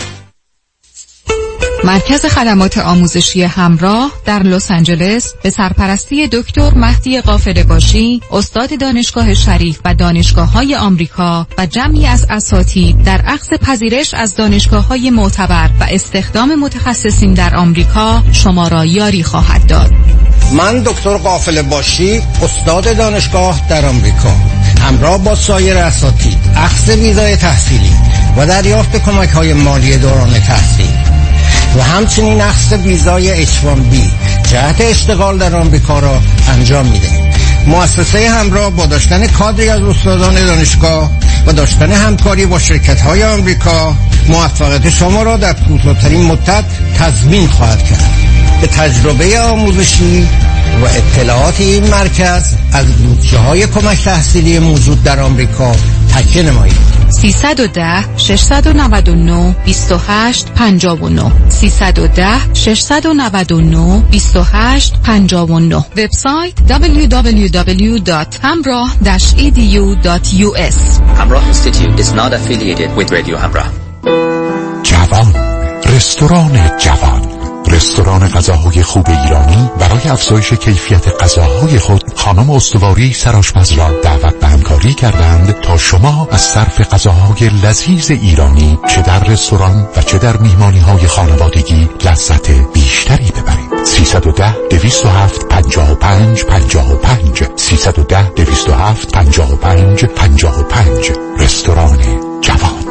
مرکز خدمات آموزشی همراه در لس آنجلس به سرپرستی دکتر مهدی قافله باشی، استاد دانشگاه شریف و دانشگاه‌های آمریکا و جمعی از اساتید در اخذ پذیرش از دانشگاه‌های معتبر و استخدام متخصصین در آمریکا شما را یاری خواهد داد. من دکتر قافله باشی، استاد دانشگاه در آمریکا، همراه با سایر اساتید اخذ ویزای تحصیلی و دریافت کمک‌های مالی دوران تحصیل و همچنین اخذ ویزای اچ وان بی جهت اشتغال در آمریکا را انجام میده. مؤسسه همراه با داشتن کادری از استادان دانشگاه و داشتن همکاری با شرکت‌های آمریکا موفقیت شما را در کوتاه‌ترین مدت تضمین خواهد کرد. به تجربه آموزشی و اطلاعات این مرکز از بودجه‌های کمک تحصیلی موجود در آمریکا تکیه نمایید. سیصد و ده ششصد و نود و نه بیست و هشت پنجاه و نه سیصد و ده ششصد و نود و نه بیست و هشت پنجاه و نه. وبسایت دبلیو دبلیو دبلیو دات همراه داش ای دی یو دات یو اس. همراه Institute is not affiliated with Radio همراه. جوان، رستوران جوان، رستوران غذاهای خوب ایرانی برای افزایش کیفیت غذاهای خود خانم استواری سرآشپز را دعوت به همکاری کردند تا شما از صرف غذاهای لذیذ ایرانی چه در رستوران و چه در میهمانی‌های خانوادگی لذت بیشتری ببرید. سیصد و ده دویست و هفت پنجاه و پنج پنجاه و پنج سیصد و ده دویست و هفت پنجاه و پنج پنجاه و پنج. رستوران جوان.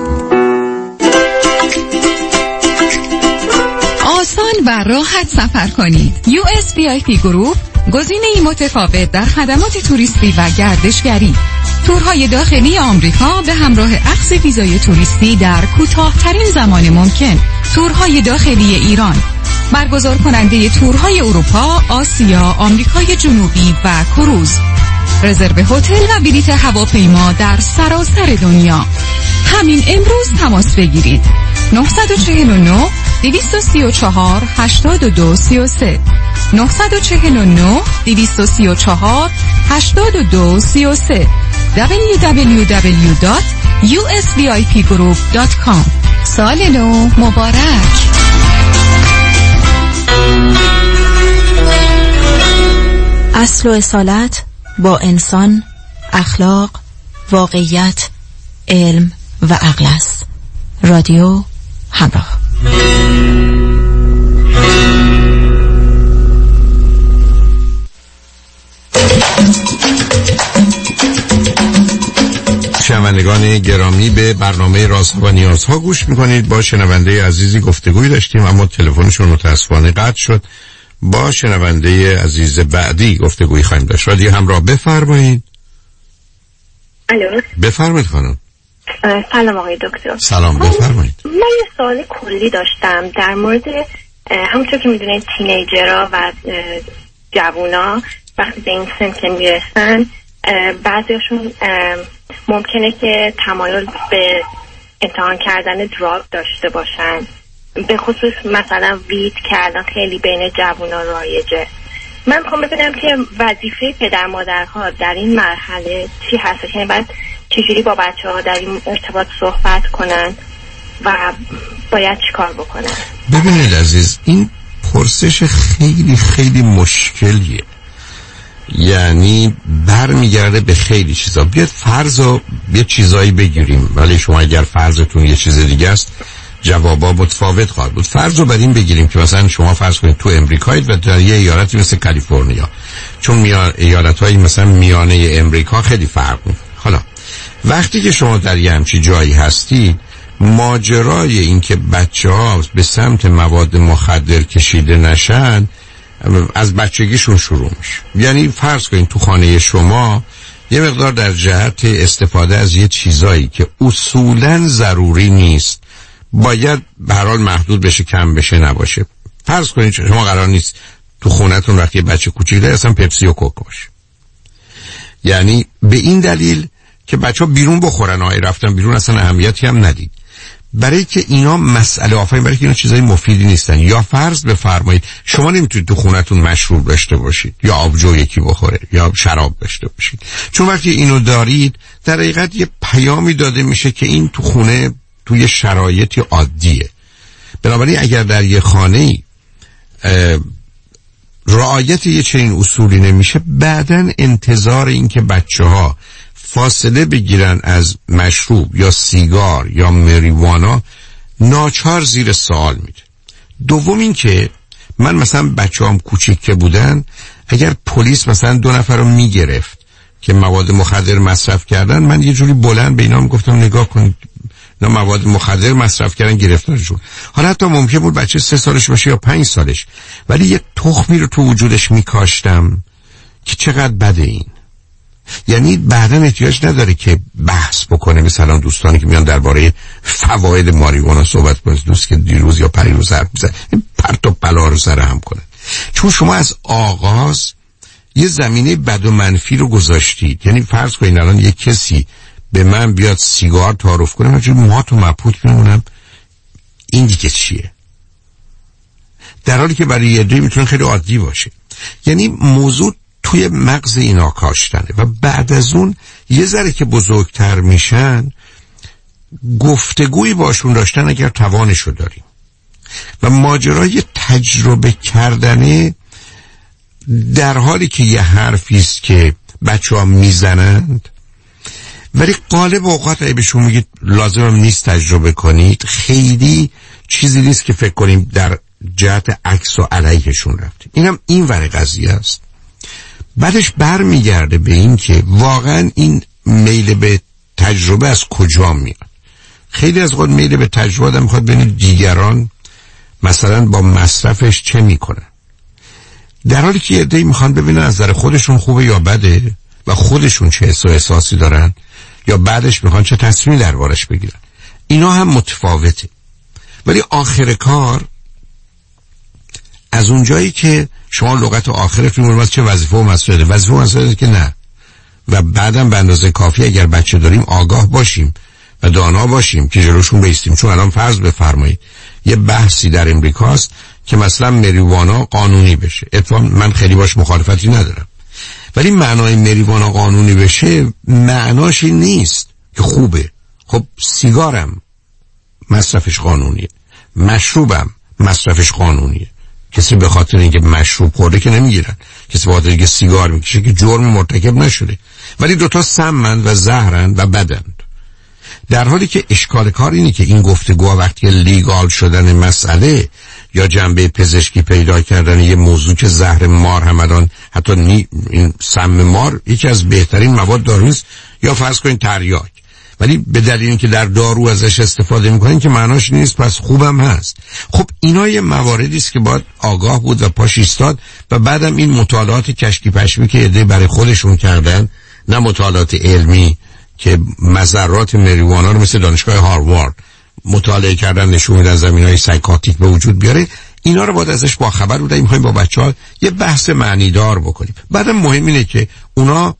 آسان و راحت سفر کنید. یو اس وی آی پی گروپ گزینه‌ای متفاوت در خدمات توریستی و گردشگری. تورهای داخلی آمریکا به همراه اخذ ویزای توریستی در کوتاه‌ترین زمان ممکن. تورهای داخلی ایران، برگزار کننده تورهای اروپا، آسیا، آمریکای جنوبی و کروز. رزرو هتل و بلیط هواپیما در سراسر دنیا. همین امروز تماس بگیرید. نه چهار نه دویست و سی و چهار هشتاد و دو سی و سه نه چهار نه دویست و سی و چهار هشتاد و دو سی و سه دبلیو دبلیو دبلیو دات یو اس وی آی پی گروپ دات کام. سال نو مبارک. اصل و اصالت با انسان، اخلاق، واقعیت، علم و عقل است. رادیو همراه. شنوندگان گرامی، به برنامه رازها و نیازها گوش میکنید. با شنونده عزیزی گفتگوی داشتیم اما تلفنشون متاسفانه قطع شد. با شنونده عزیز بعدی گفتگوی خواهیم داشت. رادیو همراه، بفرمایید. الو، بفرمایید خانم. سلام آقای دکتر. سلام، بفرمایید. من یه سوال کلی داشتم در مورد همونطور که میدونید تینیجرها و جوونا وقتی به این سن که میرسن بعضیشون ممکنه که تمایل به امتحان کردن دراگ داشته باشن، به خصوص مثلا وید کردن خیلی بین جوونا رایجه. من میخوام ببینم که وظیفه پدر مادرها در این مرحله چی هست، یعنی باید چجوری با بچه ها در این ارتباط صحبت کنن و باید چی کار بکنن. ببینید عزیز، این پرسش خیلی خیلی مشکلیه، یعنی برمیگرده به خیلی چیزا. بیاد فرض و یه چیزایی بگیریم، ولی شما اگر فرضتون یه چیز دیگه است جوابا متفاوت خواهد بود. فرض رو بر این بگیریم که مثلا شما فرض کنید تو امریکایید و در یه ایالتی مثل کالیفرنیا، چون میان ایالت‌های مثلا میانه امریکا خیلی فرق می‌کنه. حالا وقتی که شما در یه همچین جایی هستید، ماجرای این که بچه‌ها به سمت مواد مخدر کشیده نشن از بچگیشون شروع میشه. یعنی فرض کنید تو خانه شما یه مقدار در جهت استفاده از یه چیزایی که اصولاً ضروری نیست باید به هر حال محدود بشه، کم بشه، نباشه. فرض کنید شما قرار نیست تو خونتون وقتی بچه کوچیک داره اصلا پپسی و کوک باشه، یعنی به این دلیل که بچه‌ها بیرون بخورن، آی رفتن بیرون اصلا اهمیتی هم ندید، برای که اینا مسئله آفرین، برای که اینا چیزای مفیدی نیستن. یا فرض بفرمایید شما نمیتونید تو خونتون مشروب داشته باشید یا آبجو یکی بخوره یا شراب داشته باشید، چون وقتی اینو دارید در حقیقت یه پیامی داده میشه که این تو خونه توی شرایطی عادیه. بنابراین اگر در یه خانه‌ای رعایت یه چنین اصولی نمیشه، بعدن انتظار این که بچه‌ها فاصله بگیرن از مشروب یا سیگار یا مریوانا ناچار زیر سوال میده. دوم این که من مثلا بچه‌ام کوچیک که بودن، اگر پلیس مثلا دو نفر رو میگرفت که مواد مخدر مصرف کردن، من یه جوری بلند به اینا میگفتم نگاه کنید نه مواد مخدر مصرف کردن گرفتارشون. حالا حتی ممکن بود بچه سه سالش باشه یا پنج سالش، ولی یه تخمی رو تو وجودش میکاشتم که چقدر بده این. یعنی بعداً احتیاج نداره که بحث بکنه، مثلا دوستانی که میان درباره فواید ماریجوانا صحبت کنن، دوست که دیروز یا پریروز حرف میزنن، این پرت و پلا رو سر هم کنن. چون شما از آغاز یه زمینه بد و منفی رو گذاشتید. یعنی فرض کنید الان یه کسی به من بیاد سیگار تعارف کنه، من چون موهات و مبهوت میمونم این دیگه چیه، در حالی که برای یه عده میتونه خیلی عادی باشه. یعنی موضوع توی مغز اینا کاشتنه و بعد از اون یه ذره که بزرگتر میشن گفتگوی باشون داشتن اگر توانشو داریم و ماجرای تجربه کردنه، در حالی که یه حرفیست که بچه ها میزنند ولی غالب اوقات اگه بهشون میگید لازمم نیست تجربه کنید، خیلی چیزی نیست که فکر کنیم در جهت عکس و علیهشون رفتیم. اینم این ور قضیه است. بعدش بر میگرده به این که واقعا این میل به تجربه از کجا میاد. خیلی از وقت میل به تجربه آدم میخواد ببینید دیگران مثلا با مصرفش چه میکنن، در حالی که یه عده‌ای میخوان ببینن از نظر خودشون خوبه یا بده و خودشون چه حس و احساسی دارن، یا بعدش میخوان چه تصمیمی دربارش بگیرن. اینا هم متفاوته. ولی آخر کار از اونجایی که شما لغت آخرتون رو چه وظیفه و مسئولیت، وظیفه و مسئولیت که نه، و بعدم به اندازه کافی اگر بچه داریم آگاه باشیم و دانا باشیم که جلوشون بیستیم. چون الان فرض بفرمایید یه بحثی در امریکاست که مثلا مریجوانا قانونی بشه، اتفاقا من خیلی باش مخالفتی ندارم، ولی معنای مریجوانا قانونی بشه معناش این نیست که خوبه. خب سیگارم مصرفش قانونیه، مشروبم مصرفش قانونیه. کسی به خاطر اینکه مشروب خورده که نمیگیرن، کسی به خاطر اینکه سیگار میکشه که جرم مرتکب نشده، ولی دوتا سمند و زهرند و بدند. در حالی که اشکال کار اینه که این گفتگو وقتی لیگال شدن مسئله یا جنبه پزشکی پیدا کردن یه موضوع که زهر مار همدان، حتی نی این سم مار یکی از بهترین مواد داروست، یا فرض کنید تریاک، ولی به دلیل اینکه در دارو ازش استفاده میکنین که معناش نیست پس خوبم هست. خب اینا یه مواردی است که باید آگاه بود و پاش ایستاد و بعدم این مطالعات کشکی پشمی که ایده برای خودشون کردن، نه مطالعات علمی که مضرات مریجوانا رو مثل دانشگاه هاروارد مطالعه کردن نشون میدن زمینهای سایکاتیک به وجود بیاره، اینا رو باید ازش با خبر بودیم. میخوایم با بچه‌ها یه بحث معنیدار بکنیم. بعدم مهم اینه که اونا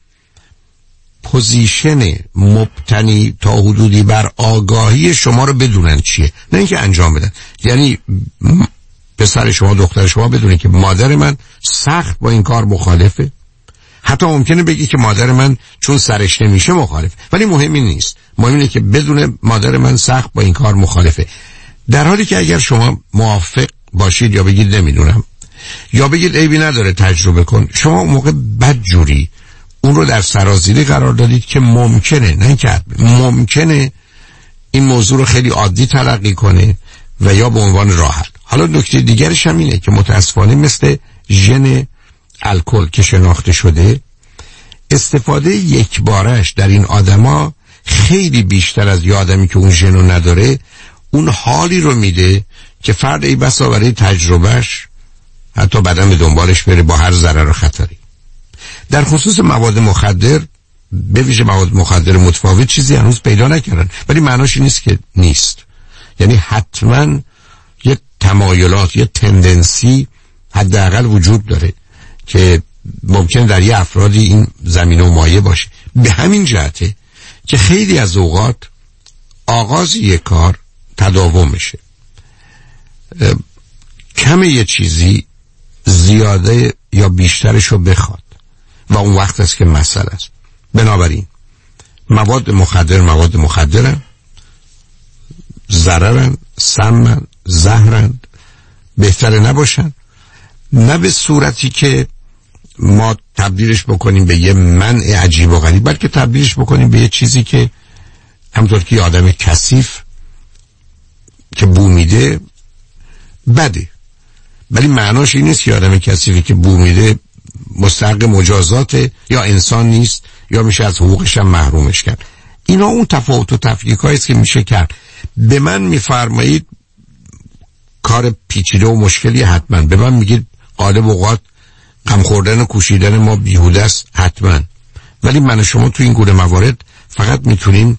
پوزیشن مبتنی تا حدودی بر آگاهی شما رو بدونن چیه، نه اینکه انجام بدن. یعنی پسر شما دختر شما بدونه که مادر من سخت با این کار مخالفه، حتی ممکنه بگی که مادر من چون سرش نمیشه مخالف، ولی مهمی نیست. مهم اینه که بدونه مادر من سخت با این کار مخالفه. در حالی که اگر شما موافق باشید یا بگید نمیدونم یا بگید عیبی نداره تجربه کن، شما اون موقع بدجوری اون رو در سرازیری قرار دادید که ممکنه، نه که ممکنه این موضوع رو خیلی عادی تلقی کنه و یا به عنوان راحت. حالا نکته دیگرش هم اینه که متاسفانه مثل ژن الکل که شناخته شده، استفاده یک بارش در این آدما خیلی بیشتر از یه آدمی که اون ژنو نداره اون حالی رو میده که فرد ای بسا برای تجربهش حتی بعدم به دنبالش بره با هر ضرر و خطری. در خصوص مواد مخدر، به ویژه مواد مخدر متفاوت، چیزی هنوز پیدا نکردن، ولی معناش نیست که نیست. یعنی حتما یه تمایلات، یه تندنسی حداقل وجود داره که ممکن در یه افرادی این زمینه و مایه باشه. به همین جهته که خیلی از اوقات آغاز یک کار تداومشه. کم یه چیزی زیاده یا بیشترش رو بخواد و اون وقت است که مسئله است. بنابراین مواد مخدر مواد مخدرن، ضررن، سمن، زهرن، بهتره نباشن، نه به صورتی که ما تبدیلش بکنیم به یه منع عجیب و غریب، بلکه تبدیلش بکنیم به یه چیزی که همونطور که آدم کثیف که بو میده بده، ولی معناش این نیست که آدم کثیفی که بو میده مستحق مجازات یا انسان نیست یا میشه از حقوقش هم محرومش کرد. اینا اون تفاوت و تفکیکایی است که میشه کرد. به من میفرمایید کار پیچیده و مشکلی حتما، به من میگید غالب اوقات غم خوردن و کوشیدن ما بیهوده است حتما، ولی من و شما تو این گونه موارد فقط میتونیم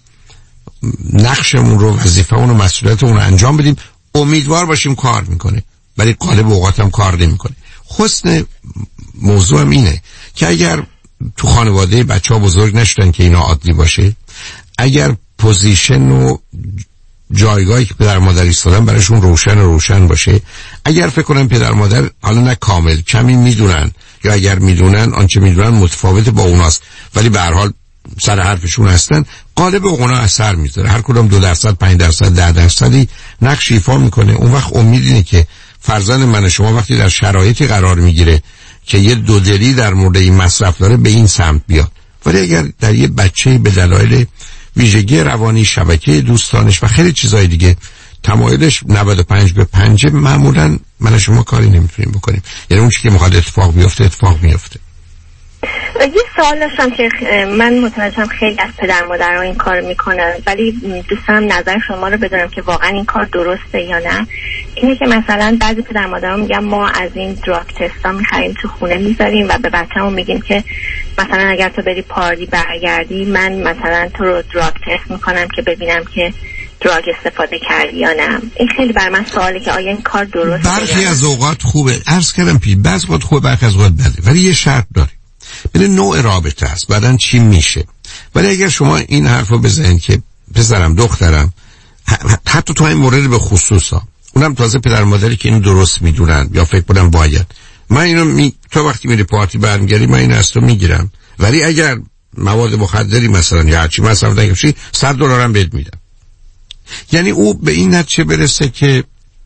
نقشمون رو، وظیفه‌مون و مسئولیتمون رو انجام بدیم، امیدوار باشیم کار میکنه، ولی غالب اوقات هم کار نمیکنه. حسن موضوع هم اینه که اگر تو خانواده بچه ها بزرگ نشدن که اینا عادی باشه، اگر پوزیشن و جایگاهی که پدر مادر ایستادن براشون روشن و روشن باشه، اگر فکر کنن پدر مادر حالا نه کامل کمی میدونن یا اگر میدونن آنچه میدونن متفاوت با اوناست ولی به هر حال سر حرفشون هستن، غالب اونا اثر میذاره. هر کدوم دو درصد، پنج درصد، ده درصدی نقش ایفا میکنه. اون وقت امید اینه که فرزند من و شما وقتی در شرایطی قرار میگیره که یه دودلی در مورد این مصرف داره به این سمت بیاد. ولی اگر در یه بچه به دلایل ویژگی روانی، شبکه دوستانش و خیلی چیزای دیگه تمایلش نود و پنج به پنج، معمولا من و شما کاری نمیتونیم بکنیم. یعنی اون چیزی که میخواد اتفاق بیفته اتفاق میفته. یه سوال داشتم که من متوجهم خیلی از پدر مادرها این کار میکنن، ولی دوستم نظر شما رو بدونم که واقعا این کار درسته یا نه. اینه که مثلا بعضی پدر مادرها میگن ما از این دراگ تستا میخریم تو خونه میذاریم و به بچه‌مون میگیم که مثلا اگر تو بری پارتی برگردی من مثلا تو رو دراگ تست میکنم که ببینم که دراگ استفاده کردی یا نه. این خیلی بر من سواله که آیا این کار درسته؟ برخی از اوقات خوبه، عرض کردم پی بعضی اوقات خوبه، برخی از اوقات بده، ولی یه شرط داره. ببین نوع رابطه است، بعدن چی میشه. ولی اگر شما این حرفو بزنید که پسرم دخترم، حتی تو این مورد به خصوصا، اونم تازه پدر مادری که اینو درست میدونن یا فکر کنم باید، من اینو می... تو وقتی میری پارتی برمیگردی من این از تو میگیرم، ولی اگر مواد مخدری مثلا یا هرچی مصرف نکنی صد دلارم بهت میدم. یعنی او به این نتیجه برسه که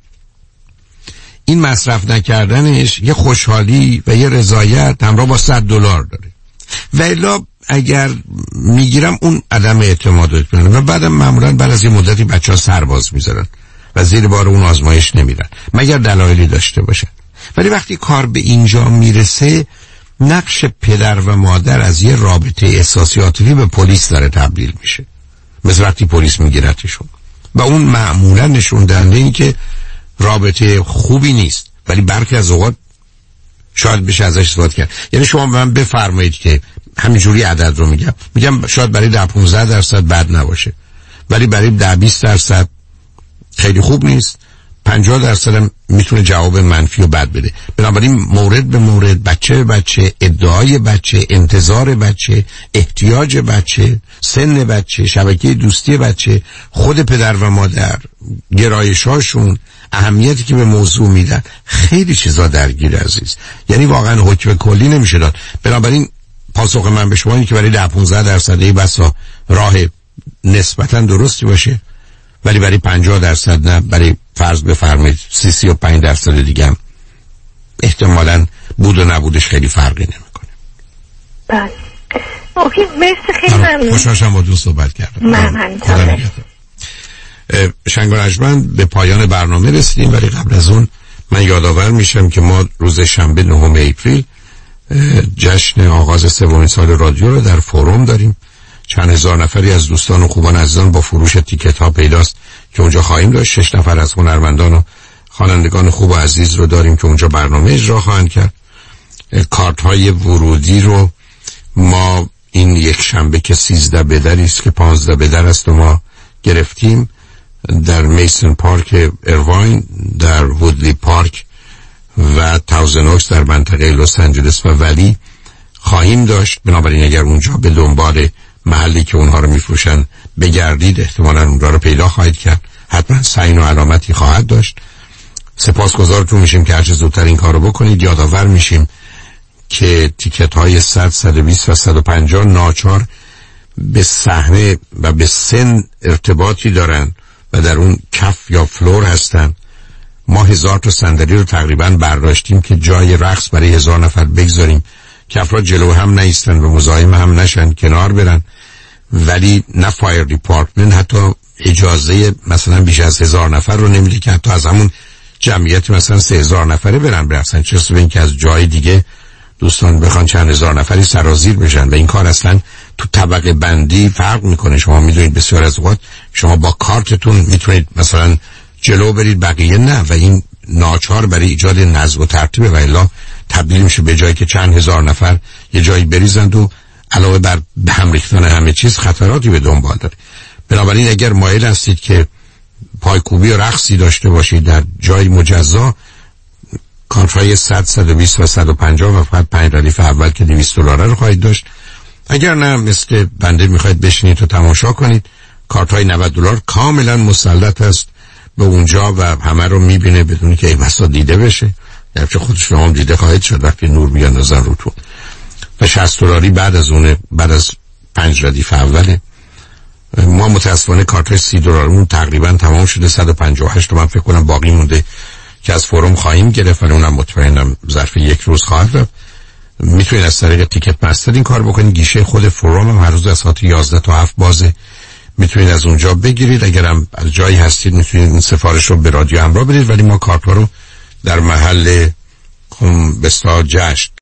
این مصرف نکردنش یه خوشحالی و یه رضایت همراه با صد دلار داره. و الا اگر میگیرم اون عدم اعتماد کنه و بعدم معمولا بعد از یه مدتی بچه ها سرباز میذارن و زیر بار اون آزمایش نمیرن مگر دلایلی داشته باشن. ولی وقتی کار به اینجا میرسه، نقش پدر و مادر از یه رابطه احساسی عاطفی به پلیس داره تبدیل میشه، مثل وقتی پلیس میگیرتشون و اون معمولا نشون دهنده این که رابطه خوبی نیست، ولی برخی از اوقات شاید بشه ازش استفاده کرد. یعنی شما به من بفرمایید که همینجوری عدد رو میگم میگم شاید برای ده پانزده درصد بد نباشه، ولی برای ده بیست درصد خیلی خوب نیست، پنجاه درصد هم میتونه جواب منفی و بد بده. بنابراین مورد به مورد، بچه به بچه، ادعای بچه، انتظار بچه، احتیاج بچه، سن بچه، شبکه دوستی بچه، خود پدر و مادر، گرایشاشون، اهمیتی که به موضوع میدن، خیلی چیزا درگیر عزیز. یعنی واقعا حکم کلی نمیشه داد. بنابراین پاسخ من به شما اینه که برای ده پانزده درصد بسا راه نسبتا درستی باشه، ولی برای پنجاه درصد نه. برای فرض بفرمایید سی سی و پنج درصد دیگه هم احتمالاً بود و نبودش خیلی فرقی نمیکنه. بله. اوکی، مرسی، خیلی ممنون. خوشحالم با دوست صحبت کردم. ممنون. شنگانجمند به پایان برنامه رسیدیم، ولی قبل از اون من یادآور میشم که ما روز شنبه نهم اپریل جشن آغاز سومین سال رادیو رو در فوروم داریم. چند هزار نفری از دوستان و خوبان عزیزان با فروش تیکت ها پیداست که اونجا خواهیم داشت. شش نفر از هنرمندان و خوانندگان خوب و عزیز رو داریم که اونجا برنامه اجرا خواهند کرد. کارت های ورودی رو ما این یک شنبه که سیزده بدری است که پانزده بدر است و ما گرفتیم در میسن پارک ایرواین، در وودلی پارک و تاوزن اوکس در منطقه لس آنجلس و ولی خواهیم داشت. بنابراین اگر اونجا به دنبال محلی که اونها رو میفروشن بگردید، احتمالاً اونجا رو پیدا خواهید کرد. حتما ساین و علامتی خواهد داشت. سپاسگزارتون میشیم که هرچه زودتر این کارو بکنید. یادآور میشیم که تیکت های صد، صد و بیست و صد و پنجاه ناچار به صحنه و به سن ارتباطی دارن و در اون کف یا فلور هستن. ما هزار تا صندلی رو تقریبا برداشتیم که جای رقص برای هزار نفر بگذاریم که افراد جلو هم نیستن و مزاحم هم نشن، کنار برن. ولی نه فایر دیپارتمنت حتی اجازه مثلا بیش از هزار نفر رو نمیده که حتی از همون جمعیت مثلا سه هزار نفره برن برقصن، چه به این که از جای دیگه دوستان بخوان چند هزار نفری سرازیر بشن. و این کار اصلا تو طبقه بندی فرق میکنه. شما میدونید بسیار از اوقات شما با کارتتون میتونید مثلا جلو برید، بقیه نه، و این ناچار برای ایجاد نظم و ترتیب و الا تبدیل میشه به جایی که چند هزار نفر یه جایی بریزند و علاوه بر به هم ریختن همه چیز خطراتی به دنبال داره. بنابراین اگر مایل هستید که پایکوبی و رقصی داشته باشید در جای مجزا، کانترای صد، صد و بیست و صد و پنجاه و فقط پنج ردیف اول که دویست دلار رو خواهید داشت. اگر نه مثل بنده میخواید بشینید و تماشا کنید، کارتای نود دلار کاملا مسلط است به اونجا و همه رو میبینه بدون که این بسا دیده بشه. گرچه خودش شما هم دیده خواهید شد وقتی نور بیاندازن روتون. و شصت دلاری بعد از اون، بعد از پنج ردیف اوله. ما متاسفانه کارتای سی دلارمون تقریبا تمام شده. صد و پنجاه و هشت من فکر کنم باقی مونده که از فروم خواهیم گرفت، ولی اونم مطمئنم ظرف یک روز خواهد رفت. میتونید از طریق تیکت مستر این کار بکنید. گیشه خود فروم هم هر روز از ساعت یازده تا هفت بازه، میتونید از اونجا بگیرید. اگرم از جایی هستید میتونید این سفارش رو به رادیو همراه بدید، ولی ما کارت رو در محل بستا جشن